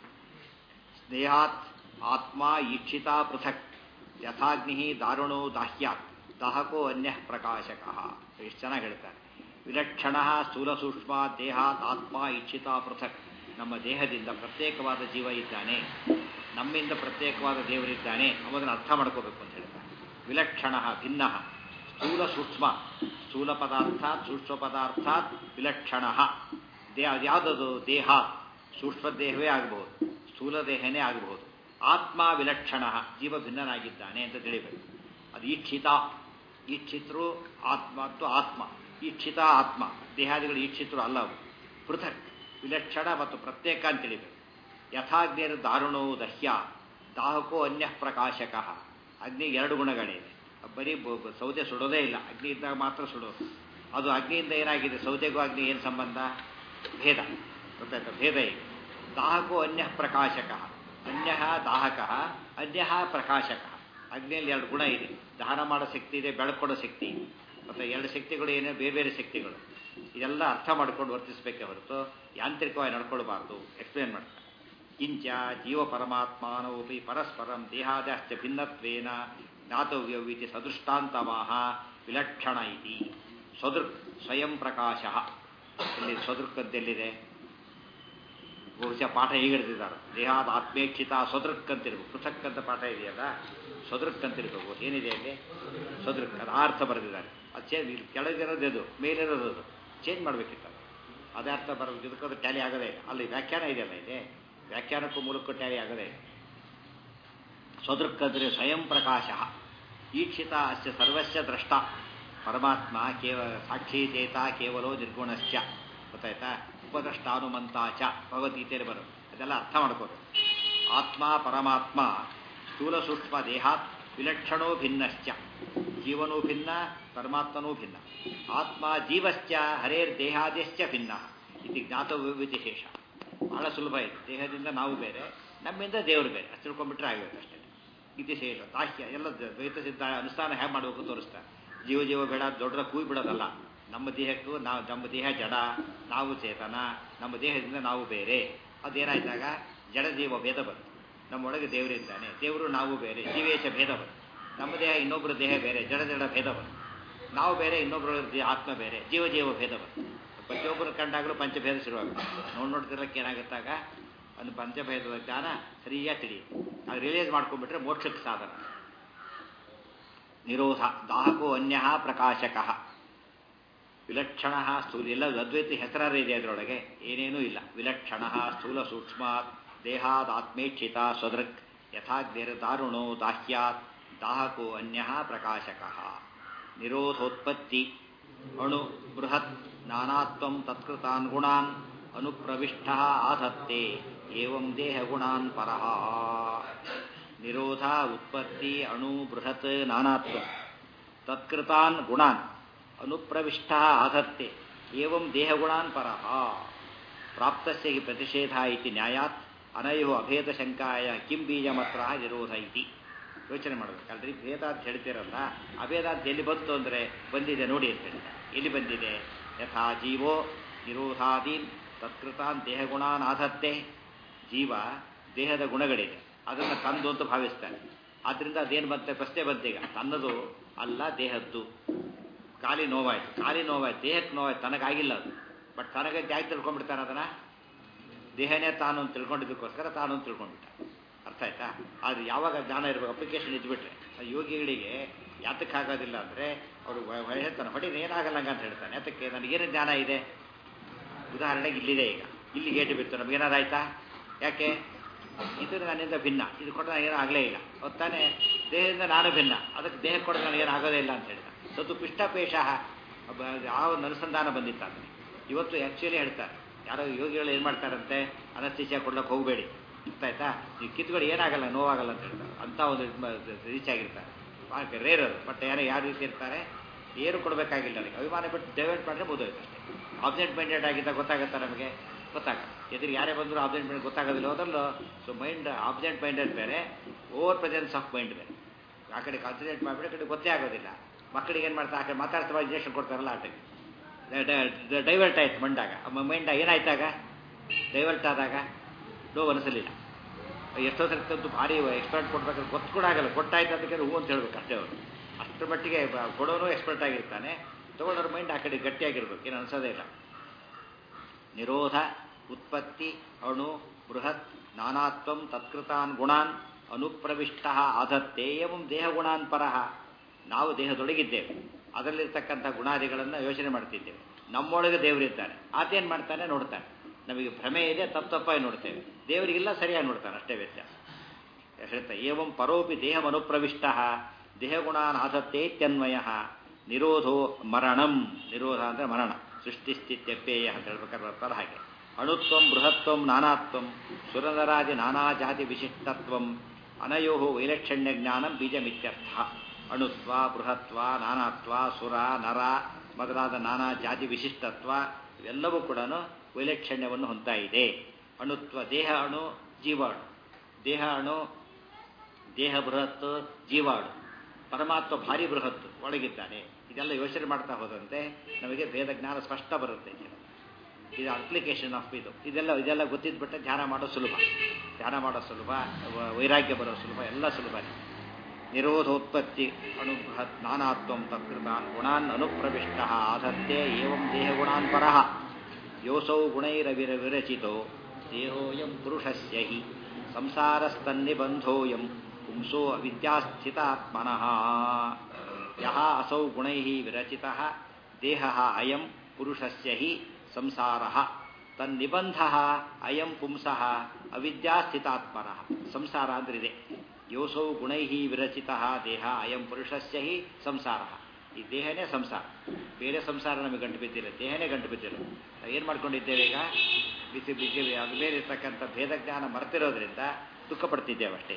ದೇಹಾತ್ ಆತ್ಮ ಈಕ್ಷಿತಾ ಪೃಥಕ್ ಯಥಾಗ್ನಿ ದಾರುಣೋ ದಾಹ್ಯಾತ್ ದಾಹಕೋ ಅನ್ಯ ಪ್ರಕಾಶಕಃ. ಎಷ್ಟು ಚೆನ್ನಾಗಿ ಹೇಳ್ತಾರೆ. ವಿಲಕ್ಷಣ ಸ್ಥೂಲ ಸೂಕ್ಷ್ಮ ದೇಹಾತ್ ಆತ್ಮ ಇಚ್ಛಿತಾ ಪೃಥಕ್. ನಮ್ಮ ದೇಹದಿಂದ ಪ್ರತ್ಯೇಕವಾದ ಜೀವ ಇದ್ದಾನೆ, ನಮ್ಮಿಂದ ಪ್ರತ್ಯೇಕವಾದ ದೇವರಿದ್ದಾನೆ ಅನ್ನೋದನ್ನು ಅರ್ಥ ಮಾಡ್ಕೋಬೇಕು ಅಂತ ಹೇಳ್ತಾರೆ. ವಿಲಕ್ಷಣ ಭಿನ್ನ ಸ್ಥೂಲ ಸೂಕ್ಷ್ಮ ಸ್ಥೂಲ ಪದಾರ್ಥಾತ್ ಸೂಕ್ಷ್ಮ ಪದಾರ್ಥಾತ್ ವಿಲಕ್ಷಣ. ಯಾವುದದು ದೇಹ ಸೂಕ್ಷ್ಮ ದೇಹವೇ ಆಗಬಹುದು, ಸ್ಥೂಲ ದೇಹನೇ ಆಗಬಹುದು. ಆತ್ಮ ವಿಲಕ್ಷಣ ಜೀವ ಭಿನ್ನನಾಗಿದ್ದಾನೆ ಅಂತ ತಿಳಿಬೇಕು. ಅದು ಈಕ್ಷಿತ ಈಕ್ಷಿತರು ಆತ್ಮ ಮತ್ತು ಆತ್ಮ ಈಕ್ಷಿತ ಆತ್ಮ ದೇಹಾದಿಗಳು ಈಕ್ಷಿತರು ಅಲ್ಲವು, ಪೃಥಕ್ ವಿಲಕ್ಷಣ ಮತ್ತು ಪ್ರತ್ಯೇಕ ಅಂತ ತಿಳಿಬೇಕು. ಯಥಾಗ್ನಿರ್ ದಾರುಣೋ ದಹ್ಯ ದಾಹಕೋ ಅನ್ಯ ಪ್ರಕಾಶಕ. ಅಗ್ನಿಗೆ ಎರಡು ಗುಣಗಳಿವೆ. ಬರೀ ಸೌದೆ ಸುಡೋದೇ ಇಲ್ಲ, ಅಗ್ನಿ ಇದ್ದಾಗ ಮಾತ್ರ ಸುಡೋದು. ಅದು ಅಗ್ನಿಯಿಂದ ಏನಾಗಿದೆ, ಸೌದೆಗೂ ಅಗ್ನಿ ಏನು ಸಂಬಂಧ, ಭೇದ ಗೊತ್ತಾಯ್ತು, ಭೇದ ಇದೆ. ದಾಹಕೋ ಅನ್ಯ ಪ್ರಕಾಶಕ, ಅನ್ಯ ದಾಹಕ ಅನ್ಯ ಪ್ರಕಾಶಕ. ಅಗ್ನಿಯಲ್ಲಿ ಎರಡು ಗುಣ ಇದೆ, ದಹನ ಮಾಡೋ ಶಕ್ತಿ ಇದೆ, ಬೆಳಕೊಡೋ ಶಕ್ತಿ ಇದೆ. ಮತ್ತು ಎರಡು ಶಕ್ತಿಗಳು ಏನೇ ಬೇರೆ ಬೇರೆ ಶಕ್ತಿಗಳು. ಇದೆಲ್ಲ ಅರ್ಥ ಮಾಡ್ಕೊಂಡು ವರ್ತಿಸಬೇಕೇ ಹೊರತು ಯಾಂತ್ರಿಕವಾಗಿ ನಡ್ಕೊಳ್ಬಾರ್ದು. ಎಕ್ಸ್ಪ್ಲೇನ್ ಮಾಡ್ತಾರೆ. ಕಿಂಚ ಜೀವ ಪರಮಾತ್ಮಾನೋಪಿ ಪರಸ್ಪರಂ ದೇಹಾದ್ಯಾಶ್ಚ ಭಿನ್ನತ್ವೇನ ಜ್ಞಾತವ್ಯವಿತಿ ಸದೃಷ್ಟಾಂತಮಾಹ ವಿಲಕ್ಷಣ ಇತಿ. ಸ್ವದೃಕ್ ಸ್ವಯಂ ಪ್ರಕಾಶ. ಇಲ್ಲಿ ಸ್ವದೃಕ್ ಅಂತೆಲ್ಲಿದೆ, ಬಹುಶಃ ಪಾಠ ಹೀಗೆ ಹಿಡಿದಿದ್ದಾರೆ. ದೇಹಾದ ಆತ್ಮೇಕ್ಷಿತ ಸ್ವದೃಕ್ ಅಂತಿರ್ಬೇಕು. ಪೃಥಕ್ ಅಂತ ಪಾಠ ಇದೆಯಲ್ಲ, ಸ್ವದೃಕ್ ಅಂತಿರ್ಬೇಕು. ಏನಿದೆ ಅಲ್ಲಿ ಸ್ವದೃಕ್, ಅದು ಅರ್ಥ ಬರೆದಿದ್ದಾರೆ. ಅದು ಕೆಳಗಿರೋದು ಅದು, ಮೇಲಿರೋದು ಅದು, ಚೇಂಜ್ ಮಾಡಬೇಕಿತ್ತು. ಅದೇ ಅರ್ಥ ಬರೋದು. ಇದಕ್ಕೋದು ಟ್ಯಾಲಿ ಆಗದೇ ಇಲ್ಲ. ಅಲ್ಲಿ ವ್ಯಾಖ್ಯಾನ ಇದೆಯಲ್ಲ, ಇದೆ ವ್ಯಾಖ್ಯಾನಕ್ಕೂ ಮೂಲಕ್ಕೂ ಟ್ಯಾಲಿ ಆಗದೇ ಇಲ್ಲ. ಸ್ವದೃಕ್ಕದ್ರೆ ಸ್ವಯಂ ಪ್ರಕಾಶ ಈಕ್ಷಿತ ಅಸ್ಯ ಸರ್ವಸ್ಯ ದ್ರಷ್ಟ ಪರಮಾತ್ಮ ಕೇವಲ ಸಾಕ್ಷಿ ಚೇತ ಕೇವಲೋ ನಿರ್ಗುಣಶ್ಚ ಗೊತ್ತಾಯ್ತಾ ಉಪದ್ರಷ್ಟಾನುಮಂತ ಚ ಭಗವದ್ಗೀತೆಯಲ್ಲಿ ಬರೋದು ಅದೆಲ್ಲ ಅರ್ಥ ಮಾಡ್ಕೋಬೇಕು ಆತ್ಮ ಪರಮಾತ್ಮ ಸ್ಥೂಲ ಸೂಕ್ಷ್ಮ ದೇಹಾತ್ ವಿಲಕ್ಷಣೋ ಭಿನ್ನಶ್ಚ ಜೀವನೂ ಭಿನ್ನ ಪರಮಾತ್ಮನೂ ಭಿನ್ನ ಆತ್ಮ ಜೀವಶ್ಚ ಹರೇರ್ ದೇಹಾದಿಶ್ಚ ಭಿನ್ನ ಇದು ಜ್ಞಾತವ್ಯ ವಿಶೇಷ ಬಹಳ ಸುಲಭ ಇದೆ ದೇಹದಿಂದ ನಾವು ಬೇರೆ ನಮ್ಮಿಂದ ದೇವರು ಬೇರೆ ಅಷ್ಟು ತಿಳ್ಕೊಂಡ್ಬಿಟ್ರೆ ಆಗಬೇಕು ಅಷ್ಟೇ ವಿಶೇಷ ತಾಹ್ಯ ಎಲ್ಲ ದ್ವೈತ ಸಿದ್ಧ ಅನುಷ್ಠಾನ ಹೇಗೆ ಮಾಡಬೇಕು ತೋರಿಸ್ತಾರೆ ಜೀವ ಬೇಡ ದೊಡ್ಡದ ಕೂಗಿ ಬಿಡೋದಲ್ಲ ನಮ್ಮ ದೇಹಕ್ಕೂ ನಮ್ಮ ದೇಹ ಜಡ ನಾವು ಚೇತನ ನಮ್ಮ ದೇಹದಿಂದ ನಾವು ಬೇರೆ ಅದೇನಾಯ್ತಾಗ ಜಡ ಜೀವ ಭೇದ ಬಂತು ನಮ್ಮೊಳಗೆ ದೇವರಿದ್ದಾನೆ ದೇವರು ನಾವು ಬೇರೆ ಜೀವೇಶ ಭೇದ ಬಂತು ನಮ್ಮ ದೇಹ ಇನ್ನೊಬ್ಬರ ದೇಹ ಬೇರೆ ಜಡ ಭೇದ ಬಂತು ನಾವು ಬೇರೆ ಇನ್ನೊಬ್ಬರ ಆತ್ಮ ಬೇರೆ ಜೀವ ಭೇದ ಬಂತು ಪ್ರತಿಯೊಬ್ಬರು ಕಂಡಾಗಲೂ ಪಂಚಭೇದ ಶುರುವಾಗುತ್ತೆ ನೋಡ್ತಿರ್ಲಕ್ಕೆ ಏನಾಗುತ್ತಾಗ ಒಂದು ಪಂಚಭೇದದ ಜ್ಞಾನ ಸರಿಯಾಗಿ ತಿಳಿಯುತ್ತೆ ಅದು ರಿಯಲೈಸ್ ಮಾಡ್ಕೊಂಡ್ಬಿಟ್ರೆ ಮೋಕ್ಷಕ್ಕೆ ಸಾಧನ ನಿರೋಧ ದಾಹಕೋ ಅನ್ಯ ಪ್ರಕಾಶಕ ವಿಲಕ್ಷಣ ಸ್ಥೂಲ ಎಲ್ಲ ಅದ್ವೈತ ಹೆಸರಾರ ಇದೆ ಅದರೊಳಗೆ ಏನೇನೂ ಇಲ್ಲ ವಿಲಕ್ಷಣ ಸ್ಥೂಲ ಸೂಕ್ಷ್ಮ ದೇಹಾದಾತ್ಮೇಕ್ಷಿತ ಸ್ವದೃಕ್ ಯಥಾಗ್ನಿರ್ದಾರುಣೋ ದಾಹ್ಯಾತ್ ದಾಹಕೋ ಅನ್ಯ ಪ್ರಕಾಶಕ ನಿರೋಧೋತ್ಪತ್ತಿ ಅಣು ಬೃಹತ್ ನಾನಾತ್ವಂ ತತ್ಕೃತಾನ್ ಗುಣಾನ್ ಅನುಪ್ರವಿಷ್ಟ ಆಧತ್ತೆ ಏವಂ ದೇಹಗುಣಾನ್ ಪರಃ ನಿರೋಧ ಉತ್ಪತ್ತಿ ಅಣು ಬೃಹತ್ ನಾನಾತ್ವ ತತ್ಕೃತಾನ್ ಗುಣಾನ್ ಅನುಪ್ರವಿಷ್ಟ ಆಧತ್ತೆ ಏವಂ ದೇಹಗುಣಾನ್ ಪರಃ ಪ್ರಾಪ್ತಸ್ಯ ಹಿ ಪ್ರತಿಷೇಧ ಇತಿ ನ್ಯಾಯಾತ್ ಅನಯೋ ಅಭೇದ ಶಂಕಾಯ ಕಿಂ ಬೀಜಮತ್ರ ನಿರೋಧ ಇತಿ ಯೋಚನೆ ಮಾಡಬೇಕಲ್ರಿ ಭೇದ ಅಂತ ಹೇಳ್ತಿರಲ್ಲ ಅಭೇದ ಅಂತ ಎಲ್ಲಿ ಬಂತು ಅಂದರೆ ಬಂದಿದೆ ನೋಡಿ ಅಂತ ಹೇಳ್ತಾರೆ ಎಲ್ಲಿ ಬಂದಿದೆ ಯಥಾ ಜೀವೋ ನಿರೋಧಾದೀನ್ ತತ್ಕೃತಾನ್ ದೇಹಗುಣಾನ್ ಆಧತ್ತೆ ಜೀವ ದೇಹದ ಗುಣಗಳಿದೆ ಅದನ್ನು ತಂದು ಅಂತ ಭಾವಿಸ್ತಾನೆ ಆದ್ದರಿಂದ ಅದೇನು ಬಂತೆ ಪ್ರಶ್ನೆ ಬಂತೀಗ ತನ್ನದು ಅಲ್ಲ ದೇಹದ್ದು ಕಾಲಿ ನೋವಾಯ್ತು ದೇಹಕ್ಕೆ ನೋವಾಯ್ತು ತನಗಾಗಿಲ್ಲ ಅದು ಬಟ್ ತನಗೆ ಜಾಗಿ ತಿಳ್ಕೊಂಡ್ಬಿಡ್ತಾನೆ ಅದನ್ನು ದೇಹನೇ ತಾನು ಅಂತ ತಿಳ್ಕೊಂಡಿದ್ದಕ್ಕೋಸ್ಕರ ತಾನು ಅಂತ ತಿಳ್ಕೊಂಡ್ಬಿಟ್ಟ ಅರ್ಥ ಆಯ್ತಾ ಆದರೆ ಯಾವಾಗ ಜ್ಞಾನ ಇರಬೇಕು ಅಪ್ಲಿಕೇಶನ್ ಇದ್ಬಿಟ್ರೆ ಯೋಗಿಗಳಿಗೆ ಯಾತಕ್ಕಾಗೋದಿಲ್ಲ ಅಂದರೆ ಅವರು ಹೇಳ್ತಾನೆ ಹೊಡಿನ ಏನಾಗಲ್ಲ ಅಂತ ಹೇಳ್ತಾನೆ ಯಾತಕ್ಕೆ ನನಗೇನು ಜ್ಞಾನ ಇದೆ ಉದಾಹರಣೆಗೆ ಇಲ್ಲಿದೆ ಈಗ ಇಲ್ಲಿ ಗೇಟು ಬಿತ್ತು ನಮಗೇನಾದಾಯ್ತಾ ಯಾಕೆ ಇದು ನನ್ನಿಂದ ಭಿನ್ನ ಇದು ಕೊಟ್ಟರೆ ನನಗೇನು ಆಗಲೇ ಇಲ್ಲ ಹೊತ್ತಾನೆ ದೇಹದಿಂದ ನಾನು ಭಿನ್ನ ಅದಕ್ಕೆ ದೇಹ ಕೊಡೋದು ನನಗೇನು ಆಗೋದೇ ಇಲ್ಲ ಅಂತ ಹೇಳಿದ ಸತ್ತು ಪಿಷ್ಟಪೇಶ ಆ ಒಂದು ಅನುಸಂಧಾನ ಬಂದಿತ್ತು ಅದನ್ನು ಇವತ್ತು ಆ್ಯಕ್ಚುಲಿ ಹೇಳ್ತಾರೆ ಯಾರೋ ಯೋಗಿಗಳು ಏನು ಮಾಡ್ತಾರಂತೆ ಅನಸ್ತೀಸಿಯಾ ಕೊಡ್ಲಿಕ್ಕೆ ಹೋಗಬೇಡಿ ಗೊತ್ತಾಯ್ತಾ ಈ ಕಿತ್ಗಳು ಏನಾಗಲ್ಲ ನೋವಾಗಲ್ಲ ಅಂತ ಹೇಳ್ತಾರೆ ಅಂಥ ಒಂದು ರೀಚ್ ಆಗಿರ್ತಾರೆ ರೇರ್ ಅದು ಬಟ್ ಯಾರು ರೀತಿ ಇರ್ತಾರೆ ಏನು ಕೊಡಬೇಕಾಗಿಲ್ಲ ನನಗೆ ಅಭಿಮಾನ ಬಿಟ್ಟು ಡೈವರ್ಟ್ ಮಾಡಿದ್ರೆ ಮುಗಿದೋಯ್ತು ಅಷ್ಟೇ ಆಬ್ಸೆಂಟ್ ಮೈಂಡೆಡ್ ಆಗಿದ್ದ ಗೊತ್ತಾಗುತ್ತಾ ನಮಗೆ ಎದುರು ಯಾರೇ ಬಂದರೂ ಆಬ್ಸೆಂಟ್ ಮೈಂಡ್ ಗೊತ್ತಾಗೋದಿಲ್ಲ ಹೋದಲ್ಲೋ ಸೊ ಮೈಂಡ್ ಆಬ್ಸೆಂಟ್ ಮೈಂಡೆಡ್ ಬೇರೆ ಓವರ್ ಪ್ರೆಸೆನ್ಸ್ ಆಫ್ ಮೈಂಡ್ ಬೇರೆ ಆ ಕಡೆ ಕಾನ್ಸಂಟ್ರೇಟ್ ಮಾಡಿಬಿಟ್ಟು ಆ ಕಡೆ ಗೊತ್ತೇ ಆಗೋದಿಲ್ಲ ಮಕ್ಕಳಿಗೆ ಏನು ಮಾಡ್ತಾರೆ ಆ ಕಡೆ ಮಾತಾಡ್ತಾ ಇಂಜೆಕ್ಷನ್ ಕೊಡ್ತಾರಲ್ಲ ಆ ಟೈಮ್ ಡೈವರ್ಟ್ ಆಯ್ತು ಮಂಡಾಗ ಮೈಂಡ್ ಏನಾಯ್ತಾಗ ಡೈವರ್ಟ್ ಆದಾಗ ನೋವು ಅನಿಸಲಿಲ್ಲ ಎಷ್ಟೋ ಸರ್ಕಂತೂ ಭಾರಿ ಎಕ್ಸ್ಪರ್ಟ್ ಕೊಡ್ಬೇಕಾದ್ರೆ ಗೊತ್ತು ಕೂಡ ಆಗಲ್ಲ ಕೊಟ್ಟಾಯ್ತು ಅದಕ್ಕೆ ಹೂ ಅಂತ ಹೇಳ್ಬೇಕು ಅಷ್ಟೇ ಅವರು ಅಷ್ಟರ ಮಟ್ಟಿಗೆ ಕೊಡೋನು ಎಕ್ಸ್ಪರ್ಟ್ ಆಗಿರ್ತಾನೆ ತೊಗೊಂಡವ್ರ ಮೈಂಡ್ ಆ ಕಡೆ ಗಟ್ಟಿಯಾಗಿರ್ಬೇಕು ಏನು ಅನ್ಸೋದೇ ಇಲ್ಲ ನಿರೋಧ ಉತ್ಪತ್ತಿ ಅಣು ಬೃಹತ್ ನಾನಾತ್ವಂ ತತ್ಕೃತಾನ್ ಗುಣಾನ್ ಅನುಪ್ರವಿಷ್ಟ ಆಧತ್ತೆ ಏವಂ ದೇಹಗುಣಾನ್ ಪರಃ ನಾವು ದೇಹದೊಳಗಿದ್ದೇವೆ ಅದರಲ್ಲಿರ್ತಕ್ಕಂಥ ಗುಣಾದಿಗಳನ್ನು ಯೋಚನೆ ಮಾಡ್ತಿದ್ದೇವೆ ನಮ್ಮೊಳಗೆ ದೇವರಿದ್ದಾನೆ ಆತೇನು ಮಾಡ್ತಾನೆ ನೋಡ್ತಾನೆ ನಮಗೆ ಭ್ರಮೆ ಇದೆ ತಪ್ಪಾಗಿ ನೋಡ್ತೇವೆ ದೇವರಿಗೆಲ್ಲ ಸರಿಯಾಗಿ ನೋಡ್ತಾನೆ ಅಷ್ಟೇ ವ್ಯತ್ಯಾಸ ಹೇಳ್ತಾ ಏವಂ ಪರೋಪಿ ದೇಹಮನುಪ್ರವಿಷ್ಟ ದೇಹಗುಣಾನ್ ಆಧತ್ತೇತ್ಯನ್ವಯ ನಿರೋಧೋ ಮರಣಂ ನಿರೋಧ ಅಂದರೆ ಮರಣ ಸೃಷ್ಟಿಸ್ಥಿತ್ಯಪ್ಯಯ ಅಂತ ಹೇಳ್ಬೇಕಾದ್ರೆ ಬರ್ತಾರೆ ಹಾಗೆ ಅಣುತ್ವಂ ಬೃಹತ್ವಂ ನಾನಾತ್ವಂ ಸುರನರಾದಿ ನಾನಾ ಜಾತಿ ವಿಶಿಷ್ಟತ್ವಂ ಅನಯೋ ವೈಲಕ್ಷಣ್ಯ ಜ್ಞಾನಂ ಬೀಜಮಿತ್ಯರ್ಥ ಅಣುತ್ವ ಬೃಹತ್ವ ನಾನಾತ್ವ ಸುರ ನರ ಮೊದಲಾದ ನಾನಾ ಜಾತಿ ವಿಶಿಷ್ಟತ್ವ ಇವೆಲ್ಲವೂ ಕೂಡ ವೈಲಕ್ಷಣ್ಯವನ್ನು ಹೊಂದ್ತಾ ಇದೆ ಅಣುತ್ವ ದೇಹ ಅಣು ಜೀವಾಣು ದೇಹ ಅಣು ದೇಹ ಬೃಹತ್ತು ಜೀವಾಣು ಪರಮಾತ್ಮ ಭಾರಿ ಬೃಹತ್ತು ಒಳಗಿದ್ದಾನೆ ಇದೆಲ್ಲ ಯೋಚನೆ ಮಾಡ್ತಾ ಹೋದಂತೆ ನಮಗೆ ಭೇದ ಜ್ಞಾನ ಸ್ಪಷ್ಟ ಬರುತ್ತೆ ಇದು ಅಪ್ಲಿಕೇಶನ್ ಆಫ್ ಇದೆಲ್ಲ ಗೊತ್ತಿದ್ಬಿಟ್ಟೆ ಧ್ಯಾನ ಮಾಡೋದು ಸುಲಭ ವೈರಾಗ್ಯ ಬರೋ ಸುಲಭ ಎಲ್ಲ ಸುಲಭನೇ ನಿರೋಧೋತ್ಪತ್ತಿ ಅಣುಬೃಹತ್ ನಾನಾತ್ವಂ ತತ್ಕೃತಾನ್ ಗುಣಾನ್ ಅನುಪ್ರವಿಷ್ಟ ಆಧತ್ತೆ ಏವಂ ದೇಹಗುಣಾನ್ ಪರಃ ಯೋಸೌ ಗುಣೈರವಿರವಿರಚಿತೋ ದೇಹೋಯಂ ಪುರುಷಸ್ಯ ಹಿ ಸಂಸಾರಸ್ತನ್ನಿಬಂಧೋಯಂ ಪುಂಸೋ ಅವಿದ್ಯಾಸ್ಥಿತಾತ್ಮನಃ ಯಹ ಅಸೌ ಗುಣೈಃ ವಿರಚಿತಃ ದೇಹಃ ಅಯಂ ಪುರುಷಸ್ಯ ಹಿ ಸಂಸಾರಃ ತನ್ನಿಬಂಧಃ ಅಯಂ ಪುಂಸಃ ಅವಿದ್ಯಾಸ್ಥಿತಾತ್ಮನಃ ಸಂಸಾರ ಅಂದ್ರೆ ಇದೆ ಯೋಸೌ ಗುಣೈ ವಿರಚಿತ ದೇಹ ಅಯಂ ಪುರುಷಸ್ಯ ಹಿ ಸಂಸಾರ. ಈ ದೇಹನೇ ಸಂಸಾರ, ಬೇರೆ ಸಂಸಾರ ನಮಗೆ ಗಂಟು ಬಿದ್ದಿಲ್ಲ, ದೇಹನೇ ಗಂಟು ಬಿದ್ದಿಲ್ಲ. ಏನು ಮಾಡ್ಕೊಂಡಿದ್ದೇವೆ ಈಗ? ಬಿಸಿ ಬಿಸಿ ಅದು ಬೇರೆ ಇರ್ತಕ್ಕಂಥ ಭೇದ ಜ್ಞಾನ ಮರೆತಿರೋದ್ರಿಂದ ದುಃಖ ಪಡ್ತಿದ್ದೇವೆ ಅಷ್ಟೇ.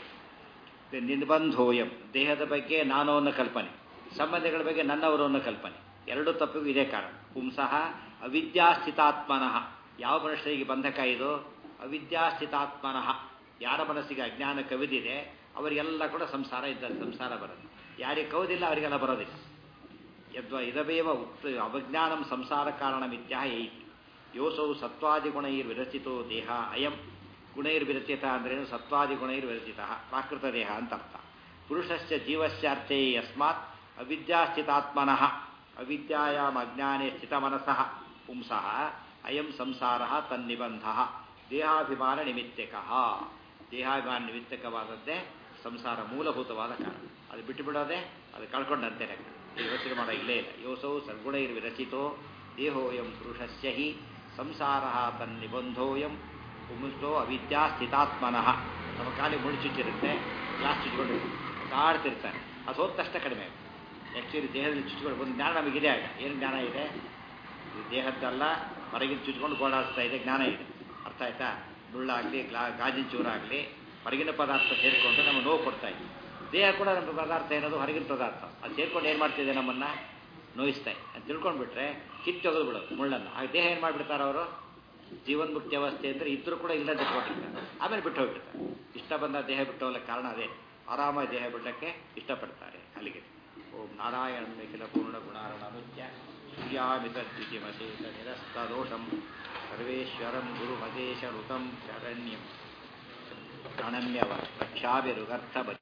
ನಿರ್ಬಂಧೋಯಂ, ದೇಹದ ಬಗ್ಗೆ ನಾನು ಅನ್ನೋ ಕಲ್ಪನೆ, ಸಂಬಂಧಗಳ ಬಗ್ಗೆ ನನ್ನವರು ಅನ್ನೋ ಕಲ್ಪನೆ, ಎರಡೂ ತಪ್ಪಿಗೂ ಇದೇ ಕಾರಣ. ಪುಂಸಃ ಅವಿದ್ಯಾಸ್ಥಿತಾತ್ಮನಃ, ಯಾವ ಮನುಷ್ಯರಿಗೆ ಬಂಧಕ ಇದು? ಅವಿದ್ಯಾಸ್ಥಿತಾತ್ಮನಃ, ಯಾರ ಮನಸ್ಸಿಗೆ ಅಜ್ಞಾನ ಕವಿದಿದೆ ಅವರಿಗೆಲ್ಲ ಕೂಡ ಸಂಸಾರ ಇದ್ದ ಸಂಸಾರ ಬರೋದು. ಯಾರಿಗೆ ಕವಿದಿಲ್ಲ ಅವರಿಗೆಲ್ಲ ಬರೋದಿಲ್ಲ. ಯದ್ವ ಇದವೇವ ಉಕ್ತ ಅವಜ್ಞಾನಂ ಸಂಸಾರ ಕಾರಣಮಿತ್ಯಾಹ ಏತಿ. ಯೋಸೌ ಸತ್ವಾದಿಗುಣೈರ್ವಿರಚಿತೋ ದೇಹ ಅಯಂ. ಗುಣೈರ್ವಿರಚಿತ ಅಂದ್ರೇನು? ಸತ್ವಾದಿಗುಣೈರ್ವಿರಚಿತ, ಪ್ರಾಕೃತ ದೇಹ ಅಂತ ಅರ್ಥ. ಪುರುಷಸ್ಯ ಜೀವಸ್ಯಾರ್ಥೇ ಯಸ್ಮಾತ್ ಅವಿದ್ಯಾಸ್ಥಿತಾತ್ಮನಃ ಅವಿದ್ಯಾಯಾಮ್ ಅಜ್ಞಾನೇ ಸ್ಥಿತಮನಸಃ ಪುಂಸಃ ಅಯಂ ಸಂಸಾರಃ ತನ್ನಿಬಂಧಃ ದೇಹಾಭಿಮಾನ ನಿಮಿತ್ತಕಃ. ದೇಹಾಭಿಮಾನ ನಿಮಿತ್ತಕವಾದದ್ದೇ ಸಂಸಾರ ಮೂಲಭೂತವಾದ ಕಾರಣ. ಅದು ಬಿಟ್ಟು ಬಿಡೋದೆ ಅದು ಕಳ್ಕೊಂಡಂತೆ ಲೆಕ್ಕ. ಯೋಚನೆ ಮಾಡೋ ಇಲ್ಲೇ ಇಲ್ಲ. ಯೋಸೌ ಸದ್ಗುಣೈರ್ವಿರಚಿತೋ ದೇಹೋಯಂ ಪುರುಷಸ್ಯ ಹಿ ಸಂಸಾರಃ ತನ್ನಿಬಂಧೋಯಂ ಪುಂಸೋ ಅವಿದ್ಯಾಸ್ಥಿತಾತ್ಮನಃ. ನಮ್ಮ ಕಾಲಿಗೆ ಮುಳ್ಳು ಚುಚ್ಚಿರುತ್ತೆ, ಗ್ಲಾಸ್ ಚುಚ್ಚಿಕೊಂಡು ಕಾಡ್ತಿರ್ತಾನೆ, ಅದು ಹೋದ ತಕ್ಷಣ ಕಡಿಮೆ. ಆ್ಯಕ್ಚುಲಿ ದೇಹದಲ್ಲಿ ಚುಚ್ಚಿಕೊಂಡು ಒಂದು ಜ್ಞಾನ ನಮಗಿದೆ. ಆಗ ಏನು ಜ್ಞಾನ ಇದೆ? ದೇಹದ್ದಲ್ಲ, ಹೊರಗಿನ ಚುಚ್ಕೊಂಡು ಗೋಡಾಡ್ತಾ ಇದೆ ಜ್ಞಾನ ಇದೆ. ಅರ್ಥ ಆಯ್ತಾ? ಮುಳ್ಳಾಗಲಿ ಗಾಜಿನ ಚೂರಾಗಲಿ ಹೊರಗಿನ ಪದಾರ್ಥ ಸೇರಿಕೊಂಡು ನಮಗೆ ನೋವು ಕೊಡ್ತಾ ಇದೆ. ದೇಹ ಕೂಡ ನಮ್ಮ ಪದಾರ್ಥ ಏನದು? ಹೊರಗಿನ ಪದಾರ್ಥ. ಅದು ಸೇರ್ಕೊಂಡು ಏನು ಮಾಡ್ತಿದೆ? ನಮ್ಮನ್ನು ನೋಯಿಸ್ತಾ ಇದೆ ಅಂತ ತಿಳ್ಕೊಂಡ್ಬಿಟ್ರೆ ಕಿತ್ತು ತೆಗೆದು ಬಿಡೋದು ಮುಳ್ಳನ್ನು. ಆ ದೇಹ ಏನು ಮಾಡಿಬಿಡ್ತಾರೆ ಅವರು? ಜೀವನ್ಮುಕ್ತಿ ಅವಸ್ಥೆ ಅಂದರೆ ಇದ್ರೂ ಕೂಡ ಇಲ್ಲ ತಿಳ್ಕೊಂಡಿರ್ತಾರೆ, ಆಮೇಲೆ ಬಿಟ್ಟು ಹೋಗ್ಬಿಡ್ತಾರೆ. ಇಷ್ಟ ಬಂದ ದೇಹ ಬಿಟ್ಟು ಹೋಗ್ಲಿಕ್ಕೆ ಕಾರಣ ಅದೇ, ಆರಾಮಾಗಿ ದೇಹ ಬಿಡಲಿಕ್ಕೆ ಇಷ್ಟಪಡ್ತಾರೆ. ಅಲ್ಲಿಗೆ ಓಂ ನಾರಾಯಣ ನಿಖಿಲ ಪೂರ್ಣ ಗುಣಾರ್ಣಮುಚ್ಯ ಸೂರ್ಯಾಮಿತ ದ್ವಿತಿಮಶೇಷ ನಿರಸ್ತದೋಷಂ ಸರ್ವೇಶ್ವರಂ ಗುರುಮದೇಶ ಋತಂ ಶರಣ್ಯಂ ಪ್ರಣಮ್ಯವ ರಕ್ಷಾಭಿರುಗರ್ಥ